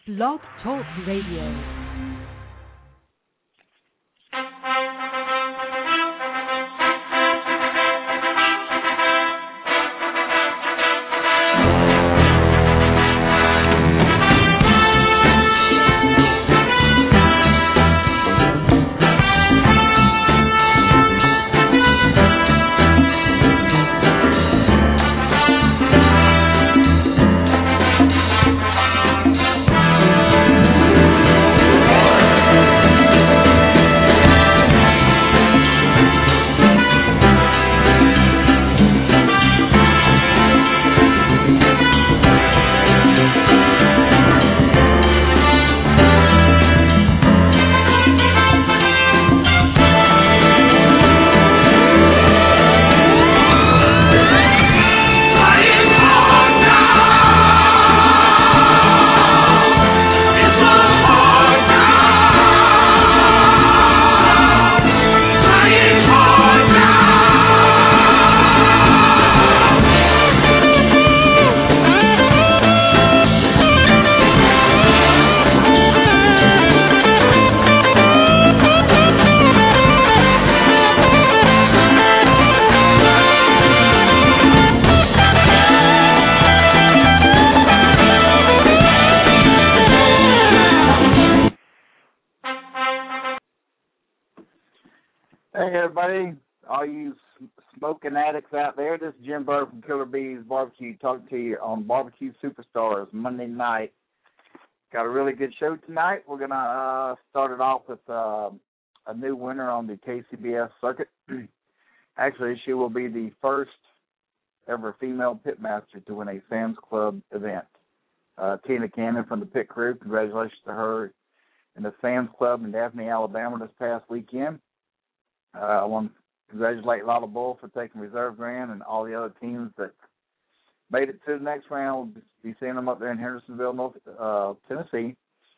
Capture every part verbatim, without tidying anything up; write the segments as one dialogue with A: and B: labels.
A: Blog Talk Radio.
B: Smoking addicts out there, this is Jim Burr from Killer Bees Barbecue talking to you on Barbecue Superstars Monday night. Got a really good show tonight. We're going to uh, start it off with uh, a new winner on the K C B S circuit. Actually, she will be the first ever female pitmaster to win a Sam's Club event. Uh, Tina Cannon from the pit crew, congratulations to her in the Sam's Club in Daphne, Alabama this past weekend. Uh, I want to congratulate Lotta Bull for taking reserve grand and all the other teams that made it to the next round. We'll be seeing them up there in Hendersonville, North, uh, Tennessee.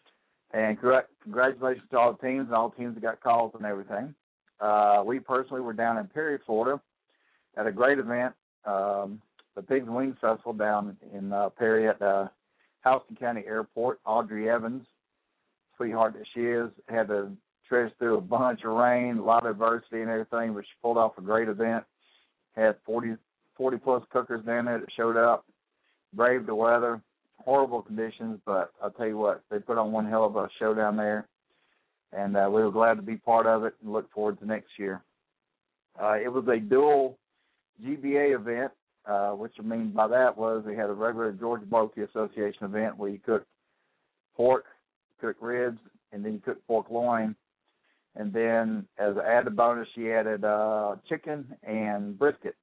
B: And congratulations to all the teams and all the teams that got calls and everything. Uh, we personally were down in Perry, Florida at a great event, um, the Pigs and Wings Festival down in uh, Perry at uh, Houston County Airport. Audrey Evans, sweetheart that she is, had to trudge through a bunch of rain, a lot of adversity and everything, but she pulled off a great event. Had forty, forty plus cookers down there that showed up, braved the weather, horrible conditions, but I'll tell you what, they put on one hell of a show down there, and uh, we were glad to be part of it and look forward to next year. Uh, it was a dual G B A event, uh, which I mean by that was we had a regular Georgia Barbecue Association event where you cook pork, cook ribs, and then you cook pork loin. And then as an added bonus, she added uh, chicken and brisket.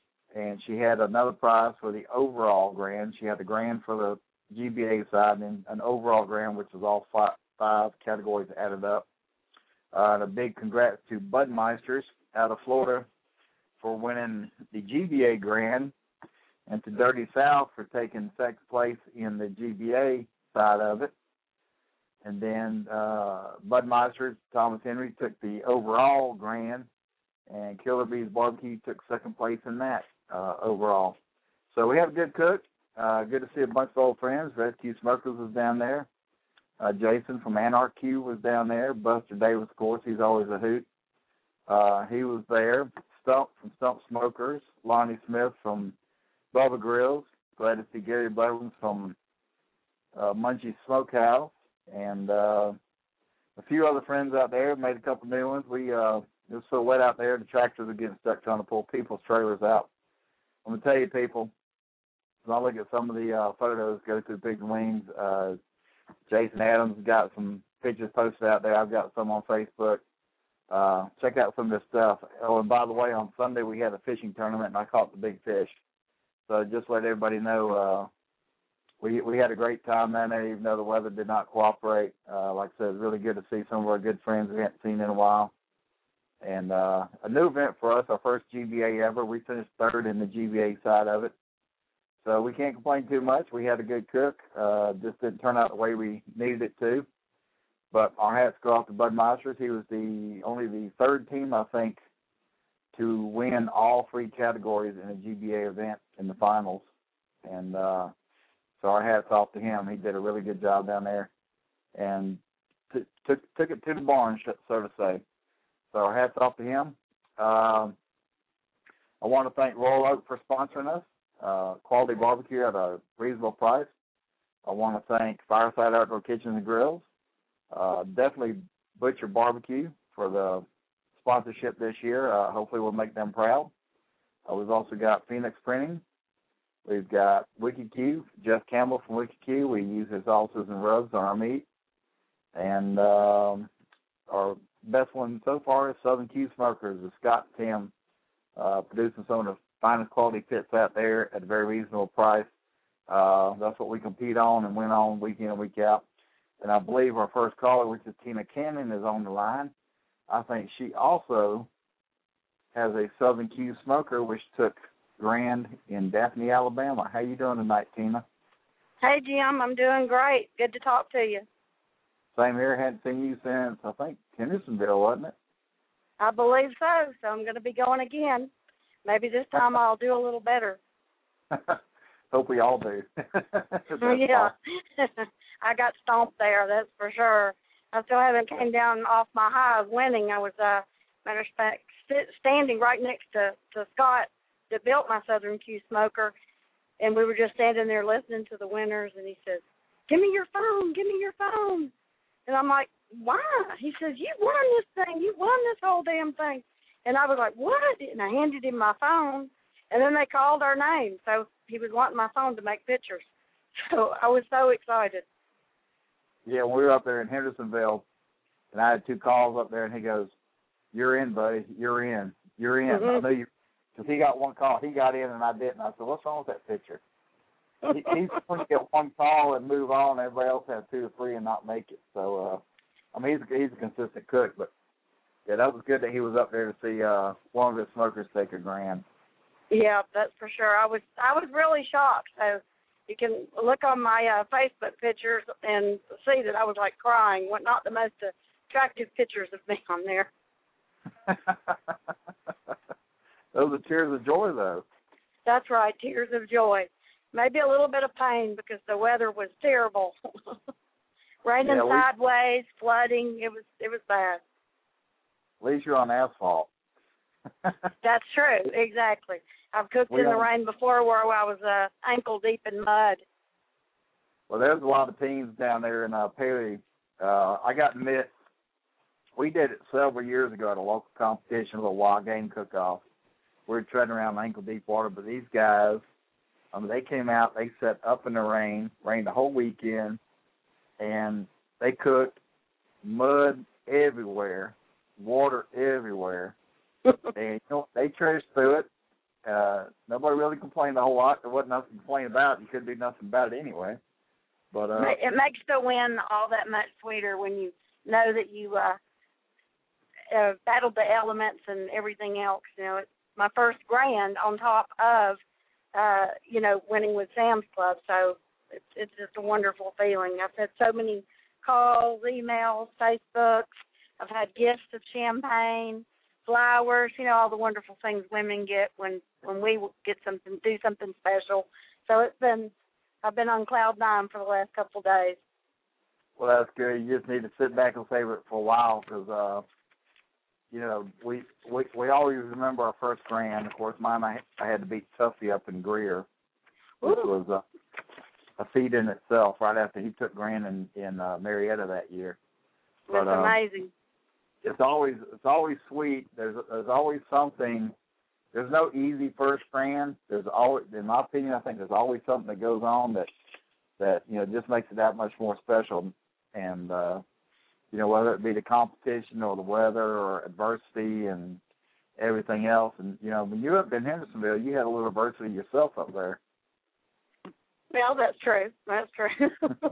B: And she had another prize for the overall grand. She had the grand for the G B A side and an overall grand, which was all five, five categories added up. Uh, and a big congrats to Budmeisters out of Florida for winning the G B A grand, and to Dirty South for taking second place in the G B A side of it. And then uh, Budmeisters, Thomas Henry, took the overall grand, and Killer Bees Barbecue took second place in that uh, overall. So we have a good cook. Uh, good to see a bunch of old friends. Rescue Smokers was down there. Uh, Jason from Anarchy was down there. Buster Davis, of course, he's always a hoot. Uh, he was there. Stump from Stump Smokers. Lonnie Smith from Bubba Grills. Glad to see Gary Bowens from uh, Munchie Smokehouse. And uh, a few other friends out there made a couple new ones. We uh, it was so wet out there, the tractors are getting stuck trying to pull people's trailers out. I'm going to tell you, people, when I look at some of the uh, photos go through Pigs and Wings, uh, Jason Adams got some pictures posted out there. I've got some on Facebook. Uh, check out some of this stuff. Oh, and by the way, on Sunday we had a fishing tournament, and I caught the big fish. So just let everybody know, uh, We we had a great time down there, even though the weather did not cooperate. Uh, like I said, it's really good to see some of our good friends we hadn't seen in a while. And uh, a new event for us, our first G B A ever. We finished third in the G B A side of it. So we can't complain too much. We had a good cook. Uh, just didn't turn out the way we needed it to. But our hats go off to Budmeisters. He was the only the third team, I think, to win all three categories in a G B A event in the finals. And uh So So our hats off to him. He did a really good job down there, and t- took took it to the barn, so to say. So our hats off to him. Um, I want to thank Royal Oak for sponsoring us. Uh, quality barbecue at a reasonable price. I want to thank Fireside Outdoor Kitchens and Grills. Uh, definitely Butcher Barbecue for the sponsorship this year. Uh, hopefully we'll make them proud. Uh, we've also got Phoenix Printing. We've got Wicked Q, Jeff Campbell from Wicked Q. We use his ulcers and rubs on our meat. And um, our best one so far is Southern Q Smokers with Scott and Tim, uh, producing some of the finest quality pits out there at a very reasonable price. Uh, that's what we compete on and win on week in and week out. And I believe our first caller, which is Tina Cannon, is on the line. I think she also has a Southern Q Smoker, which took grand in Daphne, Alabama. How you doing tonight, Tina?
C: Hey, Jim. I'm doing great. Good to talk to you.
B: Same here. Hadn't seen you since, I think, Hendersonville, wasn't it?
C: I believe so, so I'm going to be going again. Maybe this time I'll do a little better.
B: Hope we all do.
C: Yeah. I got stomped there, that's for sure. I still haven't came down off my high of winning. I was, uh, matter of fact, st- standing right next to, to Scott that built my Southern Q Smoker, and we were just standing there listening to the winners, and he says, give me your phone, give me your phone. And I'm like, why? He says, you won this thing. You won this whole damn thing. And I was like, what? And I handed him my phone, and then they called our name. So he was wanting my phone to make pictures. So I was so excited.
B: Yeah, we were up there in Hendersonville, and I had two calls up there, and he goes, you're in, buddy. You're in. You're in.
C: Mm-hmm.
B: I know you. Because he got one call. He got in, and I didn't. I said, what's wrong with that picture? he, he's going to get one call and move on. Everybody else has two or three and not make it. So, uh, I mean, he's, he's a consistent cook, but yeah, that was good that he was up there to see uh, one of his smokers take a grand.
C: Yeah, that's for sure. I was I was really shocked. So you can look on my uh, Facebook pictures and see that I was like crying. What not the most attractive pictures of me on there.
B: Those are tears of joy, though.
C: That's right, tears of joy. Maybe a little bit of pain because the weather was terrible. Raining
B: yeah, we,
C: sideways, flooding. It was it was bad.
B: At least you're on asphalt.
C: That's true, exactly. I've cooked
B: we
C: in the
B: don't...
C: rain before where I was uh, ankle deep in mud.
B: Well, there's a lot of teams down there in uh, Perry. Uh, I got met. We did it several years ago at a local competition, a little wild game cook-off. We were treading around ankle deep water, but these guys, I mean, they came out, they sat up in the rain, rained the whole weekend, and they cooked mud everywhere, water everywhere. and you know, they trudged through it. Uh, nobody really complained a whole lot. There wasn't nothing to complain about. You couldn't do nothing about it anyway. But uh,
C: it makes the win all that much sweeter when you know that you uh, uh, battled the elements and everything else. You know, it's my first grand on top of, uh, you know, winning with Sam's Club. So it's, it's just a wonderful feeling. I've had so many calls, emails, Facebooks. I've had gifts of champagne, flowers, you know, all the wonderful things women get when, when we get something, do something special. So it's been, I've been on cloud nine for the last couple of days.
B: Well, that's good. You just need to sit back and savor it for a while because, uh, you know, we, we we always remember our first grand. Of course, mine, I, I had to beat Tuffy up in Greer, which
C: Ooh.
B: was a, a feat in itself right after he took grand in, in uh, Marietta that year.
C: That's
B: but, uh,
C: amazing.
B: It's always it's always sweet. There's there's always something. There's no easy first grand. There's always, in my opinion, I think there's always something that goes on that that you know just makes it that much more special. And uh, you know, whether it be the competition or the weather or adversity and everything else. And you know, when you were up in Hendersonville, you had a little adversity yourself up there.
C: Well, that's true. That's true.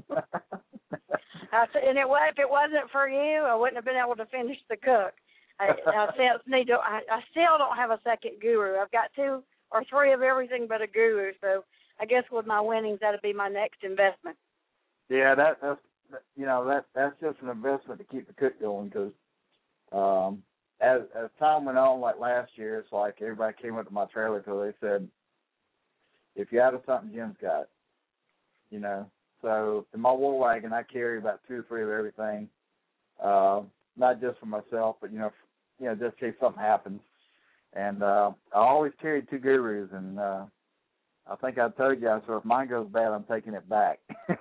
C: I, and it, if it wasn't for you, I wouldn't have been able to finish the cook. I, I, still need to, I, I still don't have a second guru. I've got two or three of everything but a guru. So I guess with my winnings, that'll be my next investment.
B: Yeah, that, that's you know that that's just an investment to keep the cook going because um, as as time went on, like last year, it's like everybody came up to my trailer because they said, if you're out of something, Jim's got it. you know. So in my war wagon, I carry about two or three of everything, uh, not just for myself, but, you know, f- you know, just in case something happens. And uh, I always carry two gurus, and uh, I think I told you, so if mine goes bad, I'm taking it back.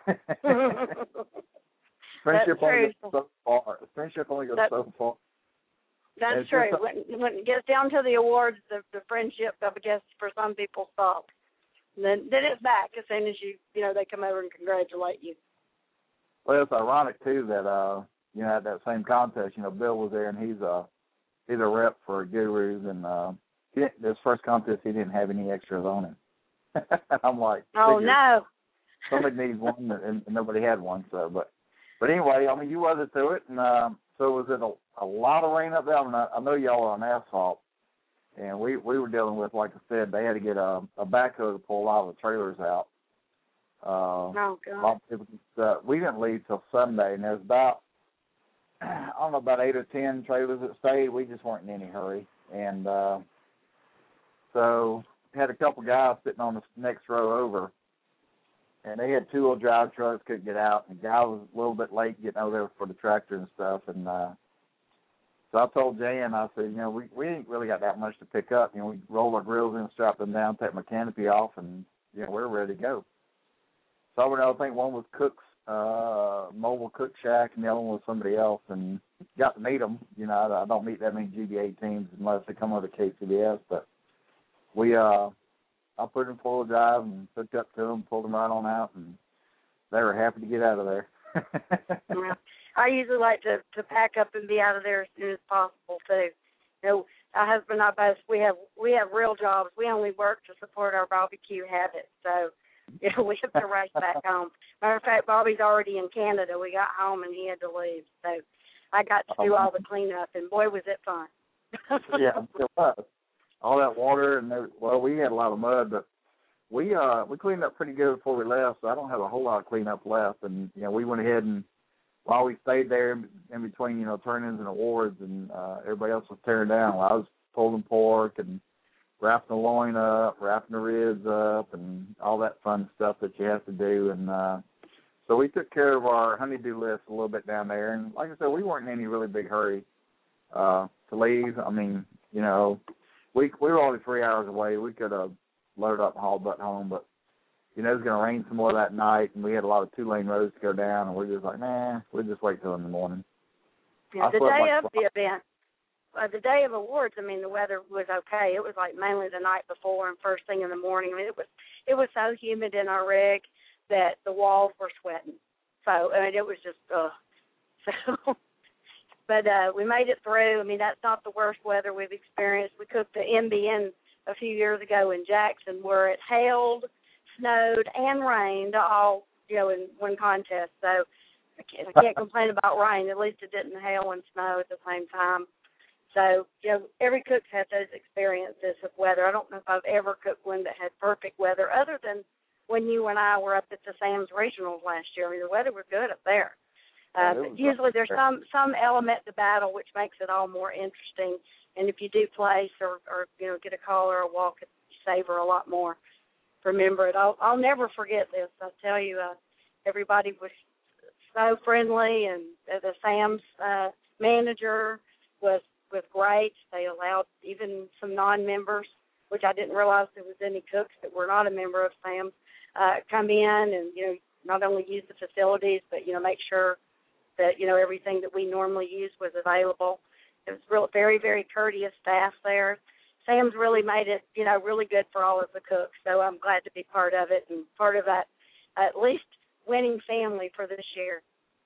B: Friendship only goes so far. Friendship only goes
C: that,
B: so far.
C: That's true. Just, when, when it gets down to the awards, the, the friendship, I guess, for some people stops. And then, then it's back as soon as you, you know, they come over and congratulate you.
B: Well, it's ironic too that uh, you know, at that same contest, you know, Bill was there, and he's a he's a rep for Gurus, and uh, he, this first contest he didn't have any extras on him. I'm like,
C: oh no,
B: somebody needs one, and, and nobody had one. So, but but anyway, I mean, you weathered through it, and uh, so was it a, a lot of rain up there? I, mean, I, I know y'all are on asphalt. And we, we were dealing with, like I said, they had to get a, a backhoe to pull a lot of the trailers out. Uh,
C: oh, God.
B: A lot of people, uh, we didn't leave till Sunday, and there's about, I don't know, about eight or ten trailers that stayed. We just weren't in any hurry. And uh, so we had a couple guys sitting on the next row over, and they had two-wheel drive trucks, couldn't get out. And the guy was a little bit late getting over there for the tractor and stuff, and uh, so I told Jan, I said, you know, we, we ain't really got that much to pick up. You know, we roll our grills in, strap them down, take my canopy off, and, you know, we're ready to go. So I, would, I think one was Cook's uh, Mobile Cook Shack, and the other one was somebody else, and got to meet them. You know, I, I don't meet that many G B A teams unless they come over to K C B S, but we, uh, I put them full drive and hooked up to them, pulled them right on out, and they were happy to get out of there.
C: Yeah. I usually like to, to pack up and be out of there as soon as possible too. You know, our husband and I both we have we have real jobs. We only work to support our barbecue habit, so you know we have to rush back home. Matter of fact, Bobby's already in Canada. We got home and he had to leave, so I got to do all the cleanup, and boy was it fun.
B: Yeah, it was. All that water and there, well, we had a lot of mud, but we uh we cleaned up pretty good before we left. So I don't have a whole lot of cleanup left, and you know we went ahead and. While we stayed there in, in between, you know, turn-ins and awards, and uh, everybody else was tearing down, well, I was pulling pork and wrapping the loin up, wrapping the ribs up, and all that fun stuff that you have to do. And uh, so we took care of our honey-do list a little bit down there. And like I said, we weren't in any really big hurry uh, to leave. I mean, you know, we we were only three hours away. We could have loaded up and hauled butt home, but you know, it was going to rain some more that night, and we had a lot of two-lane roads to go down, and we were just like, nah, we'll just wait till in the morning.
C: Yeah, the day of the event, uh, the day of awards, I mean, the weather was okay. It was like mainly the night before and first thing in the morning. I mean, it was it was so humid in our rig that the walls were sweating. So, I mean, it was just, uh, so, but uh, we made it through. I mean, that's not the worst weather we've experienced. We cooked the M B N a few years ago in Jackson where it hailed, snowed, and rained all, you know, in one contest. So I can't, I can't complain about rain. At least it didn't hail and snow at the same time. So, you know, every cook's had those experiences of weather. I don't know if I've ever cooked one that had perfect weather other than when you and I were up at the Sam's Regionals last year. I mean, the weather was good up there. Uh, but usually there's some, some element to battle which makes it all more interesting. And if you do place or, or you know, get a call or a walk, you savor a lot more. Remember it. I'll, I'll never forget this. I tell you, uh, everybody was so friendly, and uh, the Sam's uh, manager was was great. They allowed even some non-members, which I didn't realize there was any cooks that were not a member of Sam's, uh, come in and you know not only use the facilities, but you know make sure that you know everything that we normally use was available. It was real, very very courteous staff there. Sam's really made it, you know, really good for all of the cooks, so I'm glad to be part of it and part of that at least winning family for this year.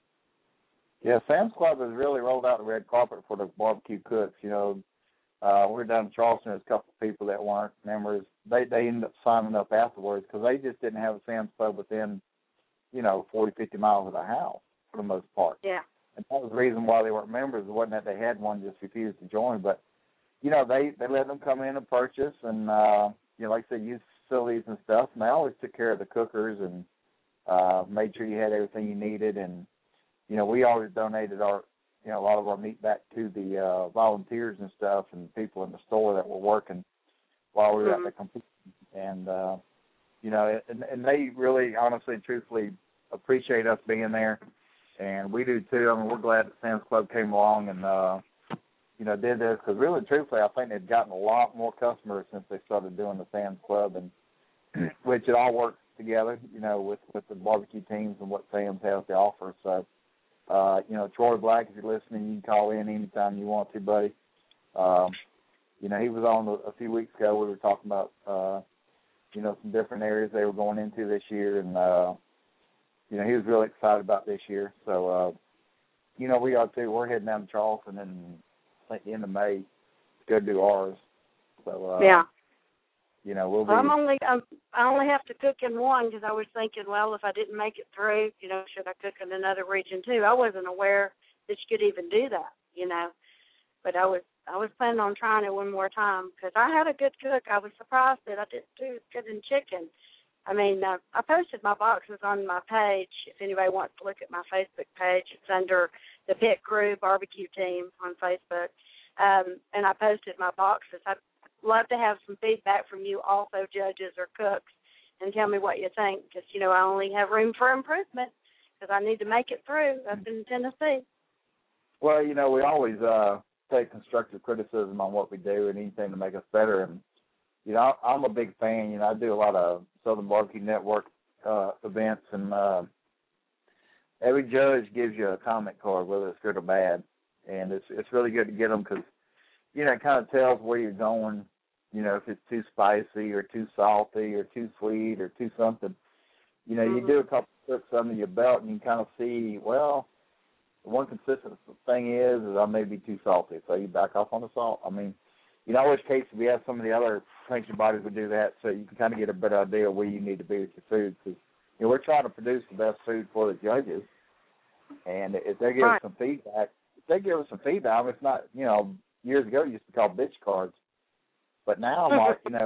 B: Yeah, Sam's Club has really rolled out the red carpet for the barbecue cooks. You know, uh, we were down in Charleston, there's a couple of people that weren't members. They they ended up signing up afterwards because they just didn't have a Sam's Club within, you know, forty, fifty miles of their house for the most part.
C: Yeah.
B: And that was the reason why they weren't members. It wasn't that they had one, just refused to join, but you know, they, they let them come in and purchase and, uh, you know, like I said, use facilities and stuff. And they always took care of the cookers and uh, made sure you had everything you needed. And, you know, we always donated our, you know, a lot of our meat back to the uh, volunteers and stuff and people in the store that were working while we were mm-hmm. at the competition. And, uh, you know, and, and they really, honestly, truthfully appreciate us being there, and we do too. I mean, we're glad that Sam's Club came along and, uh, you know, did this, because really, truthfully, I think they've gotten a lot more customers since they started doing the Sam's Club, and which it all works together, you know, with, with the barbecue teams and what Sam's has to offer. So, uh, you know, Troy Black, if you're listening, you can call in anytime you want to, buddy. Um, you know, he was on a, a few weeks ago. We were talking about, uh, you know, some different areas they were going into this year, and, uh, you know, he was really excited about this year. So, uh, you know, we are too. We're heading down to Charleston in, I think, the end of May to go do ours. So, uh,
C: yeah.
B: You know, we'll be.
C: I'm only um, I only have to cook in one, because I was thinking, well, if I didn't make it through, you know, should I cook in another region too? I wasn't aware that you could even do that, you know. But I was I was planning on trying it one more time, because I had a good cook. I was surprised that I didn't do as good in chicken. I mean, uh, I posted my boxes on my page. If anybody wants to look at my Facebook page, it's under the Pit Crew Barbecue Team on Facebook. Um, and I posted my boxes. I'd love to have some feedback from you also, judges or cooks, and tell me what you think, because, you know, I only have room for improvement, because I need to make it through up in Tennessee.
B: Well, you know, we always uh, take constructive criticism on what we do and anything to make us better. And, you know, I'm a big fan. You know, I do a lot of Southern Barbecue Network uh, events, and uh, every judge gives you a comment card, whether it's good or bad. And it's it's really good to get them, because, you know, it kind of tells where you're going, you know, if it's too spicy or too salty or too sweet or too something. You know, mm-hmm. you do a couple of tricks under your belt, and you kind of see, well, the one consistent thing is, is I may be too salty, so you back off on the salt. I mean, you know, I wish, Casey, we have some of the other sanctioned bodies would do that, so you can kind of get a better idea of where you need to be with your food, because, you know, we're trying to produce the best food for the judges, and if they give
C: right.
B: us some feedback, if they give us some feedback, I mean, it's not, you know, years ago it used to be called bitch cards, but now I'm like, you know,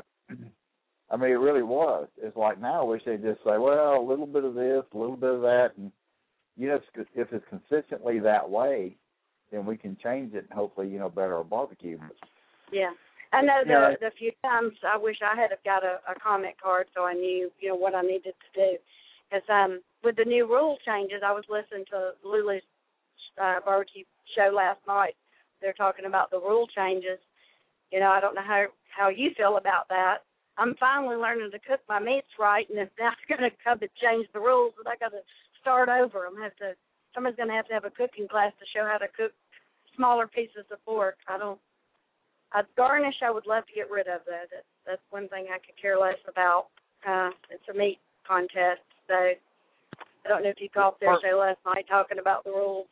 B: I mean, it really was. It's like now I wish they'd just say, well, a little bit of this, a little bit of that, and, you know, if it's consistently that way, then we can change it and hopefully, you know, better our barbecue.
C: Yeah. I know the,
B: yeah.
C: the few times I wish I had have got a, a comment card so I knew, you know, what I needed to do. Because um, with the new rule changes, I was listening to Lulu's uh, barbecue show last night. They're talking about the rule changes. You know, I don't know how, how you feel about that. I'm finally learning to cook my meats right, and if that's going to come to change the rules, then I got to start over. I'm gonna have to. Somebody's going to have to have a cooking class to show how to cook smaller pieces of pork. I don't. I, garnish, I would love to get rid of that. That's, that's one thing I could care less about. Uh, it's a meat contest, so I don't know if you caught their show last night talking about the rules.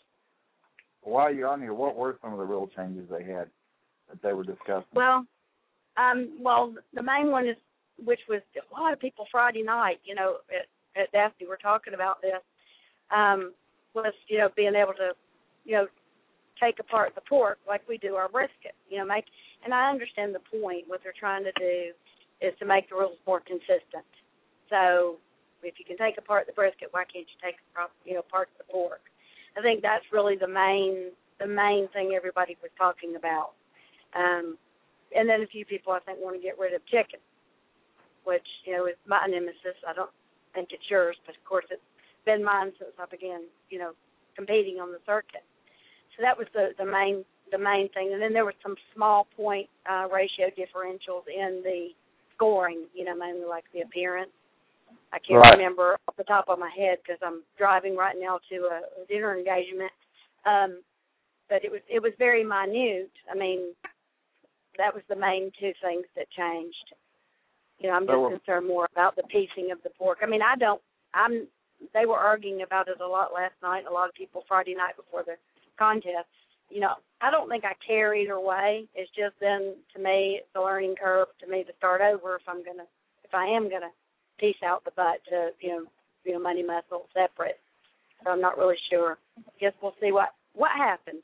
B: While you're on here, what were some of the rule changes they had that they were discussing?
C: Well, um, well, the main one is, which was a lot of people Friday night, you know, at, at Daphne were talking about this, um, was, you know, being able to, you know, take apart the pork like we do our brisket, you know, make, and I understand the point. What they're trying to do is to make the rules more consistent. So if you can take apart the brisket, why can't you take, you know, parts of the pork? I think that's really the main the main thing everybody was talking about. Um, and then a few people, I think, want to get rid of chicken, which, you know, is my nemesis. I don't think it's yours, but, of course, it's been mine since I began, you know, competing on the circuit. So that was the, the main the main thing. And then there were some small point uh, ratio differentials in the scoring, you know, mainly like the appearance. I can't right. remember off the top of my head because I'm driving right now to a, a dinner engagement. Um, but it was it was very minute. I mean, that was the main two things that changed. You know, I'm just so, concerned more about the piecing of the pork. I mean, I don't. I'm. They were arguing about it a lot last night. A lot of people Friday night before the contest. You know, I don't think I care either way. It's just then to me it's a learning curve to me to start over if I'm gonna if I am gonna piece out the butt to, you know, you know, money muscle separate. So I'm not really sure. Guess we'll see what, what happens.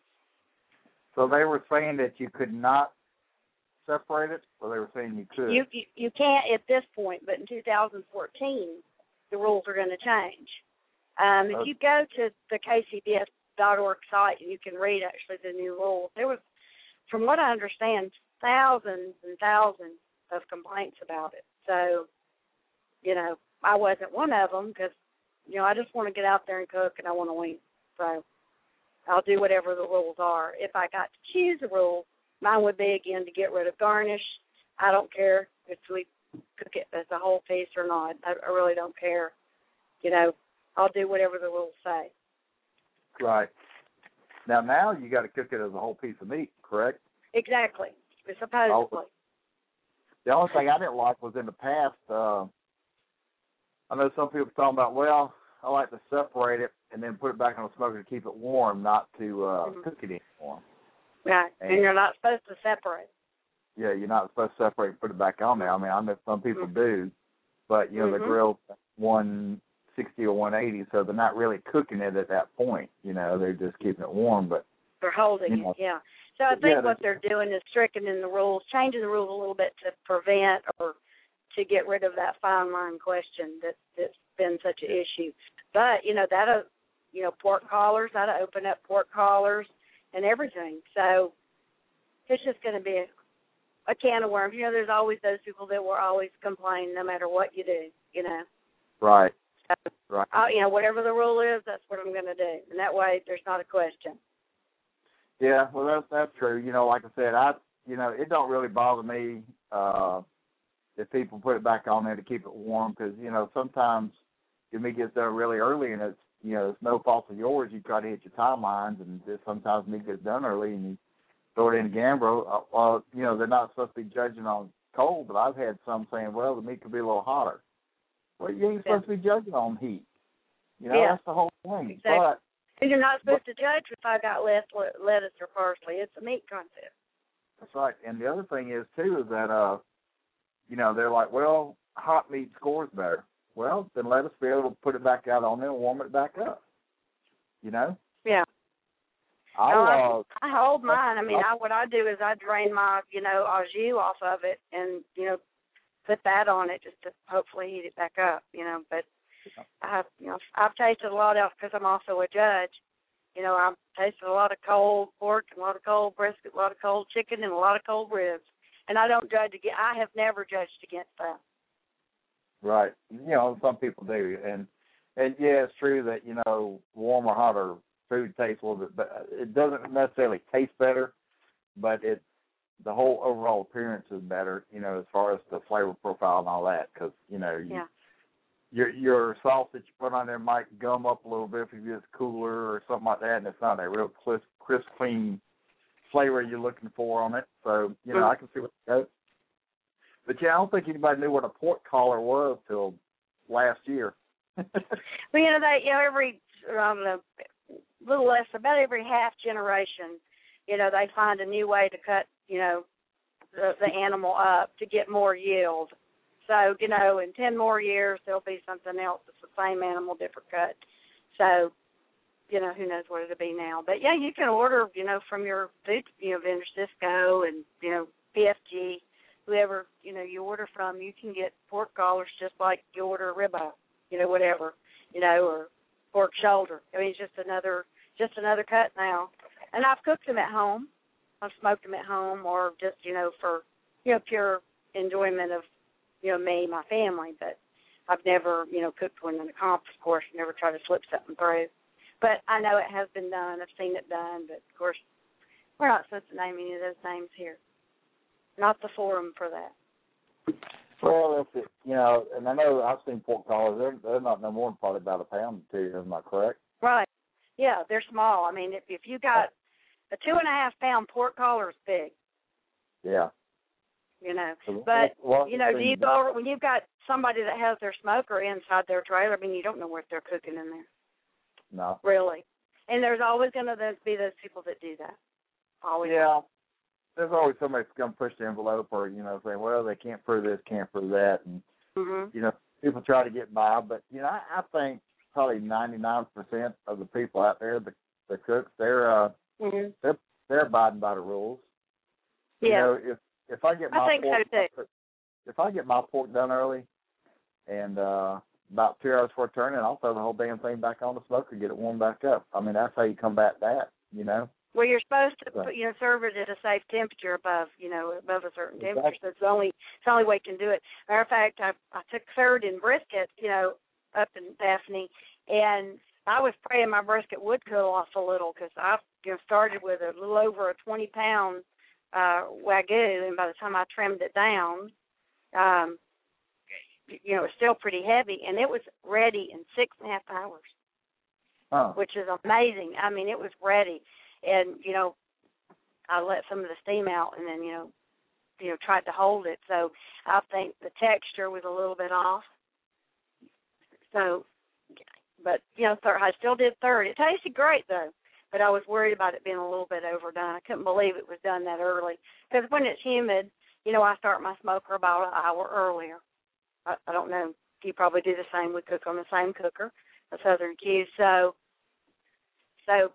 B: So they were saying that you could not separate it, or they were saying you could?
C: You you, you can't at this point, but in two thousand fourteen, the rules are going to change. Um, if you go to the K C B S dot org site, you can read actually the new rules. There was, from what I understand, thousands and thousands of complaints about it. So you know, I wasn't one of them because, you know, I just want to get out there and cook and I want to win. So I'll do whatever the rules are. If I got to choose a rule, mine would be, again, to get rid of garnish. I don't care if we cook it as a whole piece or not. I, I really don't care. You know, I'll do whatever the rules say.
B: Right. Now, now you got to cook it as a whole piece of meat, correct?
C: Exactly. Supposedly.
B: Oh, the only thing I didn't like was in the past, uh, I know some people talking about, well, I like to separate it and then put it back on the smoker to keep it warm, not to uh, mm-hmm. cook it anymore.
C: Right, and, and you're not supposed to separate.
B: Yeah, you're not supposed to separate and put it back on there. I mean, I know some people mm-hmm. do, but, you know, mm-hmm. the grill's one sixty or one eighty, so they're not really cooking it at that point. You know, they're just keeping it warm. But
C: they're holding
B: you know,
C: it, yeah. So I think
B: yeah,
C: what they're doing is strictening the rules, changing the rules a little bit to prevent or to get rid of that fine line question that, that's been such an issue. But, you know, that'll, you know, pork collars, that'll open up pork collars and everything. So it's just going to be a, a can of worms. You know, there's always those people that will always complain no matter what you do, you know.
B: Right.
C: So,
B: right.
C: I'll, you know, whatever the rule is, that's what I'm going to do. And that way there's not a question.
B: Yeah, well, that's that's true. You know, like I said, I, you know, it don't really bother me uh, if people put it back on there to keep it warm because, you know, sometimes your meat gets done really early and it's, you know, it's no fault of yours. You try to hit your timelines and just sometimes meat gets done early and you throw it in a gambro. Uh, well, you know, they're not supposed to be judging on cold, but I've had some saying, well, the meat could be a little hotter. Well, you ain't supposed to be judging on heat. You know,
C: yeah.
B: that's the whole thing.
C: Exactly.
B: But
C: and you're not supposed to judge if I got less lettuce or parsley. It's a meat contest.
B: That's right. And the other thing is, too, is that, uh, you know, they're like, well, hot meat scores better. Well, then let us be able to put it back out on there and warm it back up. You know?
C: Yeah.
B: I'll,
C: no, I,
B: uh,
C: I hold mine. I mean, I, what I do is I drain my, you know, au jus off of it and, you know, put that on it just to hopefully heat it back up, you know, but I've, you know, I've tasted a lot of, because I'm also a judge, you know, I've tasted a lot of cold pork, and a lot of cold brisket, a lot of cold chicken, and a lot of cold ribs. And I don't judge against, I have never judged against that.
B: Right. You know, some people do. And, and yeah, it's true that, you know, warm or hotter food tastes a little bit better. It doesn't necessarily taste better, but it, the whole overall appearance is better, you know, as far as the flavor profile and all that, because, you know, you,
C: yeah.
B: Your your sauce that you put on there might gum up a little bit if it's cooler or something like that, and it's not a real crisp, crisp, clean flavor you're looking for on it. So, you know, mm-hmm. I can see what it goes. But, yeah, I don't think anybody knew what a pork collar was till last year.
C: Well, you know, they, you know, every, um, a little less, about every half generation, you know, they find a new way to cut, you know, the, the animal up to get more yield. So, you know, in ten more years, there'll be something else that's the same animal, different cut. So, you know, who knows what it'll be now. But, yeah, you can order, you know, from your food, you know, vendor Cisco and, you know, P F G, whoever, you know, you order from, you can get pork collars just like you order a ribeye, you know, whatever, you know, or pork shoulder. I mean, it's just another, just another cut now. And I've cooked them at home. I've smoked them at home or just, you know, for, you know, pure enjoyment of, you know, me, my family, but I've never, you know, cooked one in a conference course, never tried to slip something through. But I know it has been done. I've seen it done, but, of course, we're not supposed to name any of those names here. Not the forum for that.
B: Well, that's it. You know, and I know I've seen pork collars. They're, they're not no more than probably about a pound or two, am I correct?
C: Right. Yeah, they're small. I mean, if, if you got a two and a half pound pork collar is big.
B: Yeah.
C: You know, but,
B: well,
C: you know, do you go over, when you've got somebody that has their smoker inside their trailer, I mean, you don't know what they're cooking in there.
B: No.
C: Really. And there's always going to be those people that do that. Always.
B: Yeah. There's always somebody that's going to push the envelope or, you know, saying, well, they can't prove this, can't prove that. And,
C: mm-hmm.
B: you know, people try to get by. But, you know, I, I think probably ninety-nine percent of the people out there, the, the cooks, they're, uh,
C: mm-hmm.
B: they're, they're abiding by the rules.
C: Yeah.
B: You know, if, If I get my
C: I think
B: pork,
C: so too.
B: If I get my pork done early, and uh, about two hours before turning, I'll throw the whole damn thing back on the smoker, get it warmed back up. I mean, that's how you combat that, you know.
C: Well, you're supposed to,
B: Right.
C: put, you know, serve it at a safe temperature above, you know, above a certain
B: Exactly.
C: temperature. So it's the only, it's the only way you can do it. Matter of fact, I, I took third in brisket, you know, up in Daphne, and I was praying my brisket would cool off a little because I, you know, started with a little over a twenty pound uh, Wagyu, and by the time I trimmed it down, um, you know, it was still pretty heavy, and it was ready in six and a half hours,
B: Huh.
C: which is amazing. I mean, it was ready. And, you know, I let some of the steam out and then, you know, you know, tried to hold it. So I think the texture was a little bit off. So, but, you know, third, I still did third. It tasted great, though, but I was worried about it being a little bit overdone. I couldn't believe it was done that early. Because when it's humid, you know, I start my smoker about an hour earlier. I, I don't know. You probably do the same. We cook on the same cooker, a Southern Q. So, so,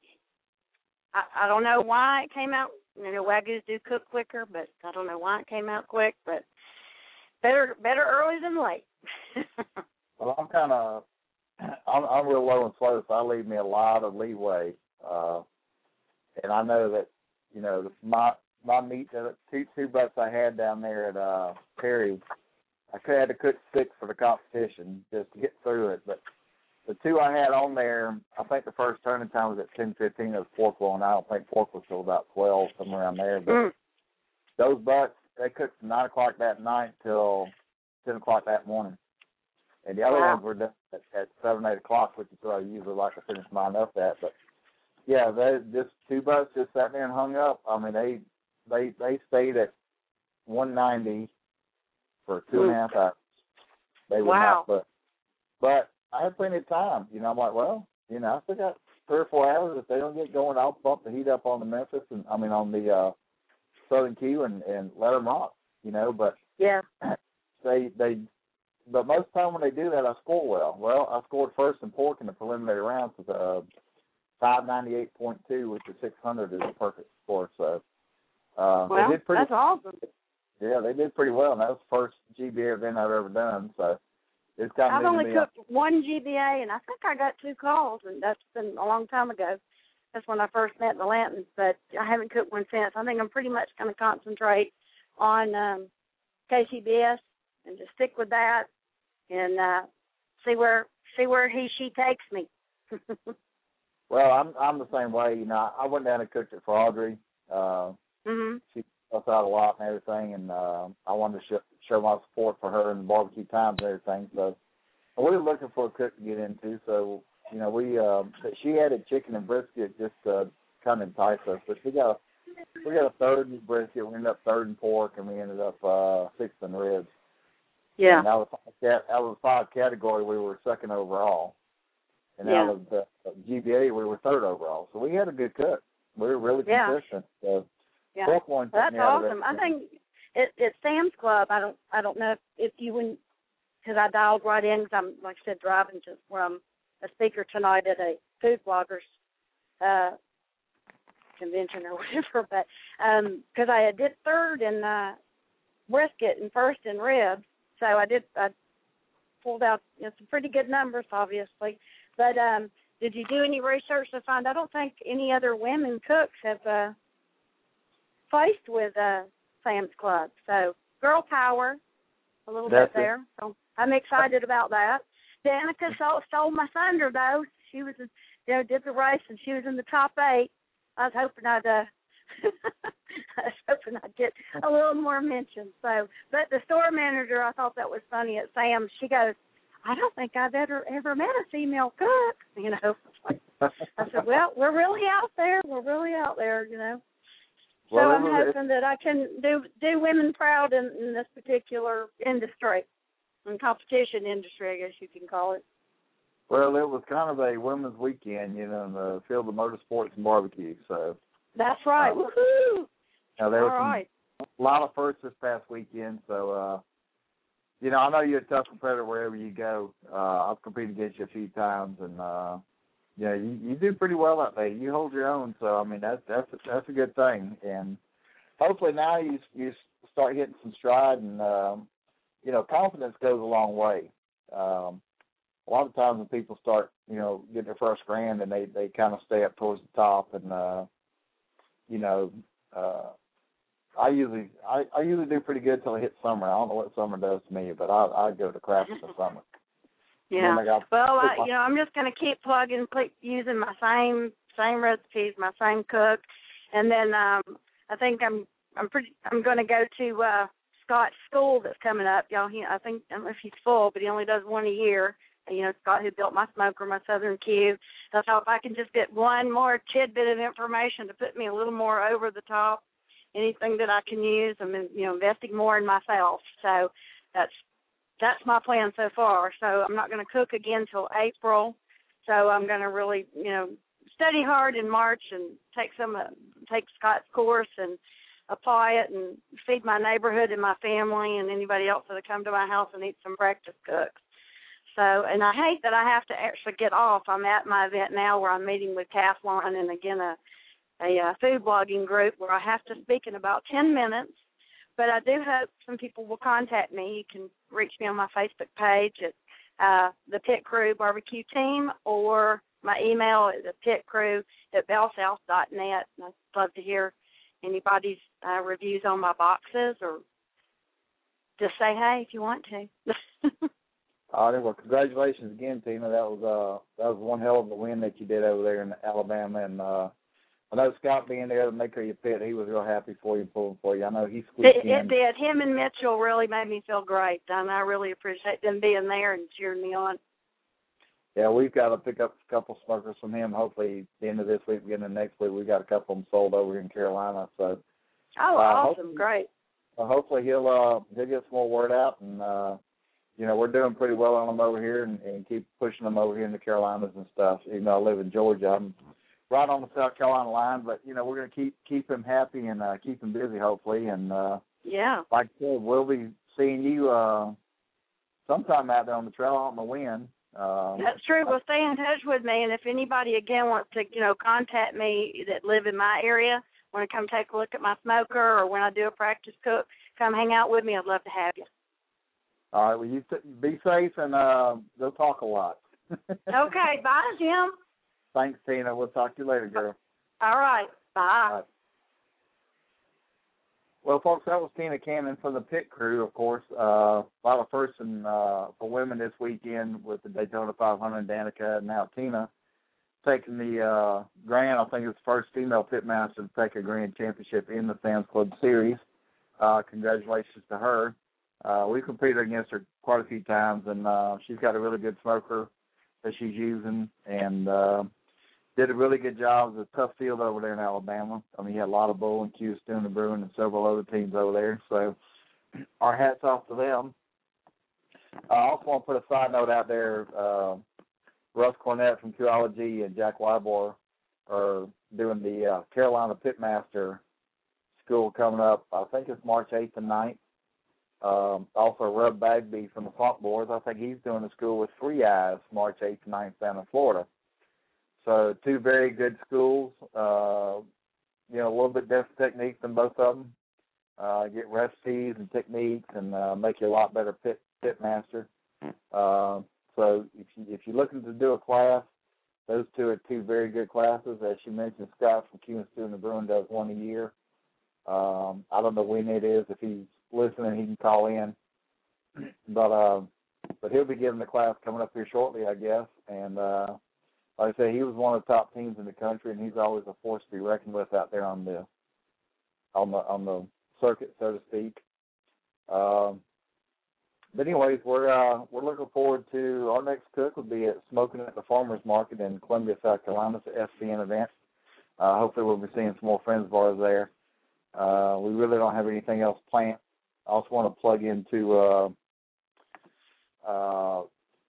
C: I, I don't know why it came out. You know, Wagyus do cook quicker, but I don't know why it came out quick. But better better early than late.
B: Well, I'm kind of, I'm, I'm real low and slow, so I leave me a lot of leeway. Uh, and I know that, you know, my my meat, the two two butts I had down there at uh, Perry, I could had to cook six for the competition just to get through it, but. The two I had on there, I think the first turning time was at ten fifteen of pork roll, and I don't think pork was till about twelve, somewhere around there. But
C: Mm.
B: those butts, they cooked from nine o'clock that night till ten o'clock that morning. And the other
C: Wow.
B: ones were done at, at seven, eight o'clock, which is what I usually like to finish mine up at. But, yeah, they just two butts just sat there and hung up. I mean, they they, they stayed at one ninety for two
C: Mm.
B: and a half hours. They were
C: Wow.
B: not, but, but I had plenty of time. You know, I'm like, well, you know, I still got three or four hours. If they don't get going, I'll bump the heat up on the Memphis and I mean on the uh, Southern Q and, and let them rock. You know, but
C: Yeah.
B: they they, but most of the time when they do that, I score well. Well, I scored first in pork in the preliminary rounds with a five ninety eight point two, which is six hundred is a perfect score. So uh,
C: Well,
B: they did pretty.
C: that's awesome.
B: Yeah, they did pretty well, and that was the first G B A event I've ever done. So. It's kind
C: I've
B: of
C: only
B: me
C: cooked one G B A, and I think I got two calls, and that's been a long time ago. That's when I first met the Lantons, but I haven't cooked one since. I think I'm pretty much going to concentrate on um, K C B S and just stick with that and uh, see where see where he she takes me.
B: Well, I'm I'm the same way. You know, I went down and cooked it for Audrey. Uh,
C: mhm.
B: She helped out a lot and everything, and uh, I wanted to show, show my support for her and the barbecue times and everything. So we were looking for a cook to get into. So you know, we uh, she added chicken and brisket just to kind of entice us. But we got a, we got a third in brisket. We ended up third in pork, and we ended up uh, sixth in ribs.
C: Yeah.
B: And out of that, out of the five category, we were second overall. And
C: Yeah.
B: out of the G B A, we were third overall. So we had a good cook. We were really
C: Yeah.
B: consistent. So
C: Yeah.
B: pork loin took
C: Well, that's
B: me out of
C: awesome.
B: it.
C: I think at, at Sam's Club, I don't, I don't know if, if you wouldn't, because I dialed right in because I'm, like I said, driving to from a speaker tonight at a food bloggers uh, convention or whatever. But because um, I had did third in uh, brisket and first in ribs, so I did, I pulled out you know, some pretty good numbers, obviously. But um, did you do any research to find? I don't think any other women cooks have. Uh, placed with uh, Sam's Club. So girl power a little
B: That's
C: bit there. So I'm excited about that. Danica stole, stole my thunder, though. She was, you know, did the race, and she was in the top eight. I was hoping I'd, uh, I was hoping I'd get a little more mention. So, but the store manager, I thought that was funny at Sam's. She goes, I don't think I've ever ever met a female cook. You know, I said, well, we're really out there. We're really out there. You know. So
B: Well,
C: I'm
B: was,
C: hoping that I can do do women proud in, in this particular industry, in competition industry, I guess you can call it.
B: Well, it was kind of a women's weekend, you know, in the field of motorsports and barbecue. So
C: that's right.
B: Uh,
C: Woohoo!
B: Now, there
C: All
B: was some,
C: right.
B: a lot of firsts this past weekend. So, uh, you know, I know you're a tough competitor wherever you go. Uh, I've competed against you a few times, and uh, you know, you, you do pretty well out there. You hold your own, so I mean that's that's a, that's a good thing. And hopefully now you you start hitting some stride, and um, you know, confidence goes a long way. Um, a lot of times when people start, you know, getting their first grand, and they they kind of stay up towards the top, and uh, you know, uh, I usually I, I usually do pretty good till I hit summer. I don't know what summer does to me, but I I go to crap in the summer.
C: Yeah.
B: I got,
C: well, I, you know, I'm just going to keep plugging, keep using my same same recipes, my same cook, and then um, I think I'm I'm pretty I'm going to go to uh, Scott's school that's coming up. Y'all, he, I think I don't know if he's full, but he only does one a year. You know, Scott, who built my smoker, my Southern Cube. So I thought if I can just get one more tidbit of information to put me a little more over the top, anything that I can use, I'm you know investing more in myself. So that's that's my plan so far. So I'm not going to cook again till April. So I'm going to really you know study hard in March and take some uh, take Scott's course and apply it and feed my neighborhood and my family and anybody else that come to my house and eat some practice cooks. So, and I hate that I have to actually get off. I'm at my event now where I'm meeting with Kathleen and, again, a, a, a food blogging group where I have to speak in about ten minutes. But I do hope some people will contact me. You can reach me on my Facebook page at uh, the Pit Crew Barbecue Team, or my email is the Pit Crew at bell south dot net. And I'd love to hear anybody's uh, reviews on my boxes, or just say hey if you want to.
B: All right, well, congratulations again, Tina. That was uh, that was one hell of a win that you did over there in Alabama, and uh, I know Scott being there to make her your pit, he was real happy for you, pulling for you. I know he squeaked
C: it,
B: in.
C: It did. Him and Mitchell really made me feel great, and I really appreciate them being there and cheering me on.
B: Yeah, we've got to pick up a couple smokers from him. Hopefully, at the end of this week, beginning of next week, we've got a couple of them sold over in Carolina. So,
C: oh,
B: uh,
C: awesome, great.
B: Uh, hopefully, he'll uh, he'll get some more word out, and uh, you know, we're doing pretty well on them over here, and, and keep pushing them over here in the Carolinas and stuff. Even though I live in Georgia, I'm right on the South Carolina line, but you know, we're going to keep keep him happy and uh, keep him busy, hopefully. And uh,
C: yeah,
B: like I said, we'll be seeing you uh, sometime out there on the trail. I don't know when. Um,
C: That's true. Well, stay in touch with me, and if anybody again wants to, you know, contact me that live in my area, want to come take a look at my smoker, or when I do a practice cook, come hang out with me. I'd love to have you.
B: All right. Well, you t- be safe and uh, go talk a lot.
C: Okay. Bye, Jim.
B: Thanks, Tina. We'll talk to you later, girl.
C: All right. Bye.
B: All right. Well, folks, that was Tina Cannon from the Pit Crew, of course. Uh, a lot of firsts in, uh, for women this weekend with the Daytona five hundred, Danica, and now Tina taking the uh, grand. I think it's the first female pitmaster to take a grand championship in the Sam's Club Series. Uh, congratulations to her. Uh, we competed against her quite a few times, and uh, she's got a really good smoker that she's using, and uh, did a really good job. It was a tough field over there in Alabama. I mean, you had a lot of Bull and Q, Stone and Bruin, and several other teams over there. So our hats off to them. I also want to put a side note out there. Uh, Russ Cornett from Qology and Jack Wybor are doing the uh, Carolina Pitmaster School coming up. I think it's March eighth and ninth. Um, also, Rub Bagby from the Funk Boys, I think he's doing a school with Three Eyes March eighth and ninth down in Florida. So two very good schools. Uh, you know, a little bit different techniques than both of them. Uh, get recipes and techniques and uh, make you a lot better pit pit master. Uh, so if, you, if you're looking to do a class, those two are two very good classes. As you mentioned, Scott from Q and Stu and the Bruin does one a year. Um, I don't know when it is. If he's listening, he can call in. But uh, but he'll be giving the class coming up here shortly, I guess. And uh, like I say, he was one of the top teams in the country, and he's always a force to be reckoned with out there on the on the on the circuit, so to speak. Um, but anyways, we're uh, we're looking forward to our next cook will be at Smoking at the Farmers Market in Columbia, South Carolina. It's an S C N event. Uh, hopefully, we'll be seeing some more friends of ours there. Uh, we really don't have anything else planned. I also want to plug into uh, uh,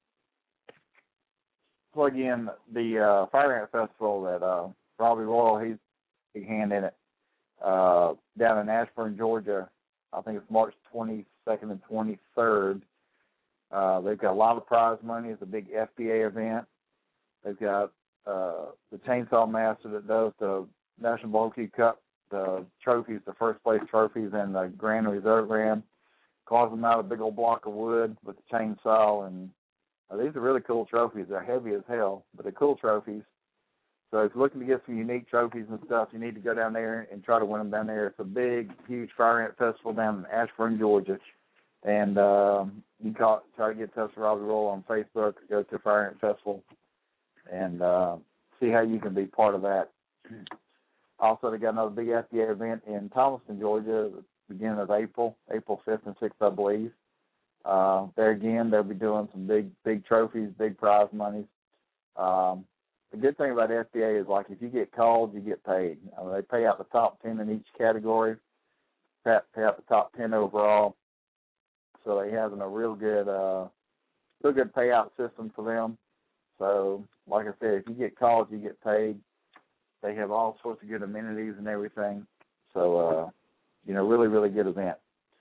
B: plug in the uh, Fire Ant Festival that uh, Robbie Royal, he's a big hand in it, uh, down in Ashburn, Georgia. I think it's March twenty-second and twenty-third. Uh, they've got a lot of prize money. It's a big F B A event. They've got uh, the Chainsaw Master that does the National Barbecue Cup, the trophies, the first place trophies, and the Grand Reserve Ram. Carves them out a big old block of wood with the chainsaw, and uh, these are really cool trophies. They're heavy as hell, but they're cool trophies. So if you're looking to get some unique trophies and stuff, you need to go down there and try to win them down there. It's a big, huge fire ant festival down in Ashburn, Georgia. And um, you can call, try to get Tusker Robbie Roll on Facebook, go to Fire Ant Festival, and uh, see how you can be part of that. Also, they got another big F D A event in Thomaston, Georgia, at the beginning of April, April fifth and sixth, I believe. Uh, there again, they'll be doing some big, big trophies, big prize monies. Um, the good thing about F D A is, like, if you get called, you get paid. I mean, they pay out the top ten in each category, pay, pay out the top ten overall. So they having a real good, uh, real good payout system for them. So, like I said, if you get called, you get paid. They have all sorts of good amenities and everything. So, uh, you know, really, really good event.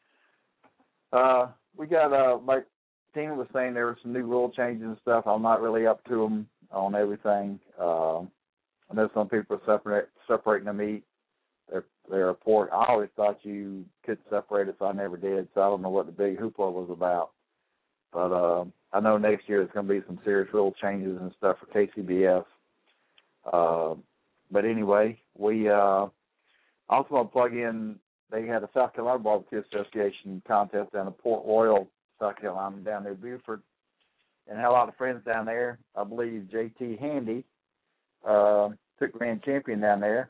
B: Uh, we got, uh, like Tina was saying, there were some new rule changes and stuff. I'm not really up to them on everything. Uh, I know some people are separate, separating the meat, their, their pork. I always thought you could separate it, so I never did. So I don't know what the big hoopla was about. But uh, I know next year there's going to be some serious rule changes and stuff for K C B S. Uh, but anyway, we uh, also want to plug in, they had a South Carolina Barbecue Association contest down in Port Royal, South Carolina, down near Beaufort. And had a lot of friends down there. I believe J T Handy uh, took grand champion down there.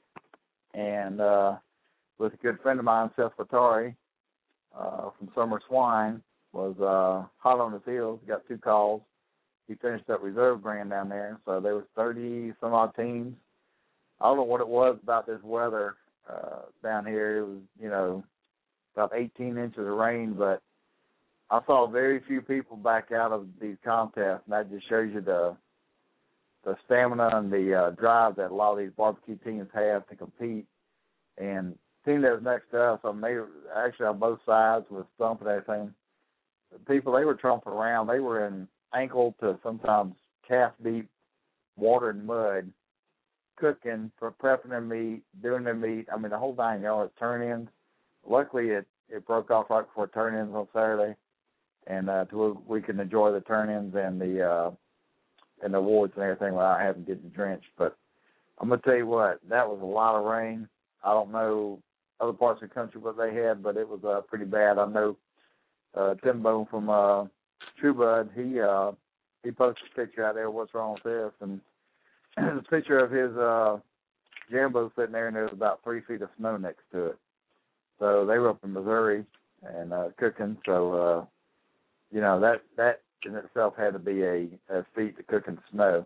B: And uh, with a good friend of mine, Seth Fatari, uh, from Summer Swine, was uh, hot on his heels, got two calls. He finished up reserve grand down there. So there was thirty-some-odd teams. I don't know what it was about this weather uh, down here. It was, you know, about eighteen inches of rain, but I saw very few people back out of these contests, and that just shows you the the stamina and the uh, drive that a lot of these barbecue teams have to compete. And the team that was next to us, I mean, they were actually on both sides with stump and everything. The people, they were trumping around. They were in ankle to sometimes calf-deep water and mud, cooking, for prepping their meat, doing their meat. I mean, the whole nine yards, turn-ins. Luckily, it, it broke off right before turn-ins on Saturday, and uh, to where we can enjoy the turn-ins and the uh, and the awards and everything without having to get drenched. But I'm going to tell you what, that was a lot of rain. I don't know other parts of the country what they had, but it was uh, pretty bad. I know uh, Tim Bone from uh, True Bud, he, uh, he posted a picture out there, what's wrong with this, and the picture of his uh, Jambo sitting there, and there was about three feet of snow next to it. So they were up in Missouri and uh, cooking, so, uh, you know, that, that in itself had to be a, a feat to cook in snow.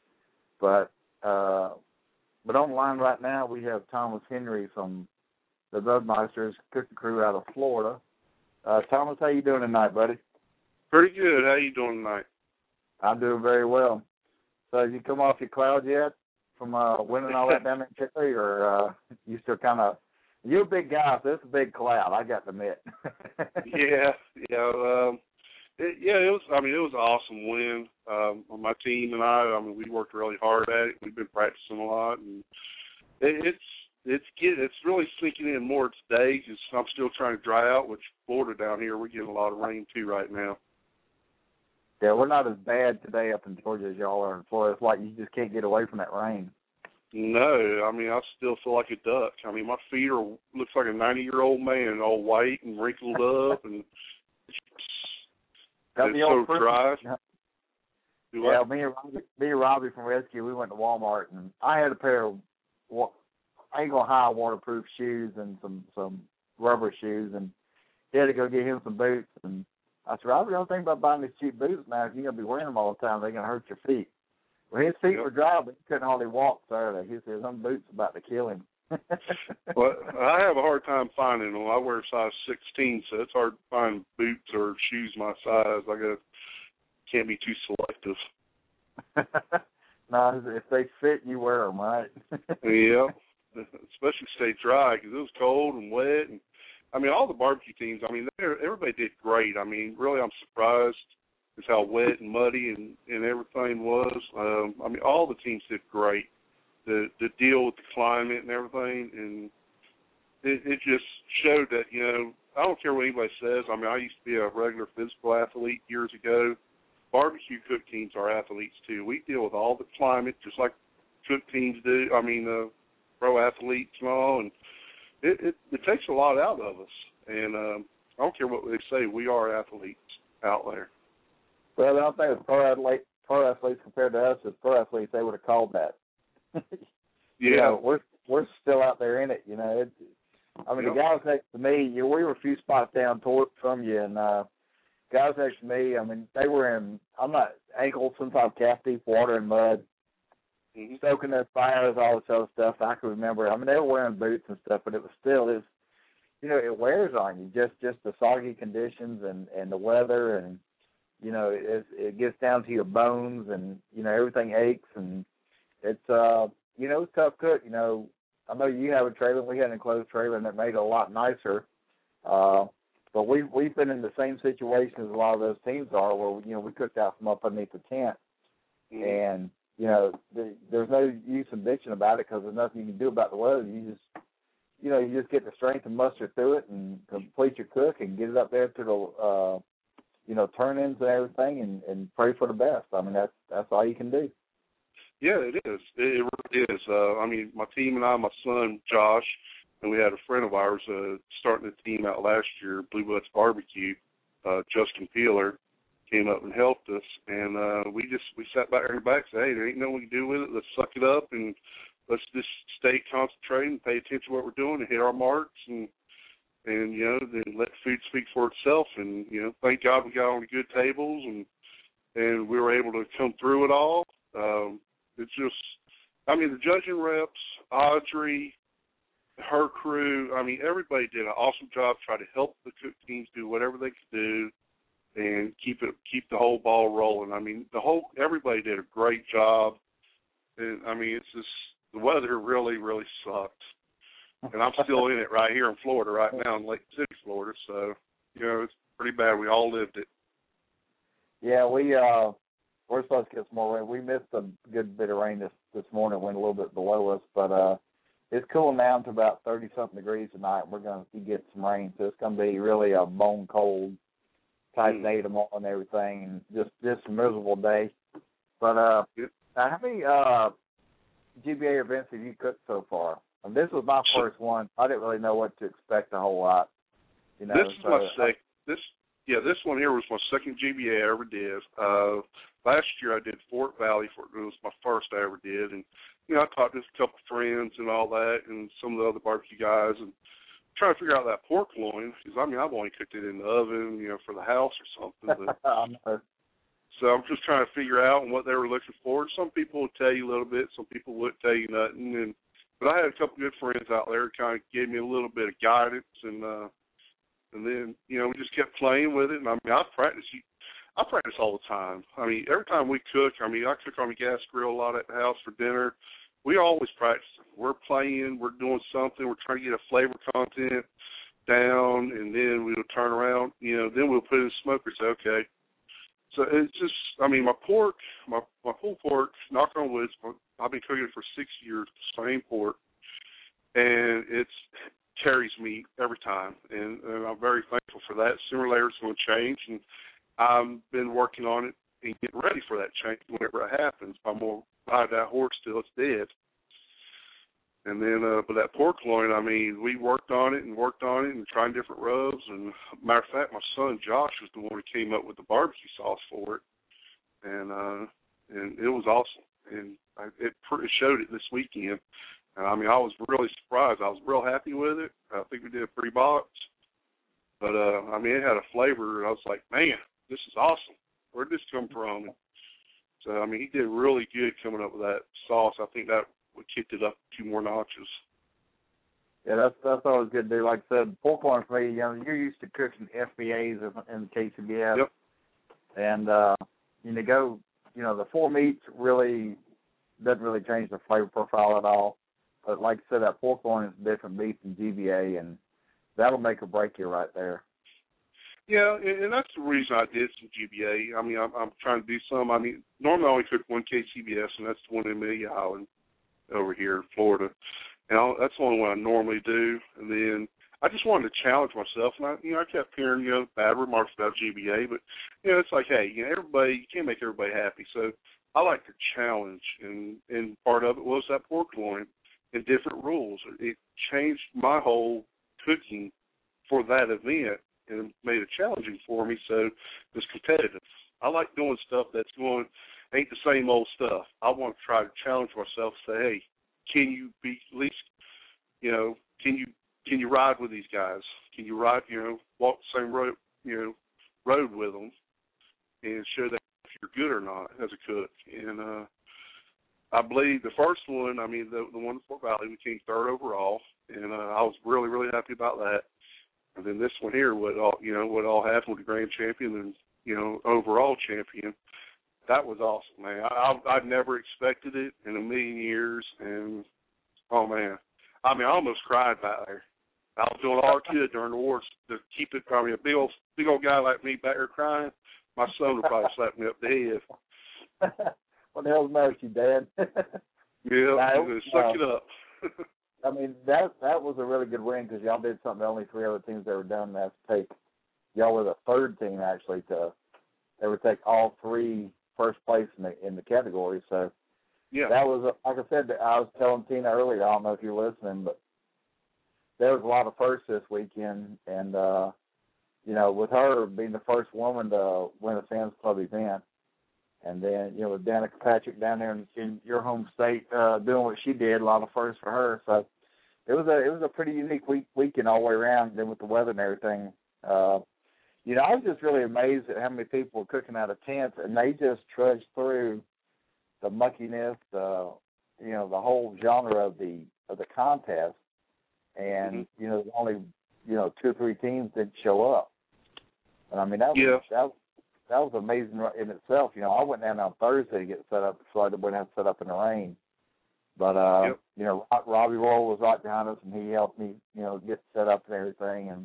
B: But uh, but on the line right now, we have Thomas Henry from the Budmeisters cooking crew out of Florida. Uh, Thomas, how you doing tonight, buddy?
D: Pretty good. How you doing tonight?
B: I'm doing very well. So have you come off your cloud yet from uh, winning all that down there in Chile, or uh, you still kind of, you're a big guy, so it's a big cloud, I got to admit.
D: yeah, yeah. Um, it, yeah, it was, I mean, it was an awesome win. Um, my team and I, I mean, we worked really hard at it. We've been practicing a lot, and it, it's it's get, it's really sinking in more today because I'm still trying to dry out, which Florida down here, we're getting a lot of rain too right now.
B: Yeah, we're not as bad today up in Georgia as y'all are in Florida. It's like you just can't get away from that rain.
D: No, I mean, I still feel like a duck. I mean, my feet are, looks like a ninety-year-old man, all white and wrinkled up, and it's, it's so
B: fruit.
D: dry.
B: Yeah,
D: Do
B: yeah
D: I?
B: me, and Robbie, me and Robbie from Rescue, we went to Walmart, and I had a pair of ankle high waterproof shoes and some, some rubber shoes, and he had to go get him some boots, and I said, Robbie, the only thing about buying these cheap boots now is you're going to be wearing them all the time. They're going to hurt your feet. Well, his feet
D: yep.
B: were dry, but he couldn't hardly walk Saturday. He said, them boots about to kill him.
D: Well, I have a hard time finding them. I wear a size sixteen, so it's hard to find boots or shoes my size. I got can't be too selective.
B: No, if they fit, you wear them, right?
D: Yeah, especially stay dry because it was cold and wet. And I mean, all the barbecue teams, I mean, everybody did great. I mean, really, I'm surprised is how wet and muddy and, and everything was. Um, I mean, all the teams did great. The the deal with the climate and everything, and it, it just showed that, you know, I don't care what anybody says. I mean, I used to be a regular physical athlete years ago. Barbecue cook teams are athletes, too. We deal with all the climate, just like cook teams do. I mean, uh, pro athletes and all, and it, it it takes a lot out of us. And um, I don't care what they say, we are athletes out there.
B: Well, I don't think it's pro athletes, pro athletes compared to us as pro athletes, they would have called that.
D: Yeah,
B: you know, we're we're still out there in it. You know, it, I mean, yep. The guys next to me, you know, we were a few spots down toward from you, and uh, guys next to me, I mean, they were in, I'm not ankle, sometimes calf deep water and mud, mm-hmm. stoking their fires, all this other stuff. I can remember. I mean, they were wearing boots and stuff, but it was still, it's, you know, it wears on you. Just just the soggy conditions and, and the weather, and you know, it it gets down to your bones, and you know, everything aches, and it's uh, you know, it's tough cook. You know, I know you have a trailer. We had an enclosed trailer, and it made it a lot nicer. Uh, but we we've been in the same situation as a lot of those teams are, where you know we cooked out from up underneath the tent, mm-hmm. and you know, the, there's no use in bitching about it because there's nothing you can do about the weather. You just You know, you just get the strength and muster through it and complete your cook and get it up there to the, uh, you know, turn-ins and everything, and, and pray for the best. I mean, that's that's all you can do.
D: Yeah, it is. It, it really is. Uh, I mean, my team and I, my son Josh, and we had a friend of ours uh, starting the team out last year, Blue Butts Barbecue. Uh, Justin Peeler came up and helped us, and uh, we just we sat back there in the back and said, hey, there ain't nothing we can do with it. Let's suck it up and let's just stay concentrated and pay attention to what we're doing and hit our marks, and, and you know, then let food speak for itself. And, you know, thank God we got on the good tables, and and we were able to come through it all. Um, it's just, I mean, the judging reps, Audrey, her crew, I mean, everybody did an awesome job trying to help the cook teams do whatever they could do and keep it keep the whole ball rolling. I mean, the whole everybody did a great job. And, I mean, it's just, the weather really, really sucks. And I'm still in it right here in Florida right now, in Lake City, Florida. So, you know, it's pretty bad. We all lived it.
B: Yeah, we, uh, we're supposed to get some more rain. We missed a good bit of rain this, this morning. It went a little bit below us. But uh, it's cooling down to about thirty-something degrees tonight. We're going to get some rain. So it's going to be really a bone cold type mm. day tomorrow and everything. And just, just a miserable day. But uh, yep. How many uh, G B A events have you cooked so far? And this was my first one. I didn't really know what to expect a whole lot. You know,
D: this is
B: so,
D: my second. This yeah, this one here was my second G B A I ever did. Uh, last year I did Fort Valley. For, it was my first I ever did, and you know I talked to a couple of friends and all that, and some of the other barbecue guys, and trying to figure out that pork loin because I mean I've only cooked it in the oven, you know, for the house or something. But, so I'm just trying to figure out what they were looking for. Some people would tell you a little bit, some people wouldn't tell you nothing. And but I had a couple good friends out there who kind of gave me a little bit of guidance, and uh, and then you know we just kept playing with it. And I mean I practice, I practice all the time. I mean every time we cook, I mean I cook on the gas grill a lot at the house for dinner. We always practice. We're playing, we're doing something, we're trying to get a flavor content down, and then we'll turn around, you know, then we'll put it in the smoker and say, okay. So it's just, I mean, my pork, my my pulled pork, knock on wood, I've been cooking it for six years, same pork, and it's carries me every time, and, and I'm very thankful for that. Sooner or later it's going to change, and I've been working on it and getting ready for that change whenever it happens. I'm going to ride that horse till it's dead. And then, uh, but that pork loin, I mean, we worked on it and worked on it and trying different rubs. And matter of fact, my son Josh was the one who came up with the barbecue sauce for it, and uh, and it was awesome. And I, it, it showed it this weekend. And I mean, I was really surprised. I was real happy with it. I think we did a pretty box. But uh, I mean, it had a flavor. I was like, man, this is awesome. Where'd this come from? And so I mean, he did really good coming up with that sauce. I think that we kicked it up two more notches.
B: Yeah, that's that's always good to do. Like I said, pork loin for me, you know, you're used to cooking F B As and K C B S.
D: Yep.
B: And, uh, you know, go, you know, the four meats really doesn't really change the flavor profile at all. But like I said, that pork loin is a different beef than G B A, and that'll make or break you right there.
D: Yeah, and, and that's the reason I did some G B A. I mean, I'm, I'm trying to do some. I mean, normally I only cook one K C B S, and that's the one in Amelia Island over here in Florida. And I'll, that's the only one I normally do. And then I just wanted to challenge myself. And, I, you know, I kept hearing, you know, bad remarks about G B A. But, you know, it's like, hey, you know, everybody, you can't make everybody happy. So I like the challenge, and, and part of it was that pork loin and different rules. It changed my whole cooking for that event and made it challenging for me, so it's competitive. I like doing stuff that's going, ain't the same old stuff. I want to try to challenge myself, say, hey, can you be at least, you know, can you can you ride with these guys? Can you ride, you know, walk the same road, you know, road with them and show that if you're good or not as a cook? And uh, I believe the first one, I mean, the the one in Fort Valley, we came third overall, and uh, I was really, really happy about that. And then this one here, what all, you know, what all happened with the grand champion and, you know, overall champion, that was awesome, man. I, I, I'd never expected it in a million years, and, oh, man. I mean, I almost cried back there. I was doing all I could during the awards to keep it, I mean, a big old, big old guy like me back there crying, my son would probably slap me up the head.
B: What the hell's the matter with you, Dad?
D: Yeah,
B: now,
D: suck
B: uh,
D: it up.
B: I mean, that that was a really good win because y'all did something that only three other teams ever done. That's take, y'all were the third team, actually, to ever take all three first place in the, in the category. So,
D: yeah,
B: that was, a, like I said, I was telling Tina earlier, I don't know if you're listening, but there was a lot of firsts this weekend. And, uh, you know, with her being the first woman to win a Sam's Club event, and then, you know, with Danica Patrick down there in, in your home state uh, doing what she did, a lot of firsts for her. So it was a it was a pretty unique week weekend all the way around. Then with the weather and everything, uh, you know, I was just really amazed at how many people were cooking out of tents, and they just trudged through the muckiness, the you know, the whole genre of the of the contest, and mm-hmm. you know, only you know two or three teams didn't show up. And I mean that was
D: yeah.
B: that was, that was amazing in itself. You know, I went down on Thursday to get set up so I wouldn't have to set up in the rain. But, uh,
D: yep.
B: you know, Robbie Roll was right behind us, and he helped me, you know, get set up and everything. And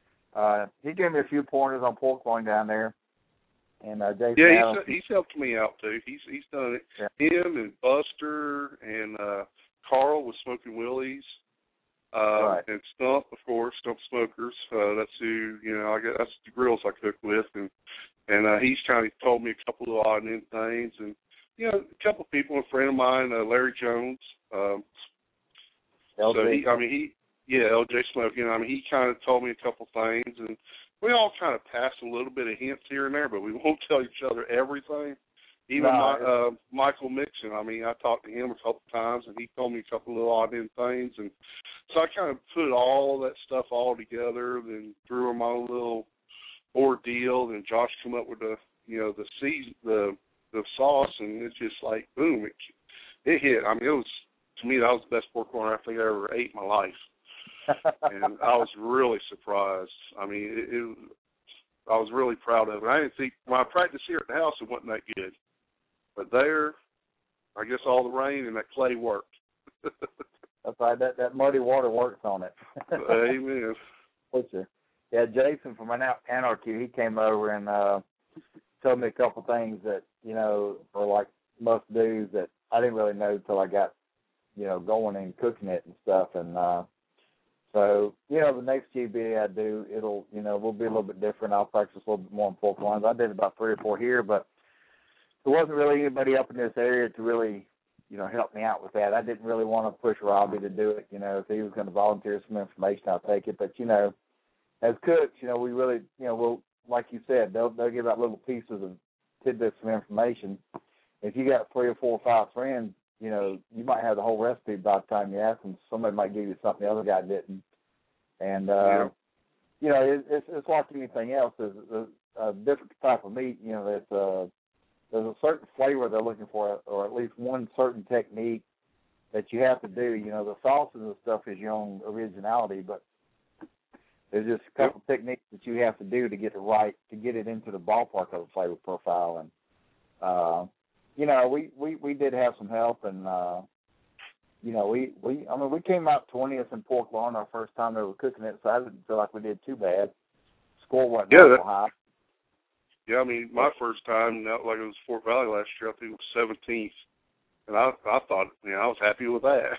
B: uh, he gave me a few pointers on pork loin down there. And uh, Jason
D: yeah,
B: Adams,
D: he's, he's helped me out, too. He's he's done it.
B: Yeah.
D: Him and Buster and uh, Carl with Smoking Willie's. Uh,
B: right.
D: And Stump, of course, Stump Smokers. Uh, that's who, you know, I guess that's the grills I cook with. And And uh, he's kind of told me a couple of odd and end things. And, you know, a couple of people, a friend of mine, uh, Larry Jones. Um,
B: L J.
D: so, he, I mean, he, yeah, L J Smoking. I mean, he kind of told me a couple things. And we all kind of pass a little bit of hints here and there, but we won't tell each other everything. Even
B: no,
D: my, uh, Michael Mixon, I mean, I talked to him a couple times, and he told me a couple of odd end things. And so I kind of put all that stuff all together and threw him on a little ordeal, and Josh come up with the, you know, the season, the the sauce, and it's just like boom, it it hit. I mean, it was, to me, that was the best pork loin I think I ever ate in my life, and I was really surprised. I mean, it, it I was really proud of it. I didn't think when I practiced here at the house, it wasn't that good, but there, I guess all the rain and that clay worked.
B: That's right. That that muddy water works on it.
D: Amen.
B: For sure. Yeah, Jason from Anarchy, he came over and uh, told me a couple things that, you know, are like most dudes that I didn't really know until I got, you know, going and cooking it and stuff. And uh, so, you know, the next G B A I do, it'll, you know, will be a little bit different. I'll practice a little bit more on pork loins. I did about three or four here, but there wasn't really anybody up in this area to really, you know, help me out with that. I didn't really want to push Robbie to do it. You know, if he was going to volunteer some information, I'll take it. But, you know, as cooks, you know, we really, you know, we'll, like you said, they'll they'll give out little pieces of tidbits of information. If you got three or four or five friends, you know, you might have the whole recipe by the time you ask them. Somebody might give you something the other guy didn't. And, uh,
D: yeah.
B: you know, it, it's, it's like anything else. There's a, a different type of meat, you know, there's a, there's a certain flavor they're looking for, or at least one certain technique that you have to do. You know, the sauces and stuff is your own originality, but there's just a couple yep. techniques that you have to do to get it right, to get it into the ballpark of the flavor profile. And, uh, you know, we, we, we did have some help, and, uh, you know, we, we I mean, we came out twentieth in pork loin our first time ever cooking it, so I didn't feel like we did too bad. Score wasn't
D: yeah,
B: that
D: that,
B: high.
D: Yeah, I mean, my first time, like it was Fort Valley last year, I think it was seventeenth. And I I thought, you know, I was happy with that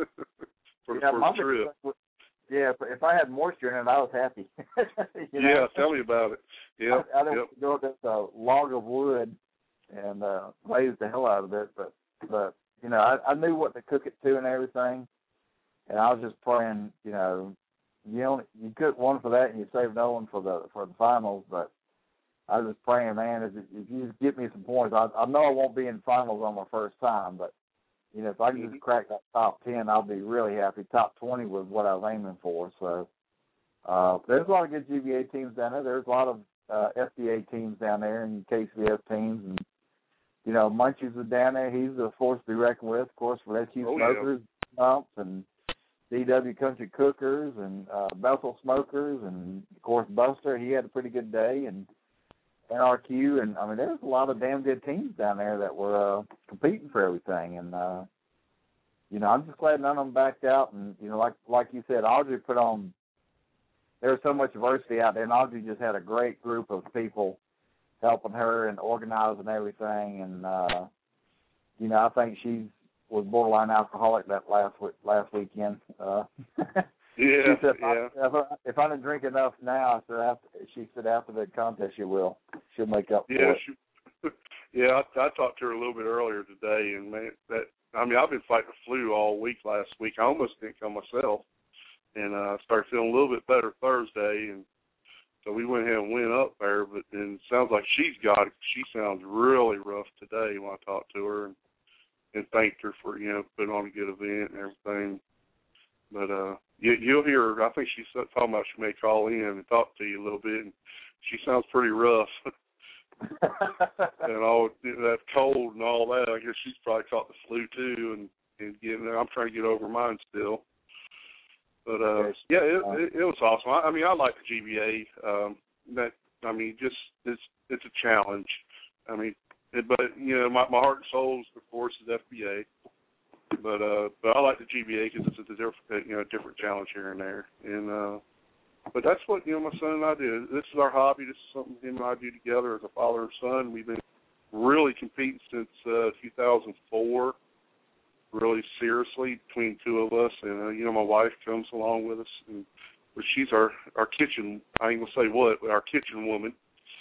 D: for the
B: yeah,
D: first trip.
B: Was, Yeah, if I had moisture in it, I was happy. you know?
D: Yeah, tell me about it. Yeah,
B: I, I don't
D: yep.
B: go against a log of wood and uh, glazed the hell out of it. But but you know, I, I knew what to cook it to and everything, and I was just praying, you know, you only you cook one for that and you save no one for the for the finals. But I was just praying, man, if, if you just get me some points, I, I know I won't be in finals on my first time, but you know, if I can just crack that top ten, I'll be really happy. Top twenty was what I was aiming for. So uh, there's a lot of good G B A teams down there. There's a lot of uh, F B A teams down there and K C S teams. And, you know, Munchies is down there. He's a force to be reckoned with, of course, for S U
D: oh,
B: Smokers,
D: yeah.
B: Pumps, and D W Country Cookers, and uh, Bethel Smokers, and, of course, Buster. He had a pretty good day. And N R Q, and I mean, there's a lot of damn good teams down there that were uh, competing for everything, and uh, you know, I'm just glad none of them backed out. And you know, like like you said, Audrey put on. There was so much diversity out there, and Audrey just had a great group of people helping her and organizing everything, and uh, you know, I think she was borderline alcoholic that last week, last weekend. Uh,
D: Yeah,
B: she said,
D: yeah.
B: If I, if I didn't drink enough now, I said after, she said after the contest she will. She'll make up for
D: yeah,
B: it.
D: she, yeah, I, I talked to her a little bit earlier today, and man, that I mean, I've been fighting the flu all week last week. I almost didn't come myself, and I uh, started feeling a little bit better Thursday, and so we went ahead and went up there. But then it sounds like she's got it. She sounds really rough today when I talked to her, and, and thanked her for, you know, putting on a good event and everything. But uh, you, you'll hear her. I think she's talking about she may call in and talk to you a little bit. And she sounds pretty rough. And all that cold and all that, I guess she's probably caught the flu too. And, and getting, I'm trying to get over mine still. But uh, yeah, it, it, it was awesome. I, I mean, I like the G B A. Um, that I mean, just it's it's a challenge. I mean, it, but you know, my my heart and soul, of course, is F B A. But uh, but I like the G B A because it's a different, you know, different challenge here and there. And uh, but that's what, you know, my son and I do. This is our hobby. This is something him and I do together as a father and son. We've been really competing since uh, two thousand four, really seriously between two of us. And uh, you know, my wife comes along with us, and but she's our our kitchen. I ain't gonna say what, but our kitchen woman.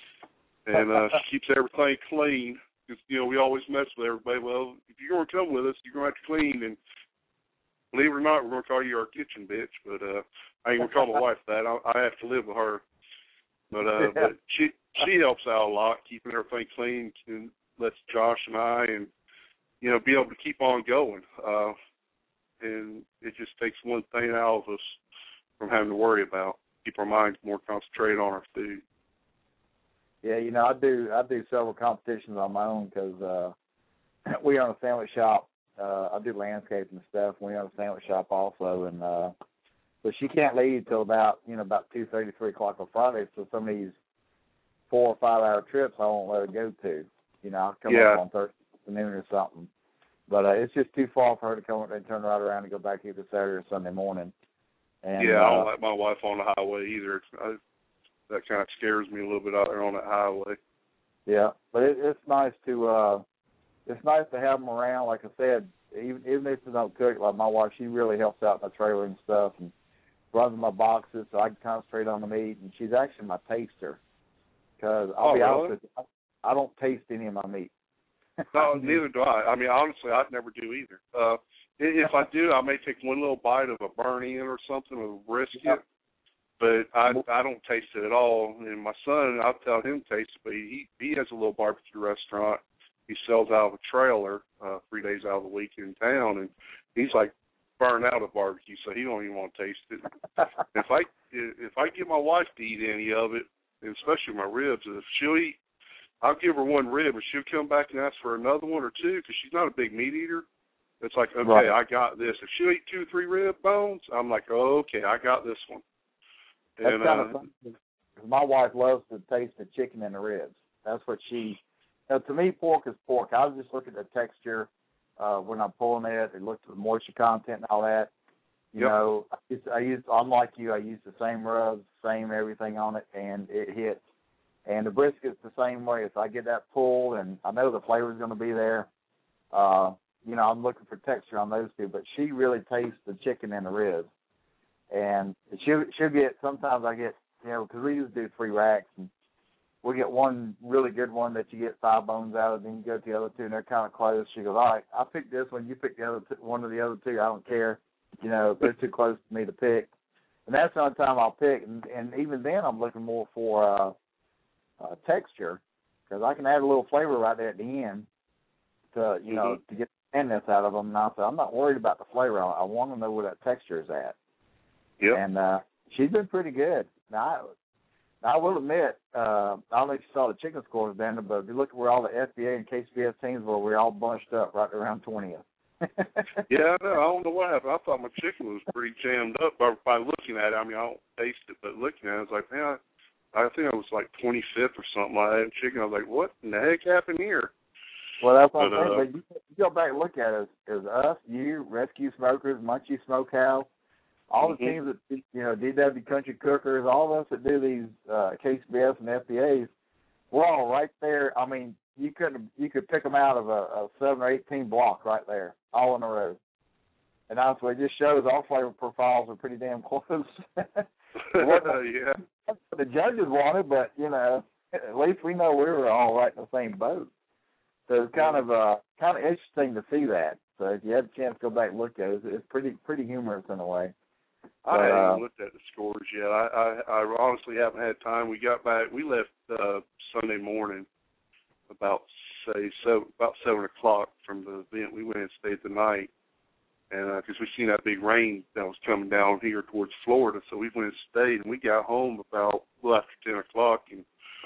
D: And uh, she keeps everything clean. Because, you know, we always mess with everybody. Well, if you're going to come with us, you're going to have to clean. And believe it or not, we're going to call you our kitchen bitch. But uh, I ain't going to call my wife that. I, I have to live with her. But uh, yeah. but she she helps out a lot, keeping everything clean, and lets Josh and I, and, you know, be able to keep on going. Uh, and it just takes one thing out of us from having to worry about. Keep our minds more concentrated on our food.
B: Yeah, you know, I do I do several competitions on my own because uh, we own a sandwich shop. Uh, I do landscaping and stuff. And we own a sandwich shop also, and uh, but she can't leave till about you know about two thirty, three o'clock on Friday. So some of these four or five hour trips I won't let her go to. You know, I'll come
D: yeah.
B: up on Thursday afternoon or something. But uh, it's just too far for her to come up and turn right around and go back either Saturday or Sunday morning. And,
D: yeah, I don't
B: uh,
D: like my wife on the highway either. I, that kind of scares me a little bit out there on that highway.
B: Yeah, but it, it's nice to uh, it's nice to have them around. Like I said, even even if they don't cook, like my wife, she really helps out in the trailer and stuff, and runs my boxes so I can concentrate on the meat. And she's actually my taster because I'll
D: oh,
B: be
D: really?
B: honest with you, I, I don't taste any of my meat.
D: No, neither do I. I mean, honestly, I'd never do either. Uh, if I do, I may take one little bite of a burn-in or something with a brisket. Yeah. But I I don't taste it at all. And my son, I'll tell him to taste it, but he he has a little barbecue restaurant. He sells out of a trailer uh, three days out of the week in town, and he's like burned out of barbecue, so he don't even want to taste it. if I if I get my wife to eat any of it, and especially my ribs, if she'll eat, I'll give her one rib, and she'll come back and ask for another one or two because she's not a big meat eater. It's like, okay, right. I got this. If she'll eat two, three rib bones, I'm like, oh, okay, I got this one.
B: That's
D: and,
B: kind
D: uh,
B: of fun. My wife loves to taste the chicken and the ribs. That's what she. Now, to me, pork is pork. I just look at the texture uh, when I'm pulling it. I look at the moisture content and all that. You yep. know, it's, I use. Unlike you, I use the same rubs, same everything on it, and it hits. And the brisket's the same way. If I get that pull, and I know the flavor's going to be there, uh, you know, I'm looking for texture on those two. But she really tastes the chicken and the ribs. And she'll, she'll get, sometimes I get, you know, because we just do three racks, and we get one really good one that you get five bones out of, then you go to the other two, and they're kind of close. She goes, all right, I picked this one. You pick the other two, one of the other two. I don't care. You know, they're too close for me to pick. And that's the only time I'll pick. And, and even then, I'm looking more for uh, uh, texture, because I can add a little flavor right there at the end to, you mm-hmm. know, to get the tenderness out of them. And I said, I'm not worried about the flavor. I, I want to know where that texture is at.
D: Yep.
B: And uh, she's been pretty good. Now, I, I will admit, uh, I don't know if you saw the chicken scores down there, but if you look at where all the F B A and K C B S teams were, we're all bunched up right around twentieth.
D: Yeah, I know. I don't know what happened. I thought my chicken was pretty jammed up by, by looking at it. I mean, I don't taste it, but looking at it, I was like, man, I, I think I was like twenty-fifth or something like that in chicken. I was like, what in the heck happened here?
B: Well, that's what
D: but,
B: I'm saying.
D: uh,
B: But you, you go back and look at it. As us, you, Rescue Smokers, Munchie Smokehouse, all
D: mm-hmm.
B: the teams that, you know, D W Country Cookers, all of us that do these uh, K C B S and F B As, we're all right there. I mean, you could you could pick them out of a, a seven or eight team block right there, all in a row. And honestly, it just shows our flavor profiles are pretty damn close.
D: Yeah.
B: The judges wanted, but you know, at least we know we were all right in the same boat. So it's kind of uh, kind of interesting to see that. So if you have a chance to go back and look at it, it's pretty pretty humorous in a way.
D: I
B: but,
D: haven't
B: uh,
D: even looked at the scores yet. I, I, I honestly haven't had time. We got back. We left uh, Sunday morning about say so about seven o'clock from the event. We went and stayed the night, and because uh, we seen that big rain that was coming down here towards Florida, so we went and stayed. And we got home about well after ten o'clock, and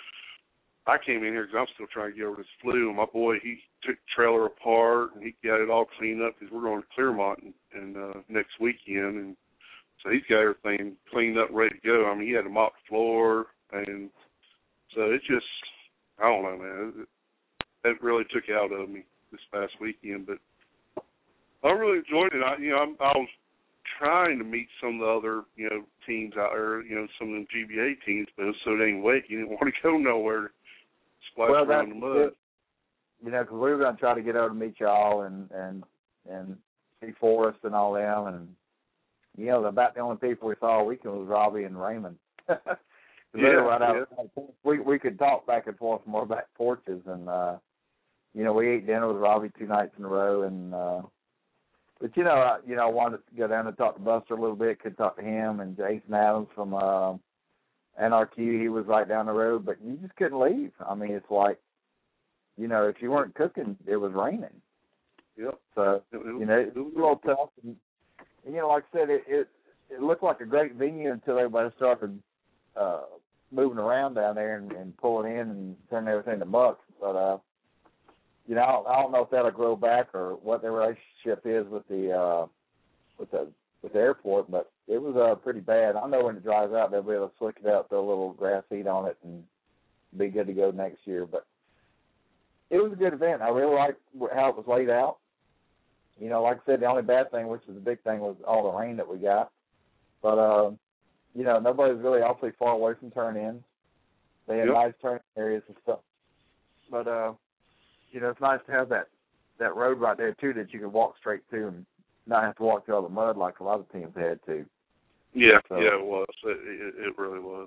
D: I came in here because I'm still trying to get over this flu. And my boy, he took the trailer apart and he got it all cleaned up because we're going to Clearmont and, and uh, next weekend, and so he's got everything cleaned up, ready to go. I mean, he had to mop the floor, and so it's just, I don't know, man. It, it really took it out of me this past weekend, but I really enjoyed it. I, you know, I'm, I was trying to meet some of the other, you know, teams out there, you know, some of them G B A teams, but it was so dang wet, you didn't want to go nowhere, splash
B: well,
D: around the mud.
B: It. You know, because we were going to try to get over to meet y'all and and and see Forrest and all them, and you know, about the only people we saw all weekend was Robbie and Raymond. yeah, they were right out.
D: Yeah.
B: We we could talk back and forth from our back porches, and uh, you know, we ate dinner with Robbie two nights in a row, and uh, but you know, I, you know, I wanted to go down and talk to Buster a little bit. Could talk to him and Jason Adams from uh, N R Q. He was right down the road, but you just couldn't leave. I mean, it's like, you know, if you weren't cooking, it was raining.
D: Yep.
B: So
D: it, it,
B: you know, it was a little tough. And, And, you know, like I said, it, it it looked like a great venue until everybody started uh, moving around down there and, and pulling in and turning everything to muck. But, uh, you know, I don't, I don't know if that'll grow back or what their relationship is with the uh, with the with the airport. But it was uh, pretty bad. I know when it dries out, they'll be able to slick it out, throw a little grass seed on it, and be good to go next year. But it was a good event. I really liked how it was laid out. You know, like I said, the only bad thing, which is the big thing, was all the rain that we got. But, uh, you know, nobody's really awfully far away from turn-ins. They had
D: yep.
B: nice turn areas and stuff. But, uh, you know, it's nice to have that, that road right there, too, that you can walk straight to and not have to walk through all the mud like a lot of teams had to.
D: Yeah,
B: so,
D: yeah, it was. It, it, it really was.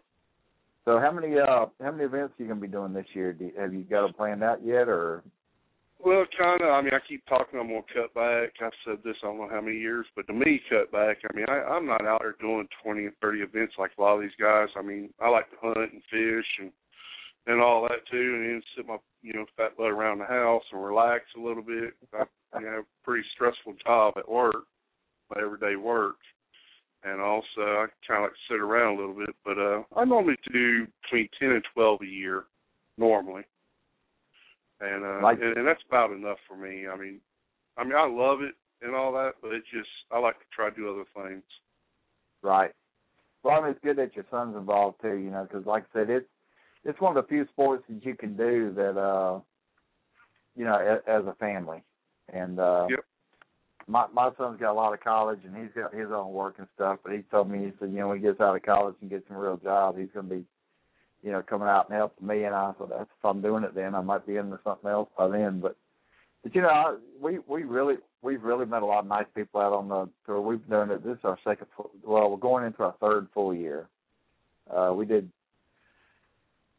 B: So how many uh, how many events are you going to be doing this year? Do you, have you got them planned out yet, or...?
D: Well, kind of. I mean, I keep talking I'm going to cut back. I've said this I don't know how many years, but to me, cut back, I mean, I, I'm not out there doing twenty and thirty events like a lot of these guys. I mean, I like to hunt and fish and and all that, too, and then sit my, you know, fat butt around the house and relax a little bit. I you know, have a pretty stressful job at work, my everyday work, and also I kind of like to sit around a little bit. But uh, I normally do between ten and twelve a year, normally. And, uh,
B: like,
D: and and that's about enough for me. I mean, I mean, I love it and all that, but it's just I like to try to do other things.
B: Right. Well, I mean, it's good that your son's involved too. You know, because like I said, it's it's one of the few sports that you can do that, uh, you know, as, as a family. And uh,
D: yep.
B: my my son's got a lot of college, and he's got his own work and stuff. But he told me, he said, you know, when he gets out of college and gets some real job, he's going to be, you know, coming out and helping me. And I said, that's, if I'm doing it then, I might be into something else by then. But, but you know, I, we we really we've really met a lot of nice people out on the tour. We've done it. This is our second. Full, well, we're going into our third full year. Uh, we did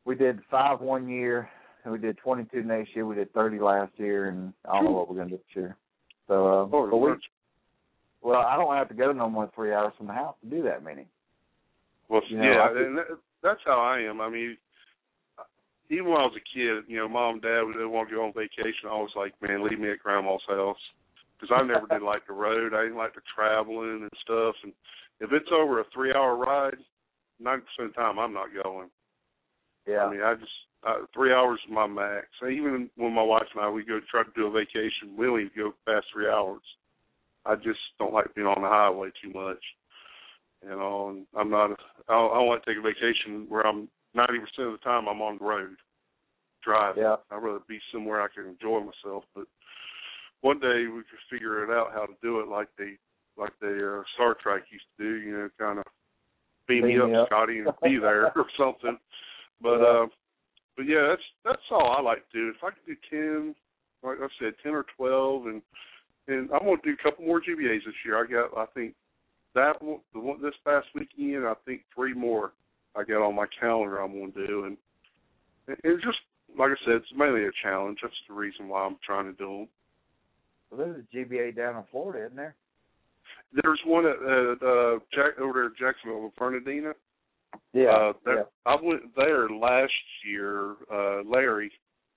B: we did five one year, and we did twenty-two next year. We did thirty last year, and I don't know what we're going to do this year. So, uh,
D: oh,
B: but we, well, I don't have to go no more than three hours from the house to do that many.
D: Well,
B: you know,
D: yeah,
B: could,
D: and that, that's how I am. I mean, even when I was a kid, you know, mom and dad would want to go on vacation. I was like, man, leave me at grandma's house. Because I never did like the road. I didn't like the traveling and stuff. And if it's over a three-hour ride, ninety percent of the time I'm not going.
B: Yeah.
D: I mean, I just, uh, three hours is my max. Even when my wife and I, we go try to do a vacation, we don't even go past three hours. I just don't like being on the highway too much. You know, and I'm not, I don't, I don't like to take a vacation where I'm ninety percent of the time I'm on the road driving.
B: Yeah.
D: I'd rather be somewhere I can enjoy myself. But one day we could figure it out how to do it like they, like the uh, Star Trek used to do, you know, kind of beam, beam me up, up, Scotty, and be there or something. But, yeah. uh, but yeah, that's that's all I like to do. If I could do ten, like I said, ten or twelve, and and I'm going to do a couple more G B As this year. I got, I think, that one, the one this past weekend, I think three more I got on my calendar I'm going to do. And it's just, like I said, it's mainly a challenge. That's the reason why I'm trying to do them.
B: Well, there's a G B A down in Florida, isn't there?
D: There's one at uh, uh, Jack, over there at Jacksonville, Fernandina.
B: Yeah,
D: uh, that,
B: yeah.
D: I went there last year. Uh, Larry,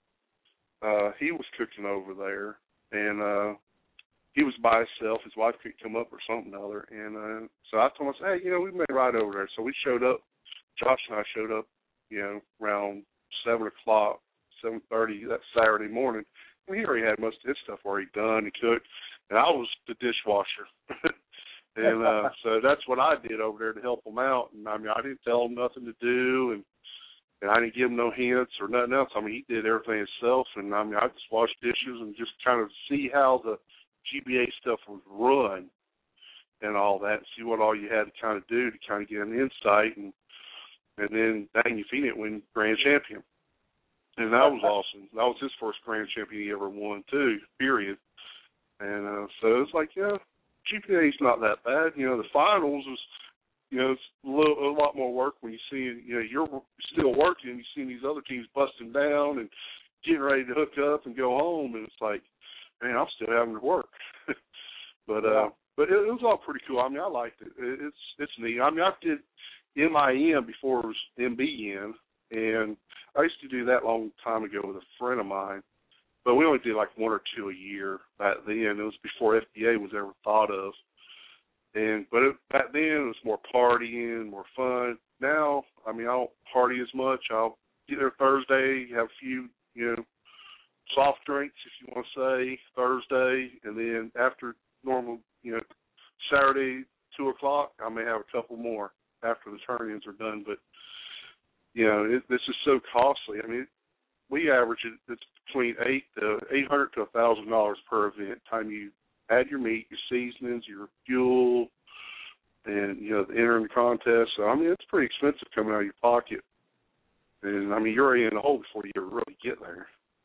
D: uh, he was cooking over there, and uh, he was by himself. His wife couldn't come up or something or other. And uh, so I told him, I said, hey, you know, we may ride over there. So we showed up. Josh and I showed up, you know, around seven o'clock, seven thirty that Saturday morning. And he already had most of his stuff already done and cooked. And I was the dishwasher. and uh, so that's what I did over there to help him out. And, I mean, I didn't tell him nothing to do, and and I didn't give him no hints or nothing else. I mean, he did everything himself. And, I mean, I just washed dishes and just kind of see how the G B A stuff was run and all that, see what all you had to kind of do to kind of get an insight. And and then, dang, if he didn't win grand champion. And that was awesome. That was his first grand champion he ever won, too, period. And uh, so it's like, yeah, G P A's not that bad. You know, the finals is, you know, it's a, little, a lot more work when you see, you know, you're still working. You see these other teams busting down and getting ready to hook up and go home. And it's like, man, I'm still having to work. but uh, but it, it was all pretty cool. I mean, I liked it. it. It's it's neat. I mean, I did M I M before it was M B N, and I used to do that a long time ago with a friend of mine. But we only did like one or two a year back then. It was before F D A was ever thought of. And but it, back then it was more partying, more fun. Now, I mean, I don't party as much. I'll get there Thursday, have a few, you know, soft drinks, if you want to say, Thursday, and then after normal, you know, Saturday, two o'clock, I may have a couple more after the turn-ins are done. But, you know, it, this is so costly. I mean, we average it, it's between eight to eight hundred to a thousand dollars per event. Time you add your meat, your seasonings, your fuel, and you know, entering the contest. So I mean, it's pretty expensive coming out of your pocket. And I mean, you're already in the hole before you ever really get there.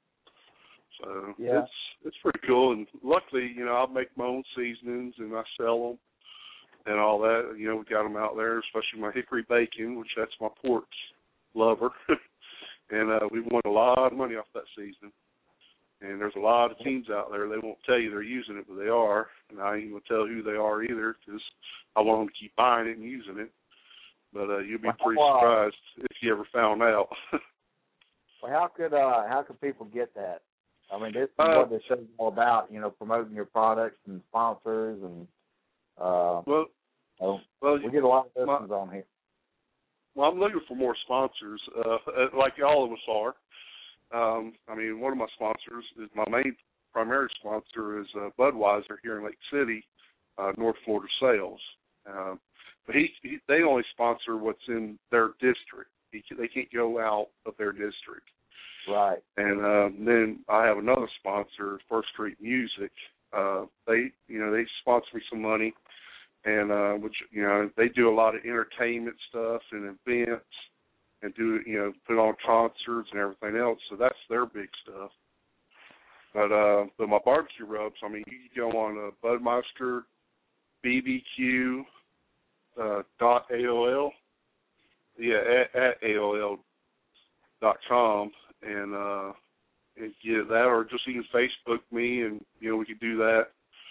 D: So
B: yeah.
D: it's it's pretty cool. And luckily, you know, I make my own seasonings and I sell them and all that. You know, we got them out there, especially my hickory bacon, which that's my pork lover. And uh, we won a lot of money off that season. And there's a lot of teams out there. They won't tell you they're using it, but they are. And I ain't going to tell who they are either because I want them to keep buying it and using it. But uh, you'll be pretty
B: well,
D: surprised if you ever found out.
B: Well, how could uh, how could people get that? I mean, this is
D: uh,
B: what the show's all about, you know, promoting your products and sponsors. And uh,
D: well,
B: so
D: well,
B: we get a lot of listeners
D: my,
B: on here.
D: Well, I'm looking for more sponsors, uh, like all of us are. Um, I mean, one of my sponsors is my main primary sponsor is uh, Budweiser here in Lake City, uh, North Florida Sales. Um, but he, he, they only sponsor what's in their district. He, they can't go out of their district.
B: Right.
D: And um, then I have another sponsor, First Street Music. Uh, they, you know, they sponsor me some money. And, uh, which, you know, they do a lot of entertainment stuff and events and do, you know, put on concerts and everything else. So that's their big stuff. But, uh, but my barbecue rubs, I mean, you can go on uh, Budmeister, B B Q, uh, dot A O L. Yeah, at, at A O L dot com and uh, and get that, or just you can Facebook me, and you know we could do that.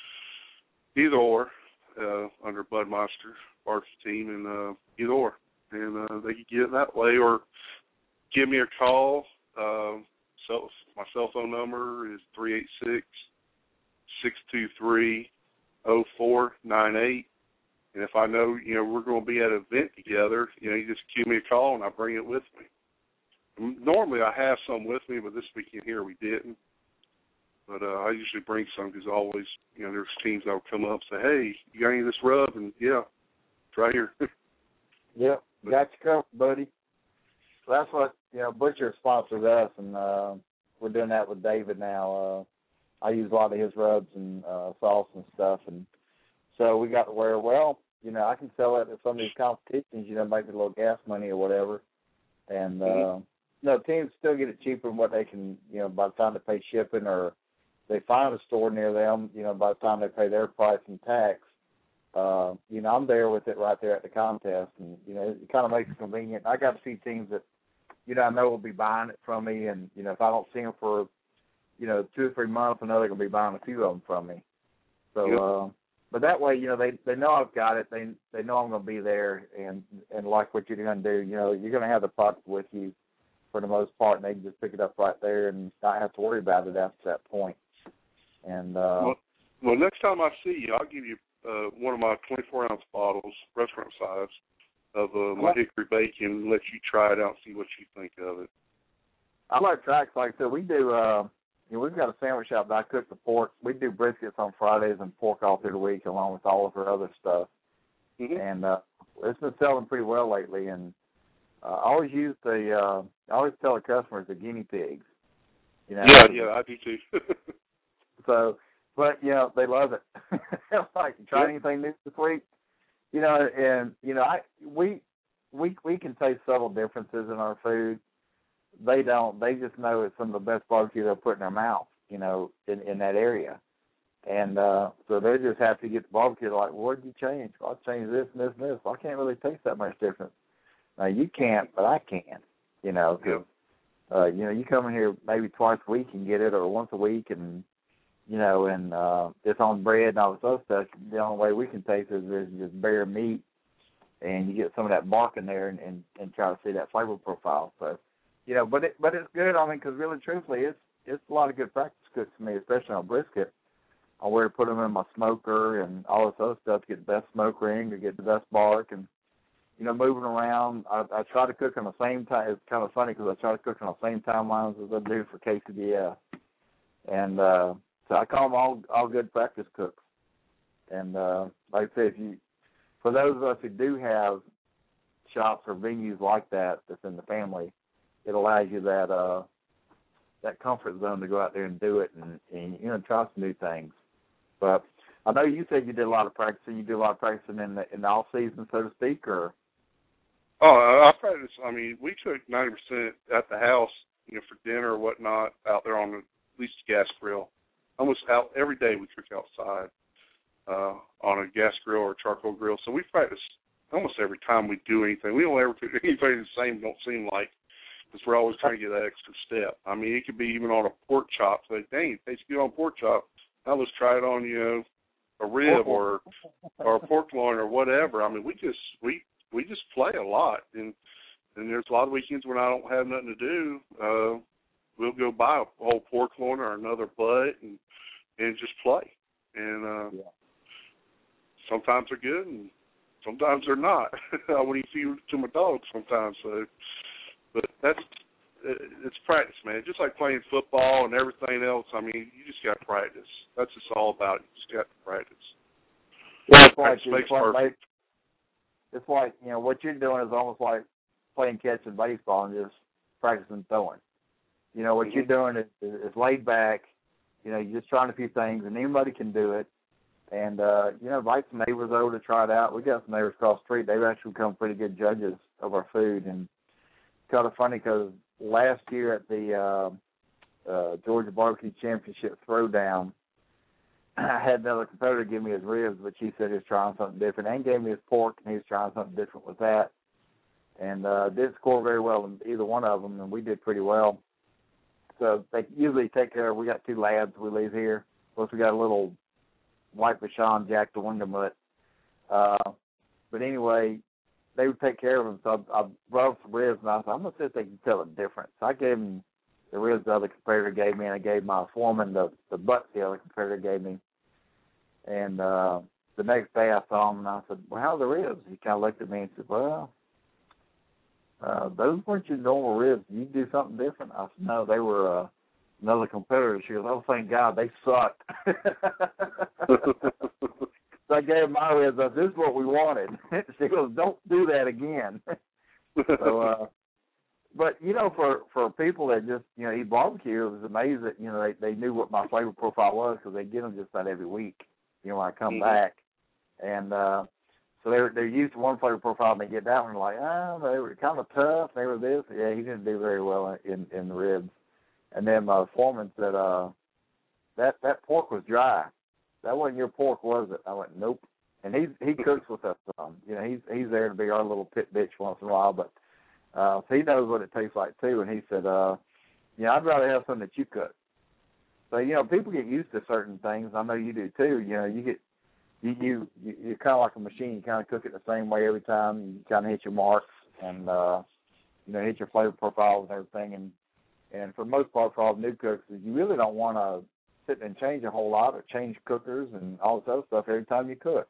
D: Either or, uh, under Budmeister Barbecue Team, and uh, either or, and uh, they could get it that way, or give me a call. Uh, so my cell phone number is three eight six, six two three, zero four nine eight. And if I know, you know, we're going to be at an event together, you know, you just give me a call and I bring it with me. Normally I have some with me, but this weekend here we didn't. But uh, I usually bring some because always, you know, there's teams that will come up and say, hey, you got any of this rub? And, yeah, it's right here.
B: Yep, got you covered, buddy. So that's what, you know, Butcher sponsors us, and uh, we're doing that with David now. Uh, I use a lot of his rubs and uh, sauce and stuff, and so we got to where, well, you know, I can sell it at some of these competitions, you know, make a little gas money or whatever. And, uh,
D: mm-hmm.
B: you know, teams still get it cheaper than what they can, you know, by the time they pay shipping, or they find a store near them, you know, by the time they pay their price and tax. Uh, you know, I'm there with it right there at the contest. And, you know, it kind of makes it convenient. I got to see teams that, you know, I know will be buying it from me. And, you know, if I don't see them for, you know, two or three months, I know they're going to be buying a few of them from me. So,
D: yep.
B: uh, but that way, you know, they, they know I've got it. They they know I'm going to be there and, and like what you're going to do. You know, you're going to have the product with you for the most part, and they can just pick it up right there and not have to worry about it after that point. And uh,
D: well, well, next time I see you, I'll give you uh, one of my twenty-four ounce bottles, restaurant size, of uh, my hickory bacon, and let you try it out and see what you think of it.
B: I like tracks. Like I said, we do. Uh, you know, we've got a sandwich shop that I cook the pork. We do briskets on Fridays and pork all through the week, along with all of our other stuff.
D: Mm-hmm.
B: And uh, it's been selling pretty well lately. And uh, I always use the. Uh, I always tell the customers the guinea pigs. You know,
D: yeah, yeah, I do too.
B: So, but you know, they love it. Like, you try
D: yeah.
B: anything new this week? You know, and you know, I we we we can taste subtle differences in our food. They don't. They just know it's some of the best barbecue they'll put in their mouth, you know, in, in that area. And uh, so they're just happy to get the barbecue. They're like, well, what did you change? Well, I changed this and this and this. Well, I can't really taste that much difference. Now, you can't, but I can, you know. Cause,
D: yeah.
B: uh, you know, you come in here maybe twice a week and get it, or once a week, and, you know, and uh, it's on bread and all this other stuff. The only way we can taste it is just bare meat, and you get some of that bark in there and, and, and try to see that flavor profile. So, you know, but it, but it's good. I mean, because really, truthfully, it's it's a lot of good practice cooks for me, especially on brisket, on where to put them in my smoker and all this other stuff to get the best smoke ring, to get the best bark, and you know, moving around. I, I try to cook on the same time. It's kind of funny because I try to cook on the same timelines as I do for quesadilla, and uh, so I call them all all good practice cooks. And uh, like I say, if you, for those of us who do have shops or venues like that that's in the family, it allows you that uh, that comfort zone to go out there and do it, and, and you know, try some new things. But I know you said you did a lot of practicing. You do a lot of practicing in the in the off season, so to speak, or.
D: Oh, I practice. I mean, we took ninety percent at the house, you know, for dinner or whatnot, out there on the, at least a gas grill. Almost out every day we cook outside uh, on a gas grill or charcoal grill. So we practice almost every time we do anything. We don't ever cook anything the same, don't seem like, because we're always trying to get that extra step. I mean, it could be even on a pork chop. So, dang, it tastes good on pork chop. Now let's try it on, you know, a rib or or a pork loin or whatever. I mean, we just we we just play a lot, and and there's a lot of weekends when I don't have nothing to do. Uh, we'll go buy a whole pork loin or another butt and and just play. And uh,
B: yeah. Sometimes
D: they're good, and sometimes they're not. I wouldn't even feed to my dogs sometimes. So, but that's it's practice, man. Just like playing football and everything else. I mean, you just got to practice. That's just all about it. You just got to practice.
B: Yeah, it's like,
D: makes
B: it's, like,
D: perfect.
B: It's like, you know, what you're doing is almost like playing catch in baseball and just practicing throwing. You know, what
D: mm-hmm.
B: you're doing is, is laid back. You know, you're just trying a few things, and anybody can do it. And, uh, you know, invite some neighbors over to try it out. We got some neighbors across the street. They've actually become pretty good judges of our food. And it's kind of funny because last year at the uh, uh, Georgia Barbecue Championship Throwdown, I had another competitor give me his ribs, but he said he was trying something different, and gave me his pork, and he was trying something different with that. and uh, didn't score very well in either one of them, and we did pretty well. So they usually take care of, we got two lads we leave here. Plus we got a little white Bashan, Jack the Wingamut. Uh, but anyway, they would take care of them. So I, I brought some ribs, and I said, I'm going to see if they can tell the difference. So I gave them the ribs the other competitor gave me, and I gave my foreman the, the butts the other competitor gave me. And uh, the next day I saw him, and I said, well, how are the ribs? He kind of looked at me and said, well, uh, those weren't your normal ribs. Did you do something different? I said, no, they were uh, another competitor. She goes, oh, thank God, they sucked. So I gave my ribs. I said, this is what we wanted. She goes, don't do that again. So, uh, but, you know, for, for people that just, you know, eat barbecue, it was amazing that, you know, they, they knew what my flavor profile was because they get them just about every week, you know, when I come mm-hmm. back. And uh, so they're, they're used to one flavor profile, and they get that one, and like, oh, they were kind of tough. They were this. Yeah, he didn't do very well in, in the ribs. And then my foreman said, uh, that, that pork was dry. That wasn't your pork, was it? I went, nope. And he he cooks with us. Um, you know, he's he's there to be our little pit bitch once in a while, but uh, so he knows what it tastes like too. And he said, uh, you know, I'd rather have something that you cook. So you know, people get used to certain things. I know you do too. You know, you get you you you- you're kind of like a machine. You kind of cook it the same way every time. You kind of hit your marks and uh, you know, hit your flavor profiles and everything. And and for the most part, for all the new cooks, you really don't want to sit and change a whole lot or change cookers and all this other stuff every time you cook.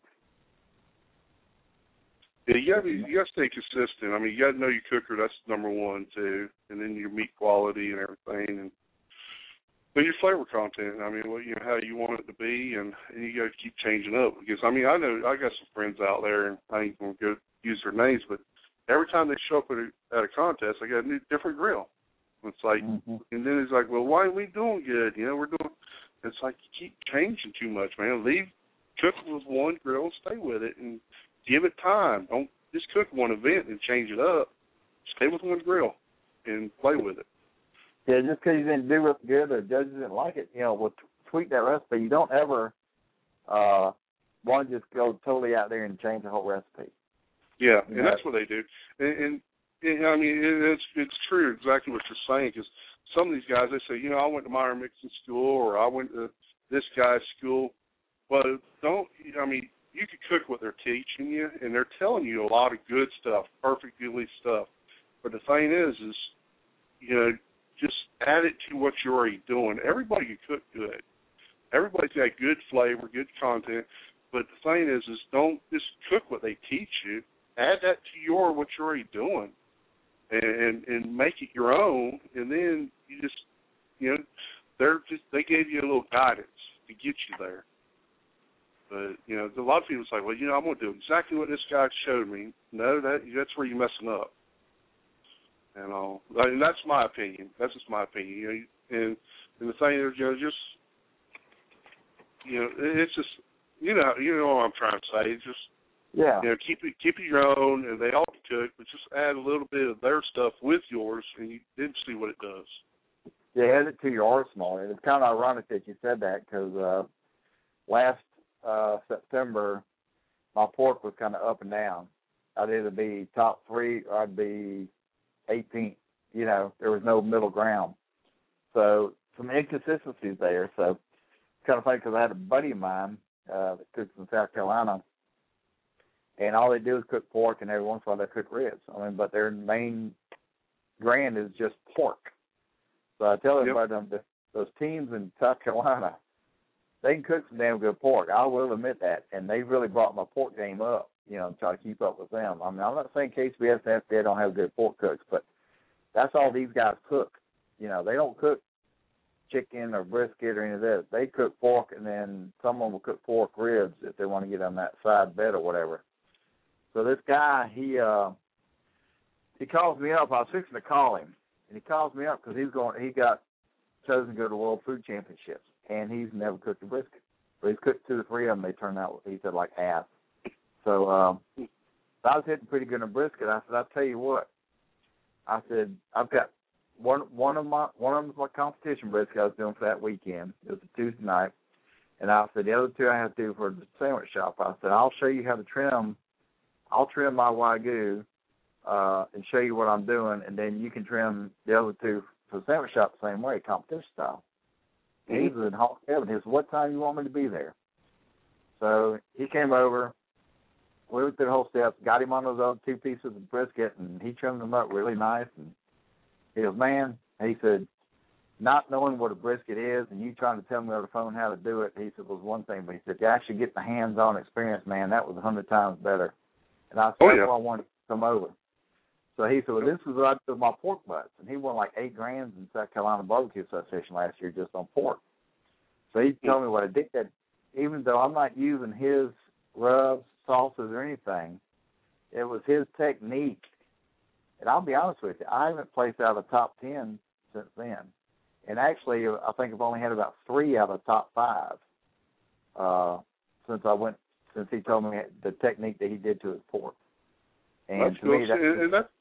D: Yeah, you gotta, you gotta stay consistent. I mean, you gotta know your cooker. That's number one too, and then your meat quality and everything, and but your flavor content. I mean, well, you know how you want it to be, and, and you gotta keep changing up because I mean, I know I got some friends out there, and I ain't gonna go use their names, but every time they show up at a, at a contest, they got a new different grill. It's like, mm-hmm. and then it's like, well, why aren't we doing good? You know, we're doing. It's like you keep changing too much, man. Leave, cook with one grill, stay with it, and give it time. Don't just cook one event and change it up. Stay with one grill and play with it.
B: Yeah, just because you didn't do it good or judges didn't like it, you know, we'll t- tweak that recipe. You don't ever uh, want to just go totally out there and change the whole recipe.
D: Yeah,
B: you
D: and know? That's what they do. And, and, and I mean, it's it's true exactly what you're saying because some of these guys, they say, you know, I went to Meyer Mixon School or I went to this guy's school. But don't, I mean, you can cook what they're teaching you, and they're telling you a lot of good stuff, perfect goodly stuff. But the thing is, is, you know, just add it to what you're already doing. Everybody can cook good. Everybody's got good flavor, good content. But the thing is, is don't just cook what they teach you. Add that to your what you're already doing. And, and make it your own, and then you just, you know, they're just they gave you a little guidance to get you there. But you know, a lot of people say, well, you know, I'm going to do exactly what this guy showed me. No, that that's where you're messing up. And all, I mean, that's my opinion. That's just my opinion. You know, and and the thing is, you know, just you know, it's just you know, you know what I'm trying to say. It's just.
B: Yeah.
D: You know, keep it keep it your own, and they all cook, but just add a little bit of their stuff with yours, and you then see what it does.
B: Yeah, add it to your arsenal. And it's kind of ironic that you said that because uh, last uh, September, my pork was kind of up and down. I'd either be top three or I'd be eighteenth. You know, there was no middle ground. So some inconsistencies there. So it's kind of funny because I had a buddy of mine uh, that cooks in South Carolina. And all they do is cook pork, and every once in a while they cook ribs. I mean, but their main brand is just pork. So I tell everybody, yep. them, those teams in South Carolina, they can cook some damn good pork. I will admit that. And they really brought my pork game up, you know, try to keep up with them. I mean, I'm not saying K C B S and F B A don't have good pork cooks, but that's all these guys cook. You know, they don't cook chicken or brisket or any of this. They cook pork, and then someone will cook pork ribs if they want to get on that side bed or whatever. So this guy, he uh, he calls me up. I was fixing to call him, and he calls me up because he's going. He got chosen to go to the World Food Championships, and he's never cooked a brisket. But he's cooked two or three of them. They turned out, he said, like ass. So um, I was hitting pretty good in a brisket. I said, I'll tell you what. I said, I've got one one of my one of them was my competition brisket I was doing for that weekend. It was a Tuesday night, and I said the other two I have to do for the sandwich shop. I said, I'll show you how to trim. I'll trim my Wagyu uh, and show you what I'm doing, and then you can trim the other two for the sandwich shop the same way, competition style. And
D: Mm-hmm.
B: he was in Hawk Heaven. He said, what time you want me to be there? So he came over. We went through the whole steps, got him on those other two pieces of brisket, and he trimmed them up really nice. And he goes, man, he said, not knowing what a brisket is and you trying to tell me over the phone how to do it, he said, was one thing. But he said, to actually get the hands-on experience, man, that was a hundred times better. And I said,
D: Oh,
B: that's
D: yeah.
B: why I wanted to come over. So he said, well, this is what I did with my pork butts. And he won like eight grand in South Carolina Barbecue Association last year just on pork. So he told me what I did. Even though I'm not using his rubs, sauces, or anything, it was his technique. And I'll be honest with you, I haven't placed out of the top ten since then. And actually, I think I've only had about three out of the top five uh, since I went, since he told me the technique that he did to his pork. And
D: That's
B: to
D: cool.
B: me, that,
D: and, and that's,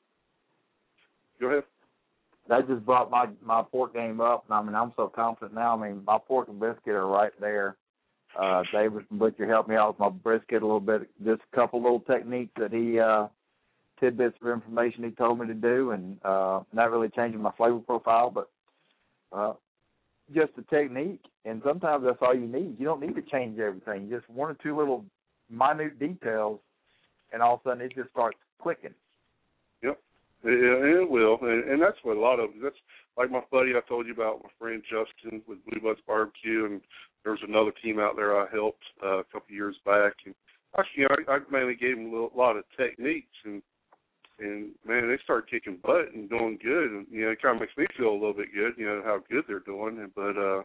D: go ahead.
B: that just brought my, my pork game up. And I mean, I'm so confident now. I mean, my pork and brisket are right there. Uh, David from Butcher helped me out with my brisket a little bit. Just a couple little techniques that he, uh, tidbits of information he told me to do, and uh, not really changing my flavor profile, but uh, just the technique. And sometimes that's all you need. You don't need to change everything. Just one or two little minute details, and all of a sudden it just starts clicking.
D: Yep, it, it will, and, and that's what a lot of that's like my buddy I told you about, my friend Justin with Blue Butts Barbecue, and there was another team out there I helped uh, a couple of years back, and actually, you know, I, I mainly gave them a little, lot of techniques, and and man, they start kicking butt and doing good, and you know, it kind of makes me feel a little bit good, you know, how good they're doing, and, but uh,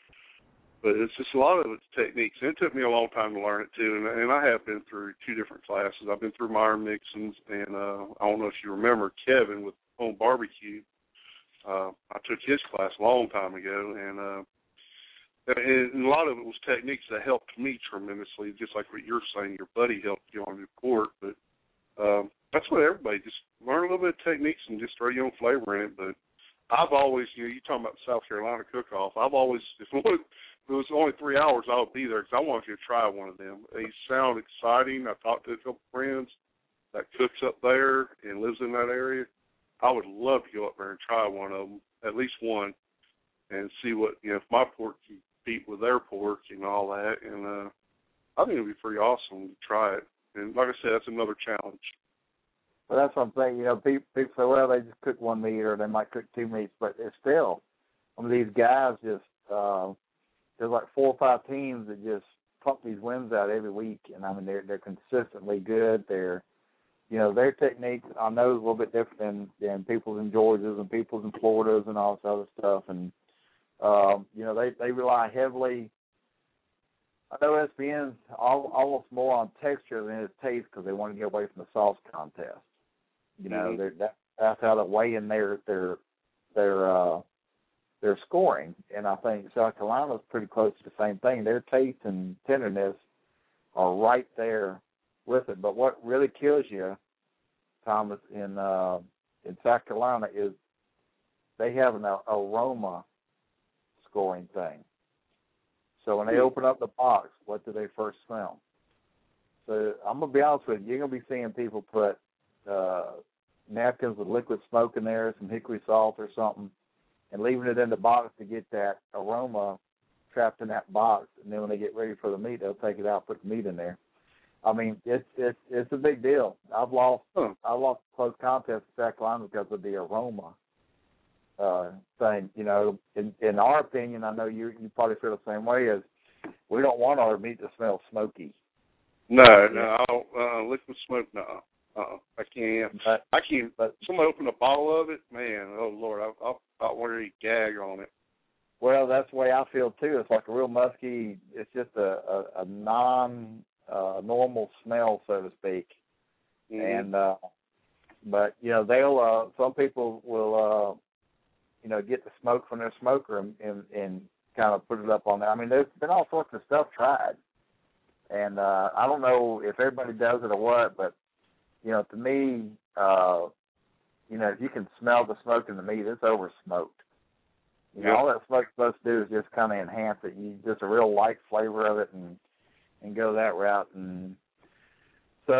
D: but it's just a lot of it's techniques, and it took me a long time to learn it too, and, and I have been through two different classes. I've been through Meyer Mixon's, and uh, I don't know if you remember Kevin with Home Barbecue. Uh, I took his class a long time ago, and, uh, and a lot of it was techniques that helped me tremendously, just like what you're saying. Your buddy helped you on your pork, but um, that's what everybody, just learn a little bit of techniques and just throw your own flavor in it. But I've always, you know, you're talking about the South Carolina cook-off, I've always, if it was only three hours, I would be there because I wanted you to try one of them. They sound exciting. I talked to a couple friends that cooks up there and lives in that area. I would love to go up there and try one of them, at least one, and see what, you know, if my pork can compete with their pork and all that. And uh, I think it would be pretty awesome to try it. And like I said, that's another challenge.
B: Well, that's what I'm saying. You know, people, people say, well, they just cook one meat or they might cook two meats, but it's still, I mean, these guys just, uh, there's like four or five teams that just pump these wins out every week. And, I mean, they're, they're consistently good. They're, you know, their techniques, I know, is a little bit different than, than people's in Georgia's and people's in Florida's and all this other stuff. And, um, you know, they, they rely heavily, I know S P N's all, almost more on texture than its taste because they want to get away from the sauce contest. You know,
D: Mm-hmm.
B: that, that's how they weigh in their, their, their, uh, their scoring. And I think South Carolina's pretty close to the same thing. Their taste and tenderness are right there with it. But what really kills you, Thomas, in uh, in South Carolina is they have an aroma scoring thing. So when they open up the box, what do they first smell? So I'm going to be honest with you, you're going to be seeing people put uh, napkins with liquid smoke in there, some hickory salt or something, and leaving it in the box to get that aroma trapped in that box. And then when they get ready for the meat, they'll take it out, put the meat in there. I mean, it's it's it's a big deal. I've lost
D: Huh.
B: I lost close contests in South Carolina because of the aroma uh, thing. You know, in in our opinion, I know you you probably feel the same way. As we don't want our meat to smell smoky.
D: No, no, I don't, uh, liquid smoke, no. Uh-uh, I can't.
B: But,
D: I can't.
B: but
D: Somebody open a bottle of it, man, oh, Lord, I, I, I want to gag on it.
B: well, that's the way I feel, too. It's like a real musky, it's just a, a, a non, uh, normal smell, so to speak.
D: Mm-hmm.
B: And, uh, but, you know, they'll, uh, some people will, uh, you know, get the smoke from their smoker and, and, and kind of put it up on there. I mean, there's been all sorts of stuff tried. And uh, I don't know if everybody does it or what, but, you know, to me, uh, you know, if you can smell the smoke in the meat, it's over smoked. You know,
D: Yep.
B: all that smoke's supposed to do is just kind of enhance it. You just a real light flavor of it and and go that route. And so,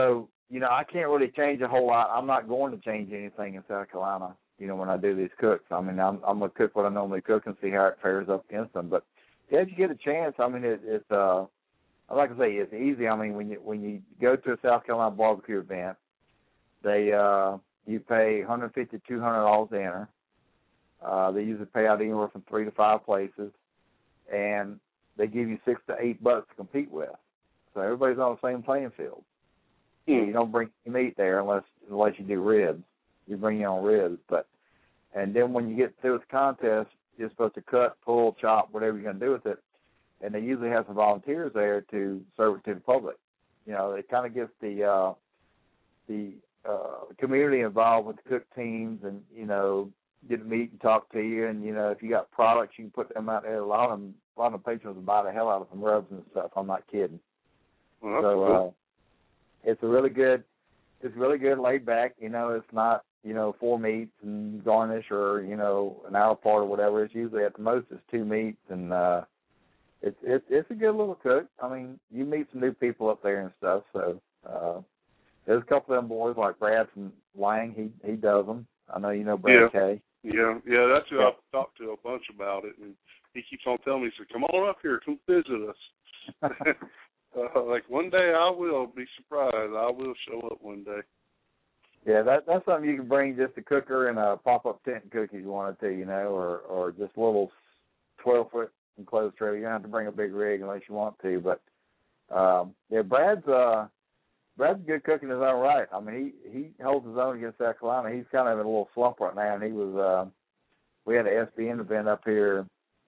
B: you know, I can't really change a whole lot. I'm not going to change anything in South Carolina, you know, when I do these cooks. I mean, I'm, I'm going to cook what I normally cook and see how it fares up against them. But yeah, if you get a chance, I mean, it, it's, uh, like I say, it's easy. I mean, when you when you go to a South Carolina barbecue event, they uh, you pay one hundred fifty dollars, two hundred dollars to enter. Uh, they usually pay out anywhere from three to five places, and they give you six to eight bucks to compete with. So everybody's on the same playing field. Mm. You don't bring your meat there unless unless you do ribs. You bring your own ribs, but and then when you get through with the contest, you're supposed to cut, pull, chop, whatever you're going to do with it. And they usually have some volunteers there to serve it to the public. You know, it kind of gets the uh, the uh, community involved with the cook teams, and you know, get to meet and talk to you. And you know, if you got products, you can put them out there. A lot of them, a lot of the patrons will buy the hell out of some rubs and stuff. I'm not kidding.
D: Well,
B: so
D: cool.
B: uh, it's a really good, it's really good, laid back. You know, it's not you know four meats and garnish or you know an hour part or whatever. It's usually at the most it's two meats and. Uh, It's it's it's a good little cook. I mean, you meet some new people up there and stuff. So uh, there's a couple of them boys like Brad from Lang. He he does them. I know you know Brad
D: yeah.
B: Kay.
D: Yeah, yeah, that's who
B: yeah.
D: I've talked to a bunch about it, and he keeps on telling me, he said, "Come on up here, come visit us." uh, like one day I will be surprised. I will show up one day.
B: Yeah, that that's something you can bring, just a cooker and a pop-up tent and cook if you wanted to, you know, or or just a little twelve foot. Enclosed trailer. You don't have to bring a big rig unless you want to, but um, yeah, Brad's uh, Brad's a good cook in his own right. I mean, he, he holds his own against South Carolina. He's kind of in a little slump right now, and he was. Uh, we had an S B N event up here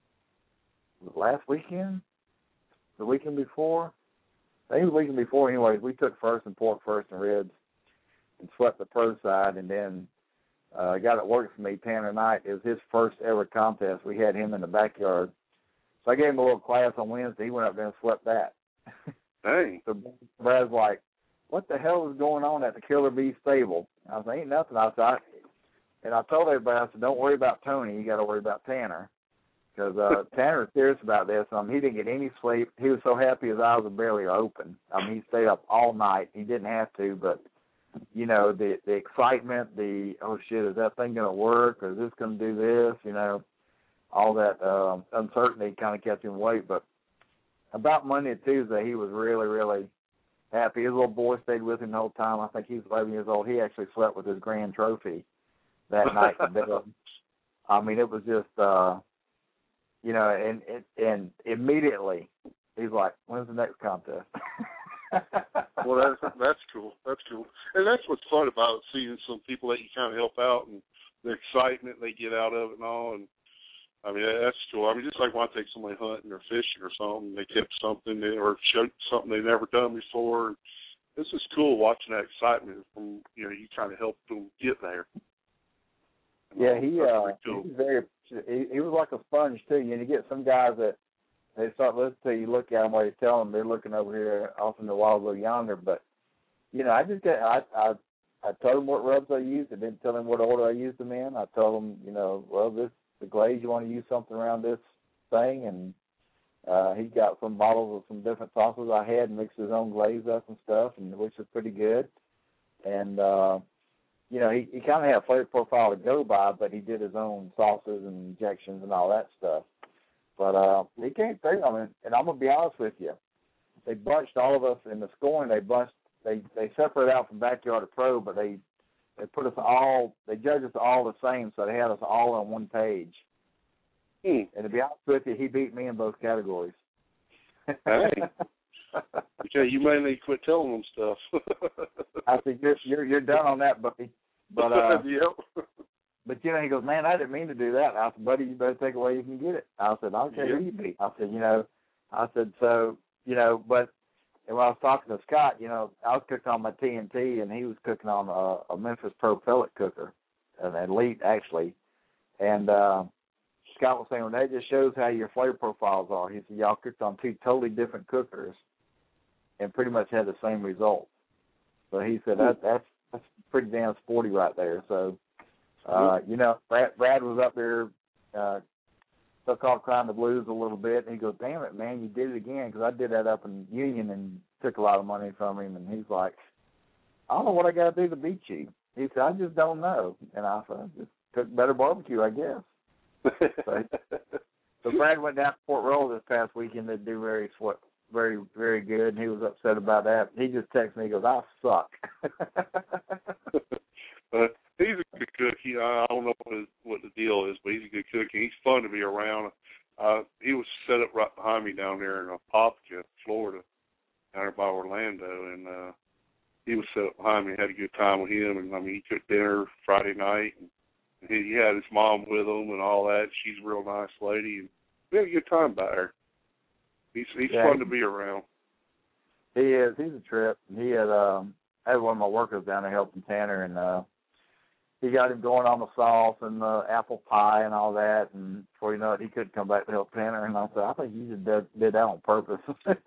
B: last weekend, the weekend before. I think it was the weekend before. Anyways, we took first and pork first and ribs, and swept the pro side, and then. Uh, a guy that worked for me, Tanner Knight, it was his first ever contest. We had him in the backyard. So I gave him a little class on Wednesday. He went up there and swept that.
D: Dang.
B: So Brad's like, what the hell is going on at the Killer Bee stable? I was like, ain't nothing. I said, I, and I told everybody, I said, don't worry about Tony. You got to worry about Tanner. Because uh, Tanner was serious about this. Um, he didn't get any sleep. He was so happy his eyes were barely open. I mean, he stayed up all night. He didn't have to, but you know, the the excitement, the, oh, shit, is that thing going to work, or is this going to do this, you know, all that um, uncertainty kind of kept him awake. But about Monday and Tuesday, he was really, really happy. His little boy stayed with him the whole time. I think he was eleven years old. He actually slept with his grand trophy that night in bed. I mean, it was just, uh, you know, and, and, and immediately he's like, when's the next contest?
D: Well, that's that's cool. That's cool, and that's what's fun about seeing some people that you kind of help out and the excitement they get out of it and all. And I mean, that's cool. I mean, just like when I take somebody hunting or fishing or something, they tip something or show something they've never done before. This is cool watching that excitement from you know you kind of help them get there.
B: Yeah, he uh,
D: cool.
B: he's very. He, he was like a sponge too. You know, you get some guys that. They start listening to you, look at them while you tell them they're looking over here off in the wild over yonder. But, you know, I just get, I, I, I told them what rubs I used. I didn't tell them what order I used them in. I told them, you know, well, this, the glaze, you want to use something around this thing. And uh, he got some bottles of some different sauces I had and mixed his own glaze up and stuff, and which was pretty good. And, uh, you know, he, he kind of had a flavor profile to go by, but he did his own sauces and injections and all that stuff. But uh, he came through. I mean, and I'm gonna be honest with you, they bunched all of us in the scoring. They bunched. They they separated out from backyard to pro, but they they put us all. They judged us all the same, so they had us all on one page.
D: Hmm.
B: And to be honest with you, he beat me in both categories.
D: Hey. Okay, you may need to quit telling them stuff.
B: I said, you're you're you're done on that, buddy. But uh,
D: yep.
B: But, you know, he goes, man, I didn't mean to do that. I said, buddy, you better take it where you can get it. I said, I don't care
D: yeah.
B: who you beat. I said, you know, I said, so, you know, but and when I was talking to Scott, you know, I was cooking on my T N T, and he was cooking on a, a Memphis Pro pellet cooker, an Elite, actually. And uh, Scott was saying, well, that just shows how your flavor profiles are. He said, y'all cooked on two totally different cookers and pretty much had the same results. So he said, that, that's, that's pretty damn sporty right there. So, Uh, you know, Brad, Brad was up there, uh, took off crying the blues a little bit, and he goes, damn it, man, you did it again, because I did that up in Union and took a lot of money from him, and he's like, I don't know what I got to do to beat you. He said, I just don't know. And I said, just cook better barbecue, I guess. So, so Brad went down to Fort Roll this past weekend to do very, very, very good, and he was upset about that. He just texted me, he goes, I suck.
D: uh, he's a good cook. He, I don't know what, his, what the deal is, but he's a good cook, and he's fun to be around. Uh, he was set up right behind me down there in Apopka, Florida, down there by Orlando, and uh, he was set up behind me. Had a good time with him, and I mean, he cooked dinner Friday night, and he, he had his mom with him and all that. She's a real nice lady, and we had a good time by her. He's he's
B: yeah,
D: fun to be around.
B: He is. He's a trip. He had um, I had one of my workers down there helping Tanner, and uh, he got him going on the sauce and the apple pie and all that. And before you know it, he couldn't come back to help Tanner. And I said, I think you just did, did that on purpose.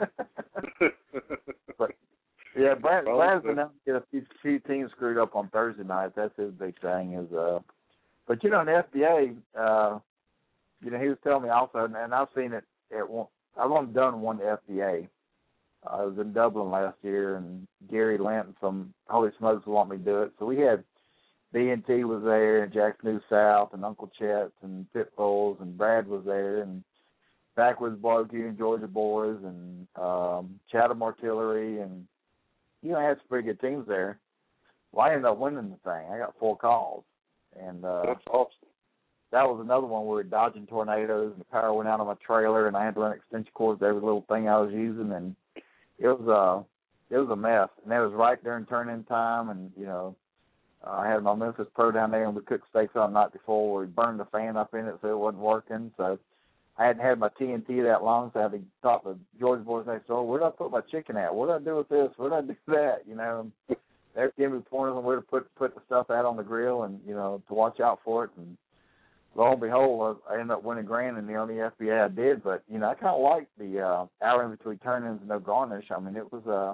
B: But yeah, Brad, Brad's been out to get a few, few teams screwed up on Thursday nights. That's his big thing. Is uh, but you know, in the F B A, uh, you know, he was telling me also, and, and I've seen it at one. I've only done one F B A. Uh, I was in Dublin last year, and Gary Linton from Holy Smokes wanted me to do it. So we had B and T was there, and Jack's New South, and Uncle Chet's, and Pitbulls, and Brad was there, and Backwoods Barbecue, and Georgia Boys, and um, Chatham Artillery, and you know, I had some pretty good teams there. Well, I ended up winning the thing. I got four calls, and uh,
D: that's awesome.
B: That was another one where we were dodging tornadoes, and the power went out on my trailer, and I had to run extension cords to every little thing I was using, and it was uh, it was a mess. And that was right during turn-in time, and you know, uh, I had my Memphis Pro down there, and we cooked steaks on the night before. Where we burned the fan up in it, so it wasn't working. So I hadn't had my T N T that long, so I had to talk to George Boys next door. Where did I put my chicken at? What did I do with this? What did I do with that? You know, they're giving me pointers on where to put put the stuff out on the grill, and you know, to watch out for it. And lo and behold, I ended up winning grand in the only F B A I did. But you know, I kind of liked the uh, hour in between turn-ins and no garnish. I mean, it was uh,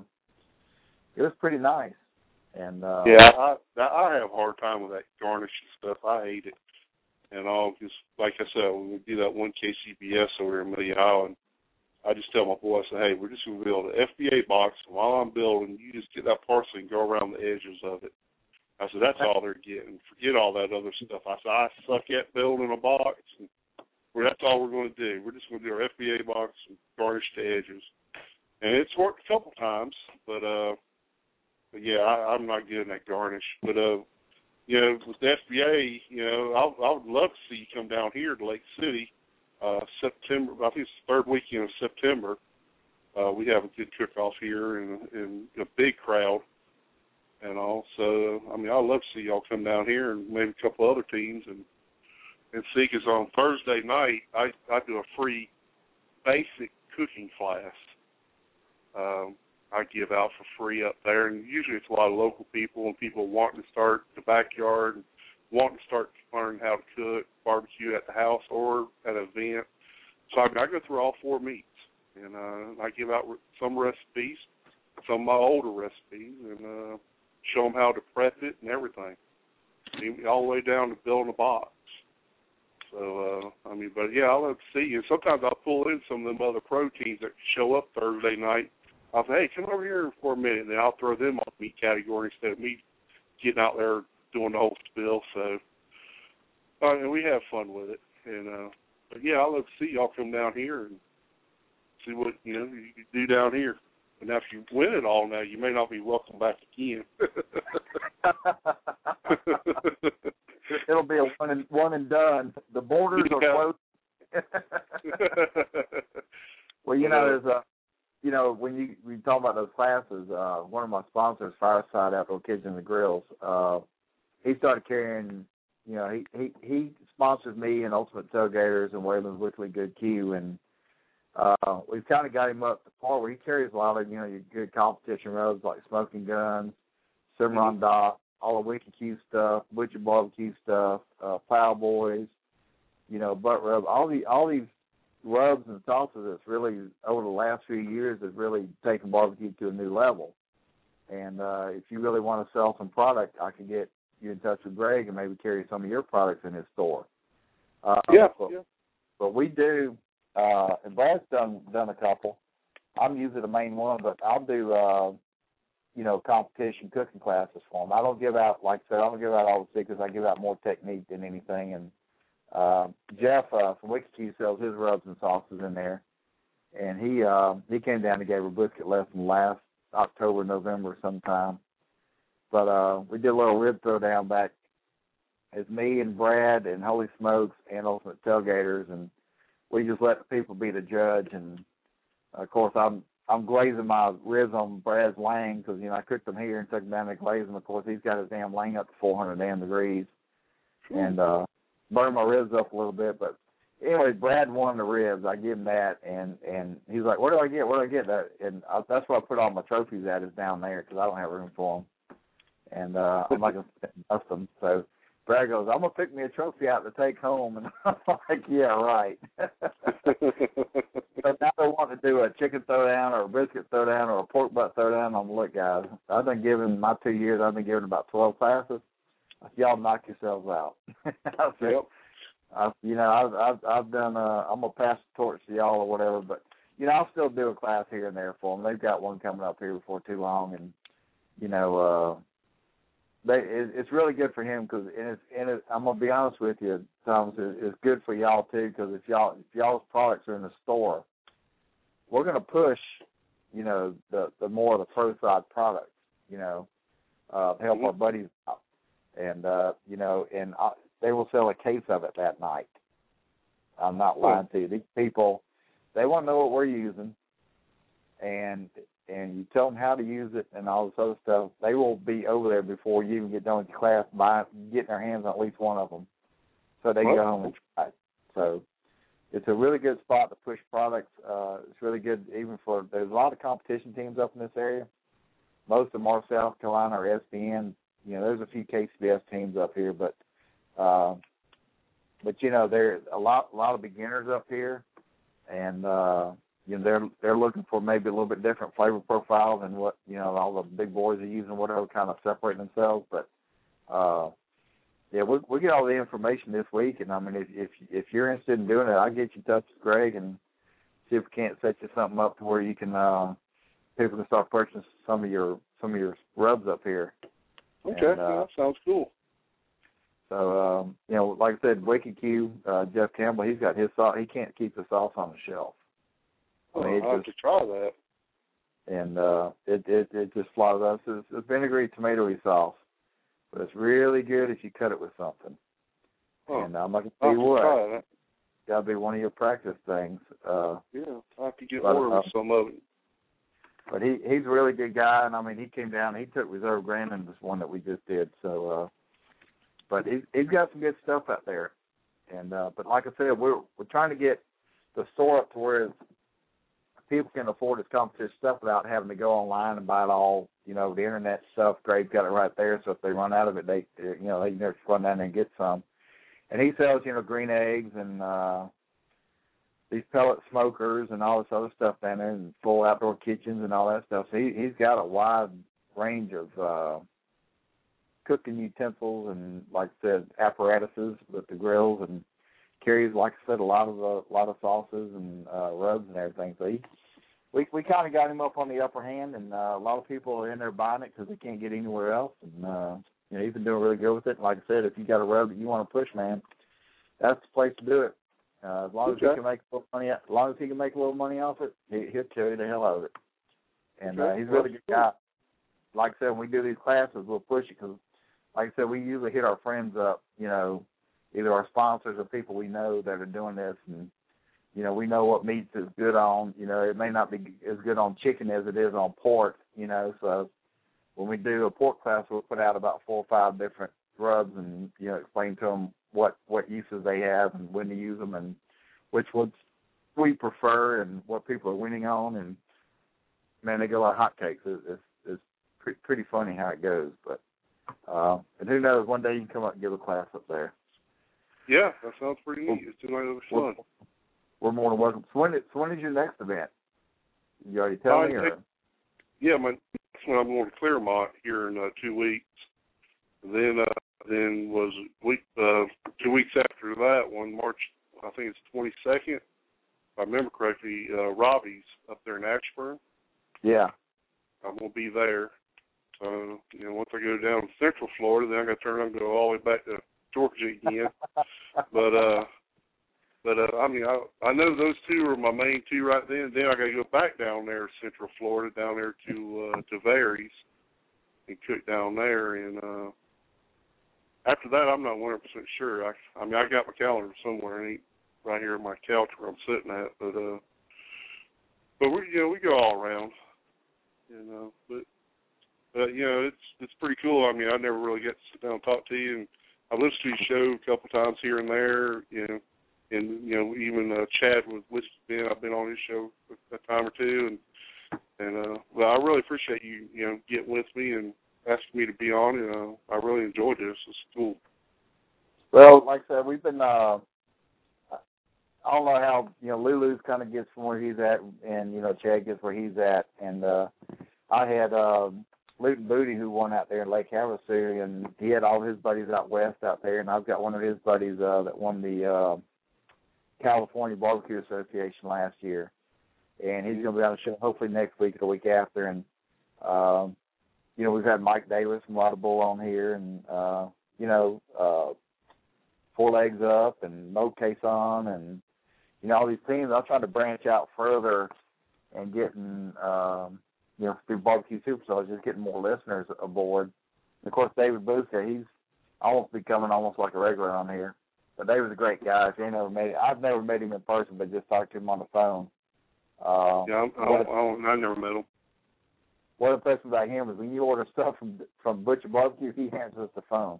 B: it was pretty nice. And uh,
D: yeah, I I have a hard time with that garnish and stuff. I hate it. And all, just like I said, when we do that one K C B S over in Million Island, I just tell my boy, I say, hey, we're just going to build an F B A box. And while I'm building, you just get that parsley and go around the edges of it. I said, that's all they're getting. Forget all that other stuff. I said, I suck at building a box. And well, that's all we're going to do. We're just going to do our F B A box and garnish the edges. And it's worked a couple times, but, uh, but yeah, I, I'm not good at that garnish. But, uh, you know, with the F B A, you know, I, I would love to see you come down here to Lake City, uh, September. I think it's the third weekend of September. Uh, we have a good cook-off here and, and a big crowd and all. So, I mean, I'd love to see y'all come down here and maybe a couple other teams and and see. Because on Thursday night, I, I do a free basic cooking class. Um, I give out for free up there, and usually it's a lot of local people and people wanting to start the backyard and wanting to start learning how to cook barbecue at the house or at an event. So I, mean, I go through all four meats, and uh, I give out some recipes, some of my older recipes, and uh, show them how to prep it and everything, all the way down to building a box. So, uh, I mean, but yeah, I love to see you. Sometimes I'll pull in some of them other pro teams that show up Thursday night. I'll say, hey, come over here for a minute, and then I'll throw them on the meat category instead of me getting out there doing the whole spill. So, uh, and we have fun with it. And, uh, but yeah, I love to see y'all come down here and see what, you know, you can do down here. And now if you win it all now, you may not be welcome back again.
B: It'll be a one and, one and done. The borders
D: yeah.
B: are closed. Well, you know, there's a, you know, when you we talk about those classes, uh, one of my sponsors, Fireside Outdoor Kitchens and Grills, uh, he started carrying, you know, he, he, he sponsors me and Ultimate Tailgaters and Wayland's Weekly Good Q, and uh, we've kind of got him up to par where he carries a lot of, you know, your good competition rubs like Smoking Guns, Cimarron Dock, all the Wicked Q stuff, Butcher Barbecue stuff, uh, Plow Boys, you know, butt rub, all the all these rubs and sauces that's really, over the last few years, has really taken barbecue to a new level. And uh, if you really want to sell some product, I can get you in touch with Greg and maybe carry some of your products in his store. Uh,
D: yeah,
B: but,
D: yeah.
B: But we do, uh, and Brad's done done a couple. I'm usually the main one, but I'll do, uh, you know, competition cooking classes for them. I don't give out, like I said, I don't give out all the secrets. I give out more technique than anything. And uh, Jeff uh, from Wicked Q sells his rubs and sauces in there. And he uh, he came down and gave a brisket lesson last October, November sometime. But uh, we did a little rib throwdown back. It's me and Brad and Holy Smokes and Ultimate Tailgaters, and we just let the people be the judge. And of course, I'm I'm glazing my ribs on Brad's Lang because you know I cooked them here and took them down to glaze them. Of course, he's got his damn Lang up to four hundred damn degrees, and uh, burned my ribs up a little bit. But anyway, Brad won the ribs. I give him that, and and he's like, "Where do I get? Where do I get that?" And I, that's where I put all my trophies at is down there because I don't have room for them, and uh, I'm not gonna dust them. So Brad goes, "I'm gonna pick me a trophy out to take home," and I'm like, "Yeah, right." But now they want to do a chicken throwdown or a brisket throwdown or a pork butt throwdown. I'm like, look, guys, I've been giving my two years. I've been giving about twelve classes. Y'all knock yourselves out. I said,
D: yep.
B: I, you know, I've I've, I've done. Uh, I'm gonna pass the torch to y'all or whatever, but you know, I'll still do a class here and there for them. They've got one coming up here before too long, and you know, uh, they it, it's really good for him because and it's and it, I'm gonna be honest with you, Thomas, it, it's good for y'all too because if y'all if y'all's products are in the store, we're gonna push, you know, the the more of the pro side products, you know, uh, help
D: mm-hmm.
B: our buddies out, and uh, you know, and. I, They will sell a case of it that night. I'm not lying to you. These people, they want to know what we're using, and and you tell them how to use it and all this other stuff. They will be over there before you even get done with your class, buying, getting their hands on at least one of them, so they can go home and try it. So it's a really good spot to push products. Uh, it's really good even for, there's a lot of competition teams up in this area. Most of them are South Carolina or S B N. You know, there's a few K C B S teams up here, but Uh, but you know, there's a lot, a lot of beginners up here, and uh, you know they're they're looking for maybe a little bit different flavor profile than what you know all the big boys are using, whatever, kind of separate themselves. But uh, yeah, we we get all the information this week, and I mean, if if if you're interested in doing it, I'll get you in touch with Greg and see if we can't set you something up to where you can uh, people can start purchasing some of your some of your rubs up here.
D: Okay,
B: and, uh,
D: yeah, that sounds cool.
B: So, um, you know, like I said, Wicked Q, uh, Jeff Campbell, he's got his sauce. He can't keep the sauce on the shelf. I
D: Oh,
B: mean,
D: I'll have
B: just,
D: to try that.
B: And uh, it, it it just flies up. It's, it's vinegary tomatoey sauce, but it's really good if you cut it with something.
D: Oh,
B: and I'm not going to tell
D: I'll
B: you
D: have to
B: what.
D: try that.
B: Got to be one of your practice things. Uh,
D: Yeah, I have to get
B: but,
D: order
B: uh,
D: with some of it.
B: But he he's a really good guy, and I mean, he came down. He took Reserve Grandin, this one that we just did. So. Uh, But he's, he's got some good stuff out there, and uh, but like I said, we're we're trying to get the store up to where people can afford this competition stuff without having to go online and buy it all. You know, the internet stuff. Greg's got it right there, so if they run out of it, they you know they can just run down there and get some. And he sells you know green eggs and uh, these pellet smokers and all this other stuff down there, and full outdoor kitchens and all that stuff. So he he's got a wide range of. Uh, cooking utensils and, like I said, apparatuses with the grills, and carries, like I said, a lot of uh, a lot of sauces and uh, rubs and everything. So he, we we kind of got him up on the upper hand, and uh, a lot of people are in there buying it because they can't get anywhere else. And uh, you know, he's been doing really good with it. And like I said, if you got a rub that you want to push, man, that's the place to do it. Uh, as long
D: okay.
B: as he can make a little money, as long as he can make a little money off it, he, he'll tell you the hell out of it. And
D: okay.
B: uh, he's a really good guy. Like I said, when we do these classes, we'll push it because. Like I said, we usually hit our friends up, you know, either our sponsors or people we know that are doing this. And, you know, we know what meats is good on. You know, it may not be as good on chicken as it is on pork, you know. So when we do a pork class, we'll put out about four or five different rubs and, you know, explain to them what, what uses they have and when to use them and which ones we prefer and what people are winning on. And, man, they go like hotcakes. It's, it's, it's pretty, pretty funny how it goes, but. Uh, and who knows, one day you can come up and give a class up there.
D: Yeah, that sounds pretty neat. It's too much
B: we're,
D: fun.
B: We're more than welcome. So when, is, so when is your next event? You already tell
D: uh,
B: me? Or?
D: Yeah, my next one I'm going to Claremont here in uh, two weeks. Then uh, then was week uh, two weeks after that one, March, I think it's twenty-second, if I remember correctly, uh, Robbie's up there in Ashburn.
B: Yeah.
D: I'm going to be there. So, you know, once I go down to Central Florida, then I got to turn around and go all the way back to Georgia again. but, uh, but uh, I mean, I I know those two are my main two right then. Then I got to go back down there, Central Florida, down there to uh, to Varys and cook down there. And uh, after that, I'm not one hundred percent sure. I, I mean, I got my calendar somewhere, and right here on my couch where I'm sitting at. But uh, but we you know we go all around, you know. But but you know it's it's pretty cool. I mean, I never really get to sit down and talk to you, and I listened to your show a couple times here and there, you know. And, you know, even uh, Chad with Whiskey Ben, I've been on his show a time or two. And, and uh, well, I really appreciate you, you know, getting with me and asking me to be on. And uh, I really enjoyed this. It's cool.
B: Well, like I said, we've been, uh, I don't know how, you know, Lulu's kind of gets from where he's at, and, you know, Chad gets where he's at. And uh, I had uh, Luton Booty, who won out there in Lake Havasu, and he had all his buddies out west out there. And I've got one of his buddies uh, that won the uh, California Barbecue Association last year, and he's going to be on the show hopefully next week or the week after. And um, you know, we've had Mike Davis from Laudable on here, and uh, you know, uh, Four Legs Up and Mo Cason, and you know, all these teams. I'm trying to branch out further and getting um, you know, through Barbecue Superstars, just getting more listeners aboard. And of course, David Boothka, he's almost becoming almost like a regular on here. But David's a great guy. If you ain't never met him, I've never met him in person, but just talked to him on the phone. Uh,
D: yeah, I, I, I, I never met him.
B: What impresses about him is when you order stuff from from Butcher Barbecue, he answers the phone.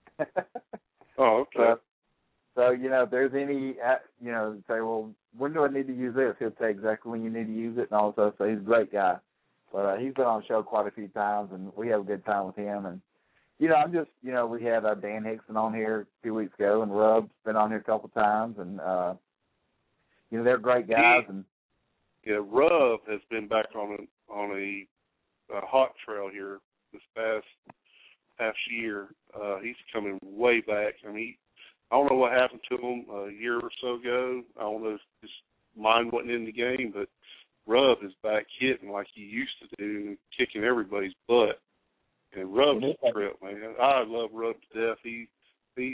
D: Oh, okay.
B: So, so, you know, if there's any, you know, say, well, when do I need to use this? He'll say exactly when you need to use it and all that. So he's a great guy. But uh, he's been on the show quite a few times, and we have a good time with him. And you know, I'm just, you know, we had uh, Dan Hickson on here a few weeks ago, and Rub's been on here a couple times, and, uh, you know, they're great guys. And
D: yeah, Rub has been back on a, on a, a hot trail here this past past year. Uh, he's coming way back. I mean, I don't know what happened to him a year or so ago. I don't know if his mind wasn't in the game, but Rub is back hitting like he used to do, kicking everybody's butt. And Rub's a trip, man. I love Rub to death. He, he's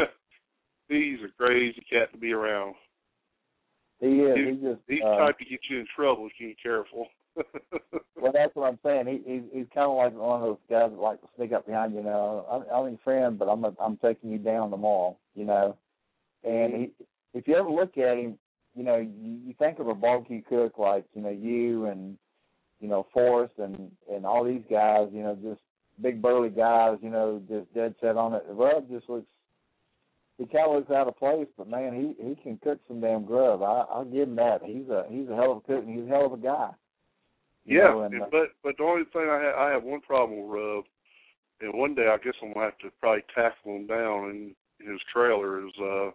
D: he's a crazy cat to be around.
B: He is.
D: He,
B: he just,
D: he's
B: uh,
D: the type to get you in trouble if you ain't careful.
B: Well, that's what I'm saying. He, he he's kind of like one of those guys that like to sneak up behind you. You know, I'm, I'm your friend, but I'm a, I'm taking you down tomorrow. You know, and he, if you ever look at him, you know, you, you think of a barbecue cook like, you know, you and, you know, Forrest and and all these guys. You know, just big burly guys, you know, just dead set on it. Rub just looks, he kind of looks out of place, but man, he, he can cook some damn grub. I, I'll give him that. He's a he's a hell of a cook, and he's a hell of a guy.
D: Yeah,
B: know, and, uh,
D: but but the only thing I have, I have one problem with Rub, and one day I guess I'm gonna have to probably tackle him down in his trailer. Is uh,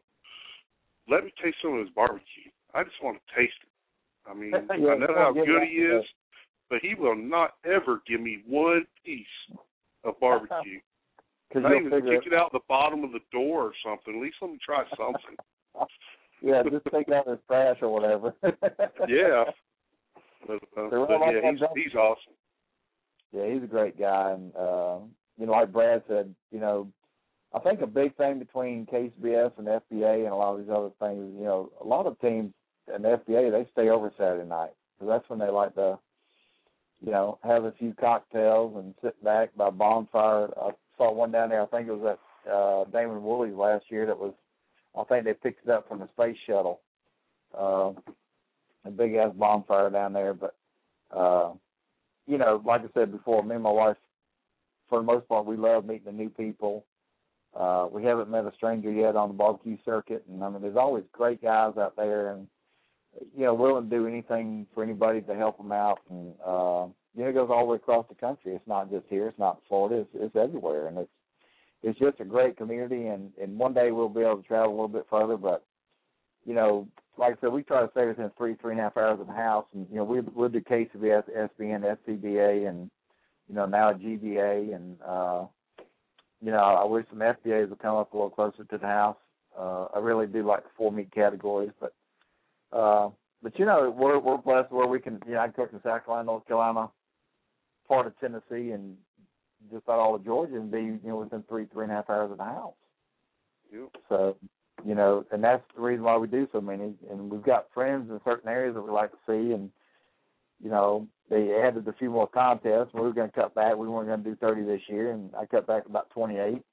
D: let me taste some of his barbecue. I just want to taste it. I mean,
B: yeah,
D: I know how good
B: that,
D: he is, but he will not ever give me one piece of barbecue. Not even kick it out the bottom of the door or something. At least let me try something.
B: Yeah, just take out his trash or whatever.
D: Yeah. But, uh, but yeah, he's, he's awesome.
B: Yeah, he's a great guy. And, uh, you know, like Brad said, you know, I think a big thing between K C B S and F B A and a lot of these other things, you know, a lot of teams in the F B A, they stay over Saturday night. Because that's when they like to, you know, have a few cocktails and sit back by a bonfire. I saw one down there, I think it was at uh, Damon Woolley's last year that was, I think they picked it up from the space shuttle. Uh, a big-ass bonfire down there. But, uh, you know, like I said before, me and my wife, for the most part, we love meeting the new people. Uh, we haven't met a stranger yet on the barbecue circuit. And, I mean, there's always great guys out there and, you know, willing to do anything for anybody to help them out. And, uh, you know, it goes all the way across the country. It's not just here. It's not in Florida. It's, it's everywhere. And it's it's just a great community. And, and one day we'll be able to travel a little bit further. But, you know, like I said, we try to stay within three, three and a half hours of the house. And, you know, we, we'll do K C B S, S B N, S C B A, and, you know, now G B A. And, uh, you know, I wish some F B As would come up a little closer to the house. Uh, I really do like the four meat categories. But, uh, but you know, we're, we're blessed where we can, you know, I cook in South Carolina, North Carolina, part of Tennessee, and just about all of Georgia and be, you know, within three, three and a half hours of the house.
D: Yep.
B: So, you know, and that's the reason why we do so many. And we've got friends in certain areas that we like to see, and, you know, they added a few more contests. We were going to cut back. We weren't going to do thirty this year, and I cut back about twenty-eight.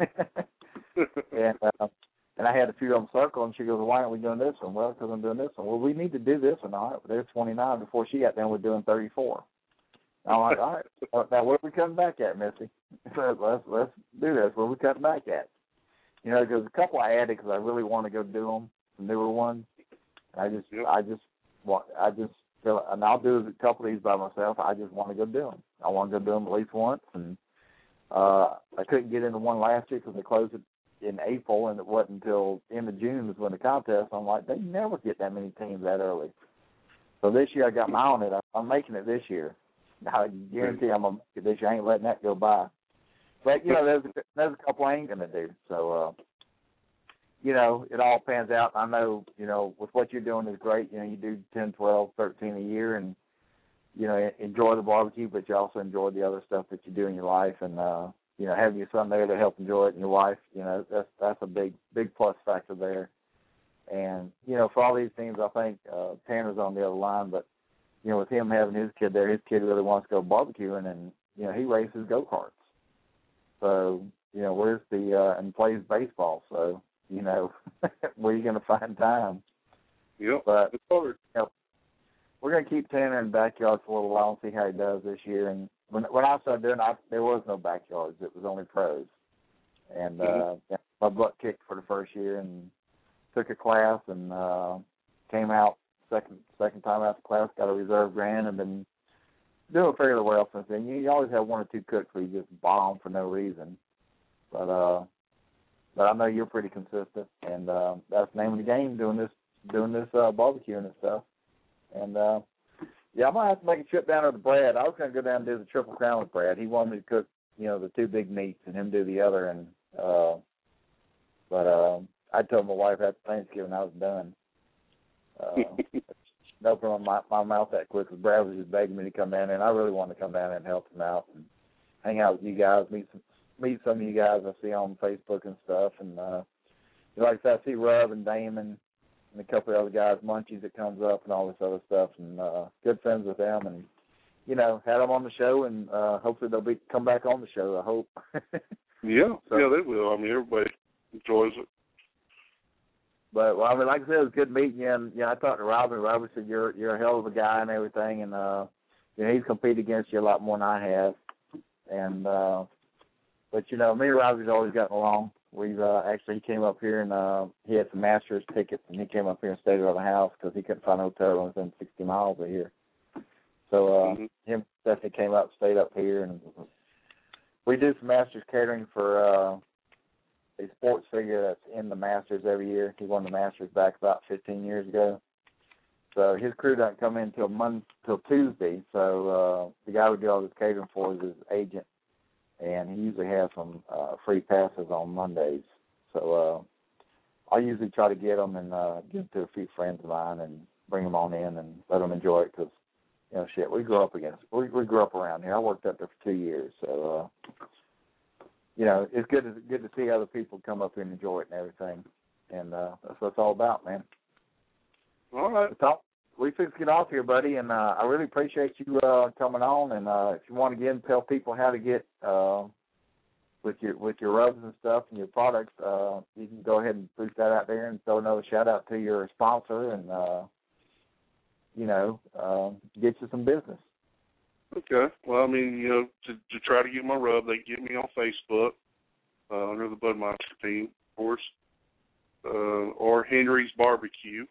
B: and uh, and I had a few of them circle, and she goes, well, why aren't we doing this one? Well, because I'm doing this one. Well, we need to do this one. All right, there's twenty-nine. Before she got done, we're doing thirty-four. And I'm like, all right, well, now where are we cutting back at, Missy? So let's, let's do this. Where are we cutting back at? You know, there's a couple I added because I really want to go do them, some newer ones. I just, yep. I just want, I just feel, and I'll do a couple of these by myself. I just want to go do them. I want to go do them at least once. And uh, I couldn't get into one last year because they closed it in April, and it wasn't until end of June was when the contest. I'm like, they never get that many teams that early. So this year I got my eye on it. I'm making it this year. I guarantee I'm gonna make it this year. I ain't letting that go by. But you know, there's a, there's a couple I ain't gonna do. So uh, you know, it all pans out. I know, you know, with what you're doing is great. You know, you do ten, twelve, thirteen a year, and you know, enjoy the barbecue, but you also enjoy the other stuff that you do in your life, and uh, you know, having your son there to help enjoy it, and your wife. You know, that's that's a big big plus factor there. And you know, for all these teams, I think uh, Tanner's on the other line, but you know, with him having his kid there, his kid really wants to go barbecuing, and you know, he races go-karts. So, you know, where's the uh, and plays baseball. So, you know, where are you going to find time?
D: Yep.
B: But you know, we're going to keep Tanner in the backyard for a little while and see how he does this year. And when when I started doing it, there was no backyards; it was only pros. And mm-hmm. uh, yeah, my butt kicked for the first year, and took a class, and uh, came out. Second second time out of class, got a reserve grant, and been doing fairly well since then. You, you always have one or two cooks where you just bomb for no reason, but uh, but I know you're pretty consistent, and uh, that's the name of the game. Doing this doing this uh, barbecuing and stuff, and uh, yeah, I might have to make a trip down there to Brad. I was going to go down and do the Triple Crown with Brad. He wanted me to cook, you know, the two big meats and him do the other, and uh, but uh, I told my wife after Thanksgiving I was done. Uh, open my, my mouth that quick because Brad was just begging me to come down there, and I really wanted to come down there and help him out and hang out with you guys, meet some meet some of you guys I see on Facebook and stuff. And uh, like I said, I see Rub and Damon and a couple of other guys, Munchies that comes up and all this other stuff, and uh, good friends with them. And you know, had them on the show, and uh, hopefully they'll be come back on the show. I hope.
D: yeah,
B: so,
D: yeah, they will. I mean, everybody enjoys it.
B: But well, I mean, like I said, it was good meeting you. And you know, I talked to Robert. Robert said you're you're a hell of a guy and everything, and uh, you know, he's competed against you a lot more than I have. And uh, but you know, me and Robert's always gotten along. We've uh, actually he came up here and uh, he had some Masters tickets, and he came up here and stayed at our house because he couldn't find a hotel within sixty miles of here. So uh, mm-hmm. him and Stephanie came up, stayed up here, and we do some Masters catering for. Uh, a sports figure that's in the Masters every year. He won the Masters back about fifteen years ago. So his crew doesn't come in until Monday, till Tuesday. So uh, the guy we do all this catering for is his agent, and he usually has some uh, free passes on Mondays. So uh, I usually try to get them and uh, give them to a few friends of mine and bring them on in and let them enjoy it because, you know, shit, we grew up against, we, we grew up around here. I worked up there for two years, so uh, you know, it's good to good to see other people come up here and enjoy it and everything, and uh, that's what it's all about, man.
D: All right.
B: Talk, we fix get off here, buddy, and uh, I really appreciate you uh, coming on. And uh, if you want to again tell people how to get uh, with your with your rubs and stuff and your products, uh, you can go ahead and boost that out there and throw another shout out to your sponsor, and uh, you know, uh, get you some business.
D: Okay. Well, I mean, you know, to, to try to get my rub, they can get me on Facebook uh, under the Budmeister team, of course, uh, or Henry's Barbecue.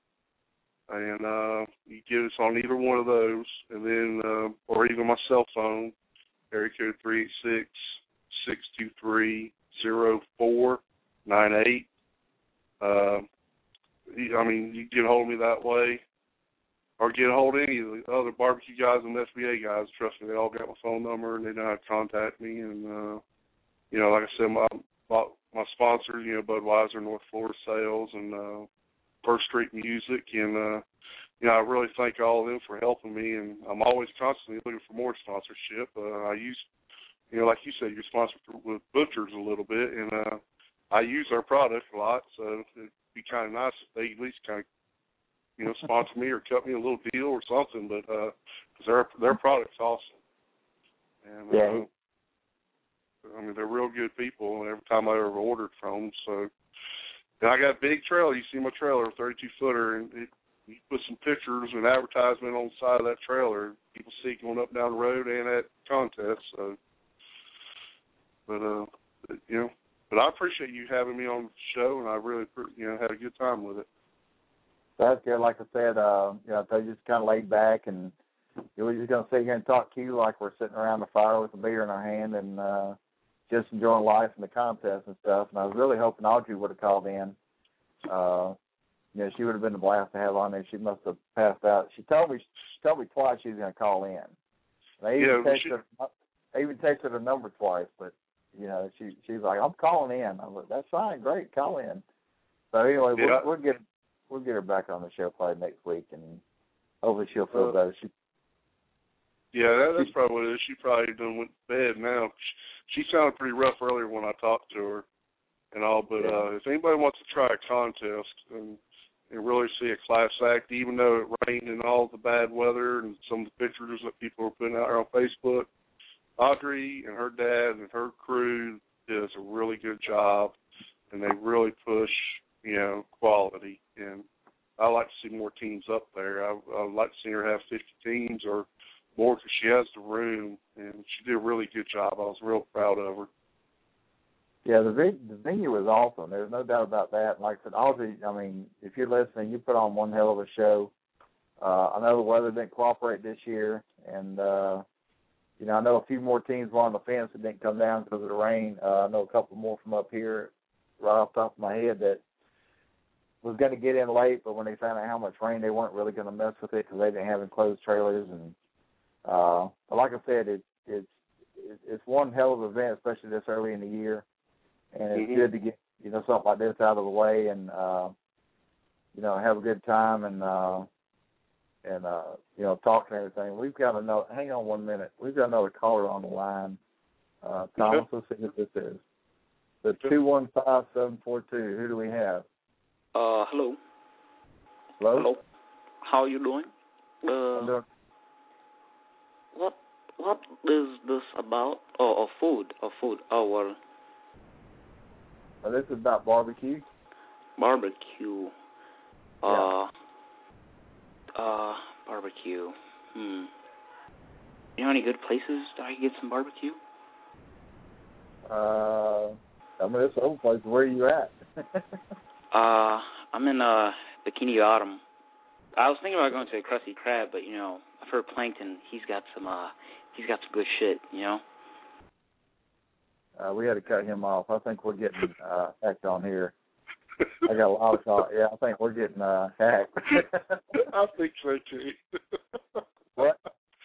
D: And uh, you get us on either one of those, and then, uh, or even my cell phone, area code three eight six, six two three, zero four nine eight. Uh, I mean, you can get a hold of me that way. Or get a hold of any of the other barbecue guys and S B A guys. Trust me, they all got my phone number and they know how to contact me. And, uh, you know, like I said, my my sponsors, you know, Budweiser, North Florida Sales, and uh, First Street Music. And, uh, you know, I really thank all of them for helping me. And I'm always constantly looking for more sponsorship. Uh, I use you know, like you said, you're sponsored with Butchers a little bit, and uh, I use their product a lot, so it'd be kind of nice if they at least kind of, you know, sponsor me or cut me a little deal or something. But uh, cause their their product's awesome, and
B: yeah.
D: uh, I mean they're real good people. And every time I ever ordered from them, so and I got a big trailer. You see my trailer, thirty-two footer, and it, you put some pictures and advertisement on the side of that trailer. People see it going up down the road and at contests. So, but uh, you know, but I appreciate you having me on the show, and I really, you know, had a good time with it.
B: That's good. Like I said, uh, you know, they just kind of laid back, and we're just going to sit here and talk to you like we're sitting around the fire with a beer in our hand and uh, just enjoying life and the contest and stuff. And I was really hoping Audrey would have called in. Uh, you know, she would have been a blast to have on there. She must have passed out. She told me, she told me twice she was going to call in. And I even
D: yeah,
B: texted
D: she...
B: her. I even texted her number twice, but you know, she she's like, I'm calling in. I'm like, that's fine, great, call in. So anyway,
D: yeah.
B: we'll, we'll get. We'll get her back on the show probably next week, and hopefully she'll feel
D: uh,
B: better. She,
D: yeah, that, that's probably what it is. She probably done went to bed now. She, she sounded pretty rough earlier when I talked to her and all, but
B: yeah.
D: uh, if anybody wants to try a contest and, and really see a class act, even though it rained and all the bad weather and some of the pictures that people are putting out there on Facebook, Audrey and her dad and her crew does a really good job, and they really push, you know, quality. And I like to see more teams up there. I, I'd like to see her have fifty teams or more because she has the room, and she did a really good job. I was real proud of her.
B: Yeah, the, the venue was awesome. There's no doubt about that. Like I said, Audrey, I mean, if you're listening, you put on one hell of a show. Uh, I know the weather didn't cooperate this year, and, uh, you know, I know a few more teams were on the fence that didn't come down because of the rain. Uh, I know a couple more from up here right off the top of my head that was going to get in late, but when they found out how much rain, they weren't really going to mess with it because they didn't have enclosed trailers. And uh, but like I said, it, it's it's one hell of an event, especially this early in the year, and it's
D: mm-hmm.
B: good to get, you know, something like this out of the way and uh, you know, have a good time and uh, and uh, you know, talk and everything. We've got another. Hang on one minute. We've got another caller on the line. Uh, Thomas, let's see what this is. The two one five seven four two. Who do we have?
E: Uh, hello.
B: Hello.
E: Hello. How are you doing? Uh,
B: I'm doing.
E: What What is this about? Oh, oh food. Oh, food. Oh, well.
B: Oh, this is about barbecue.
E: Barbecue. Uh.
B: Yeah.
E: Uh, barbecue. Hmm. You know any good places that I can get some barbecue?
B: Uh, I mean, it's old place. Where are you at?
E: uh, I'm in uh Bikini Bottom. I was thinking about going to a Krusty Krab, but you know, I've heard Plankton. He's got some. Uh, he's got some good shit. You know.
B: Uh, we had to cut him off. I think we're getting uh, hacked on here. I got a lot of calls. Yeah, I think we're getting uh, hacked.
D: I think so too.
B: What?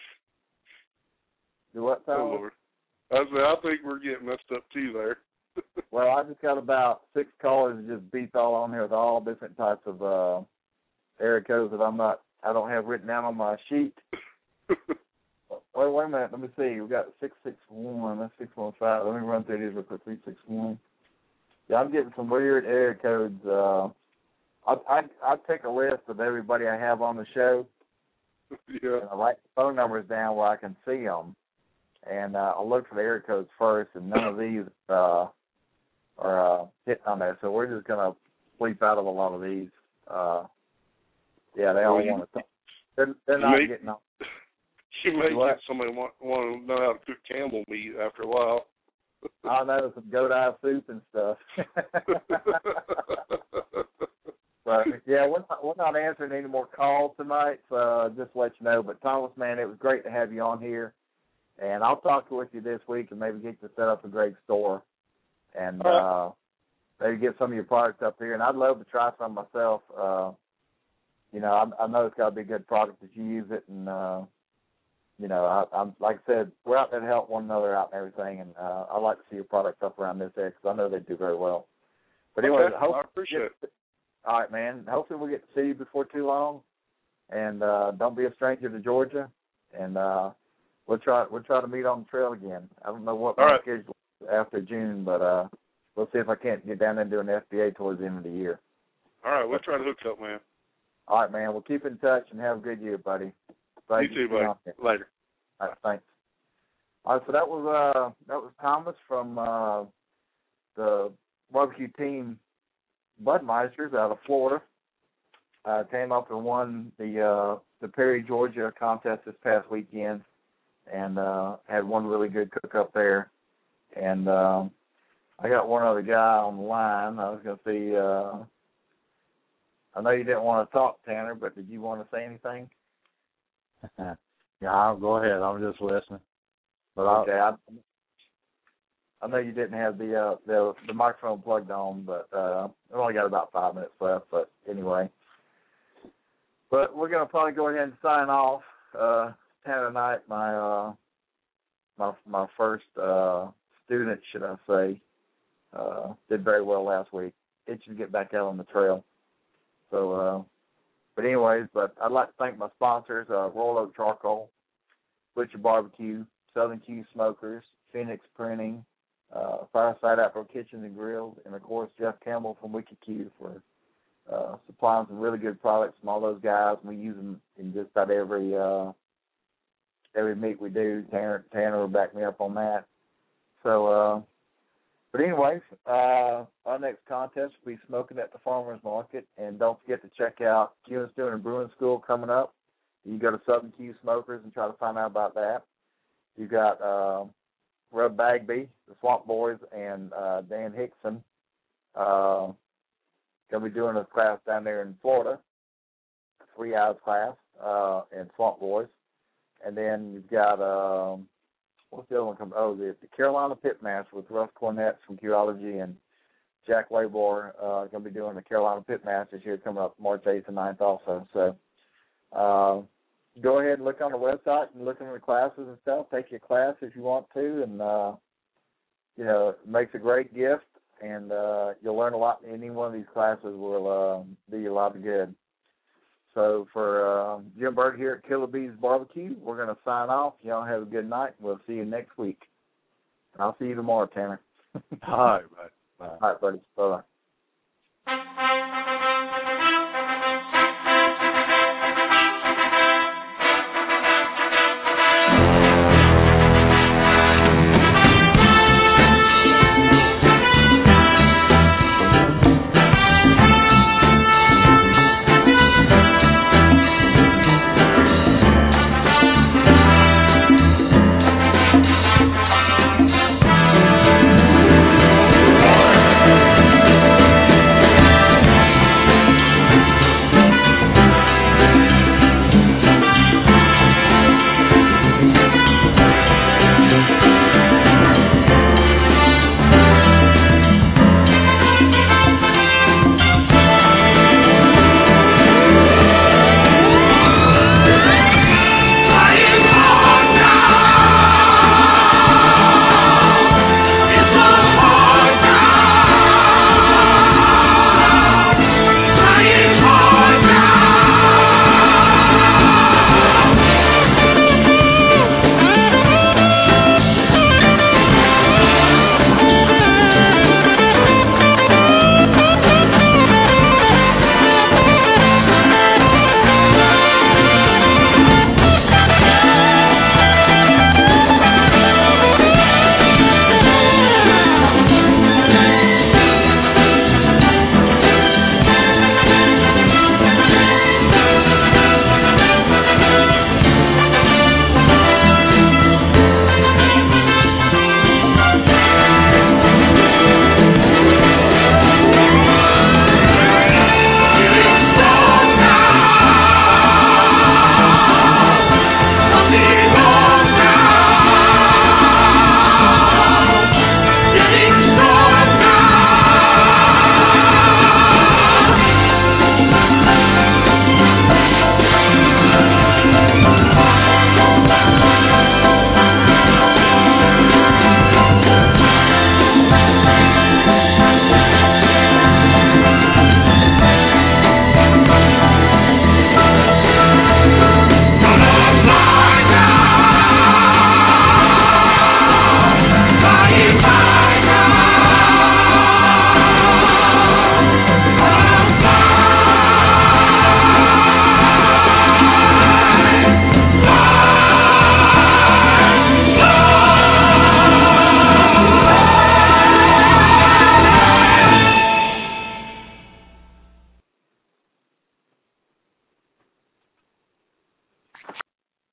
B: Do what, Tom?
D: Oh, Lord. I said, I think we're getting messed up too there.
B: Well, I just got about six callers that just beat all on here with all different types of uh, area codes that I'm not, I don't have written down on my sheet. Wait, wait a minute. Let me see. We got six six one. That's six one five. Let me run through these real quick. Three six one. Yeah, I'm getting some weird area codes. Uh, I I I take a list of everybody I have on the show.
D: Yeah.
B: And I write the phone numbers down where I can see them, and uh, I'll look for the area codes first. And none of these uh, are uh, hitting on there, so we're just gonna sleep out of a lot of these. Uh, yeah, they all
D: well,
B: want to. They're, they're not
D: may,
B: getting on.
D: You may
B: What?
D: get somebody want, want to know how to cook camel meat after a while.
B: I know some goat eye soup and stuff. But yeah, we're not, we're not answering any more calls tonight, so uh, just to let you know. But Thomas, man, it was great to have you on here, and I'll talk with you this week and maybe get you set up a great store, and uh, maybe get some of your products up here. And I'd love to try some myself. Uh, you know, I, I know it's got to be a good product that you use it, and uh, you know, I, I'm like I said, we're out there to help one another out and everything, and uh, I like to see your products up around this area because I know they do very well. But anyway,
D: okay, I appreciate it.
B: All right, man. Hopefully we'll get to see you before too long, and uh, don't be a stranger to Georgia. And uh, we'll try we'll try to meet on the trail again. I don't know what
D: All
B: my
D: right.
B: schedule is after June, but uh, we'll see if I can't get down there and do an F B A towards the end of the year.
D: All right, we'll try to hook up, man.
B: All right, man. We'll keep in touch and have a good year, buddy. Glad
D: You too, buddy. Later.
B: All right, thanks. All right, so that was uh that was Thomas from uh, the barbecue team Budmeisters out of Florida. Uh, came up and won the uh, the Perry, Georgia contest this past weekend, and uh, had one really good cook up there. And uh, I got one other guy on the line. I was going to see. Uh, I know you didn't want to talk, Tanner, but did you want to say anything?
F: Yeah, I'll go ahead. I'm just listening. But
B: okay, I, I know you didn't have the uh, the the microphone plugged on, but uh, I've only got about five minutes left. But anyway, but we're going to probably go ahead and sign off. Uh, Tanner Knight, my uh, my my first uh, student, should I say, uh, did very well last week. Itching to get back out on the trail. So, uh, but anyways, but I'd like to thank my sponsors: uh, Royal Oak Charcoal, Butcher Barbecue, Southern Q Smokers, Phoenix Printing, uh, Fireside Outdoor Kitchens and Grills, and of course Jeff Campbell from Wicked Q for uh, supplying some really good products from all those guys. We use them in just about every uh, every meet we do. Tanner, Tanner will back me up on that. So, uh, but anyways, uh, our next contest will be smoking at the farmers market, and don't forget to check out Q and Stewart and Brewing School coming up. You can go to Southern Q Smokers and try to find out about that. You got uh, Rub Bagby, the Swamp Boys, and uh, Dan Hickson. Uh, going to be doing a class down there in Florida, a three hours class uh, in Swamp Boys. And then you've got, um, what's the other one coming? Oh, the, the Carolina Pitmaster with Russ Cornett from Qology and Jack Waybor uh, going to be doing the Carolina Pitmasters here coming up March eighth and ninth also. So, uh, go ahead and look on the website and look at the classes and stuff. Take your class if you want to, and, uh, you know, it makes a great gift, and uh, you'll learn a lot. Any one of these classes will uh, do you a lot of good. So for uh, Jim Berg here at Killer Bees Barbecue, we're going to sign off. Y'all have a good night. We'll see you next week. I'll see you tomorrow, Tanner.
F: all right, bye. Bye.
B: All right, buddy. Bye-bye.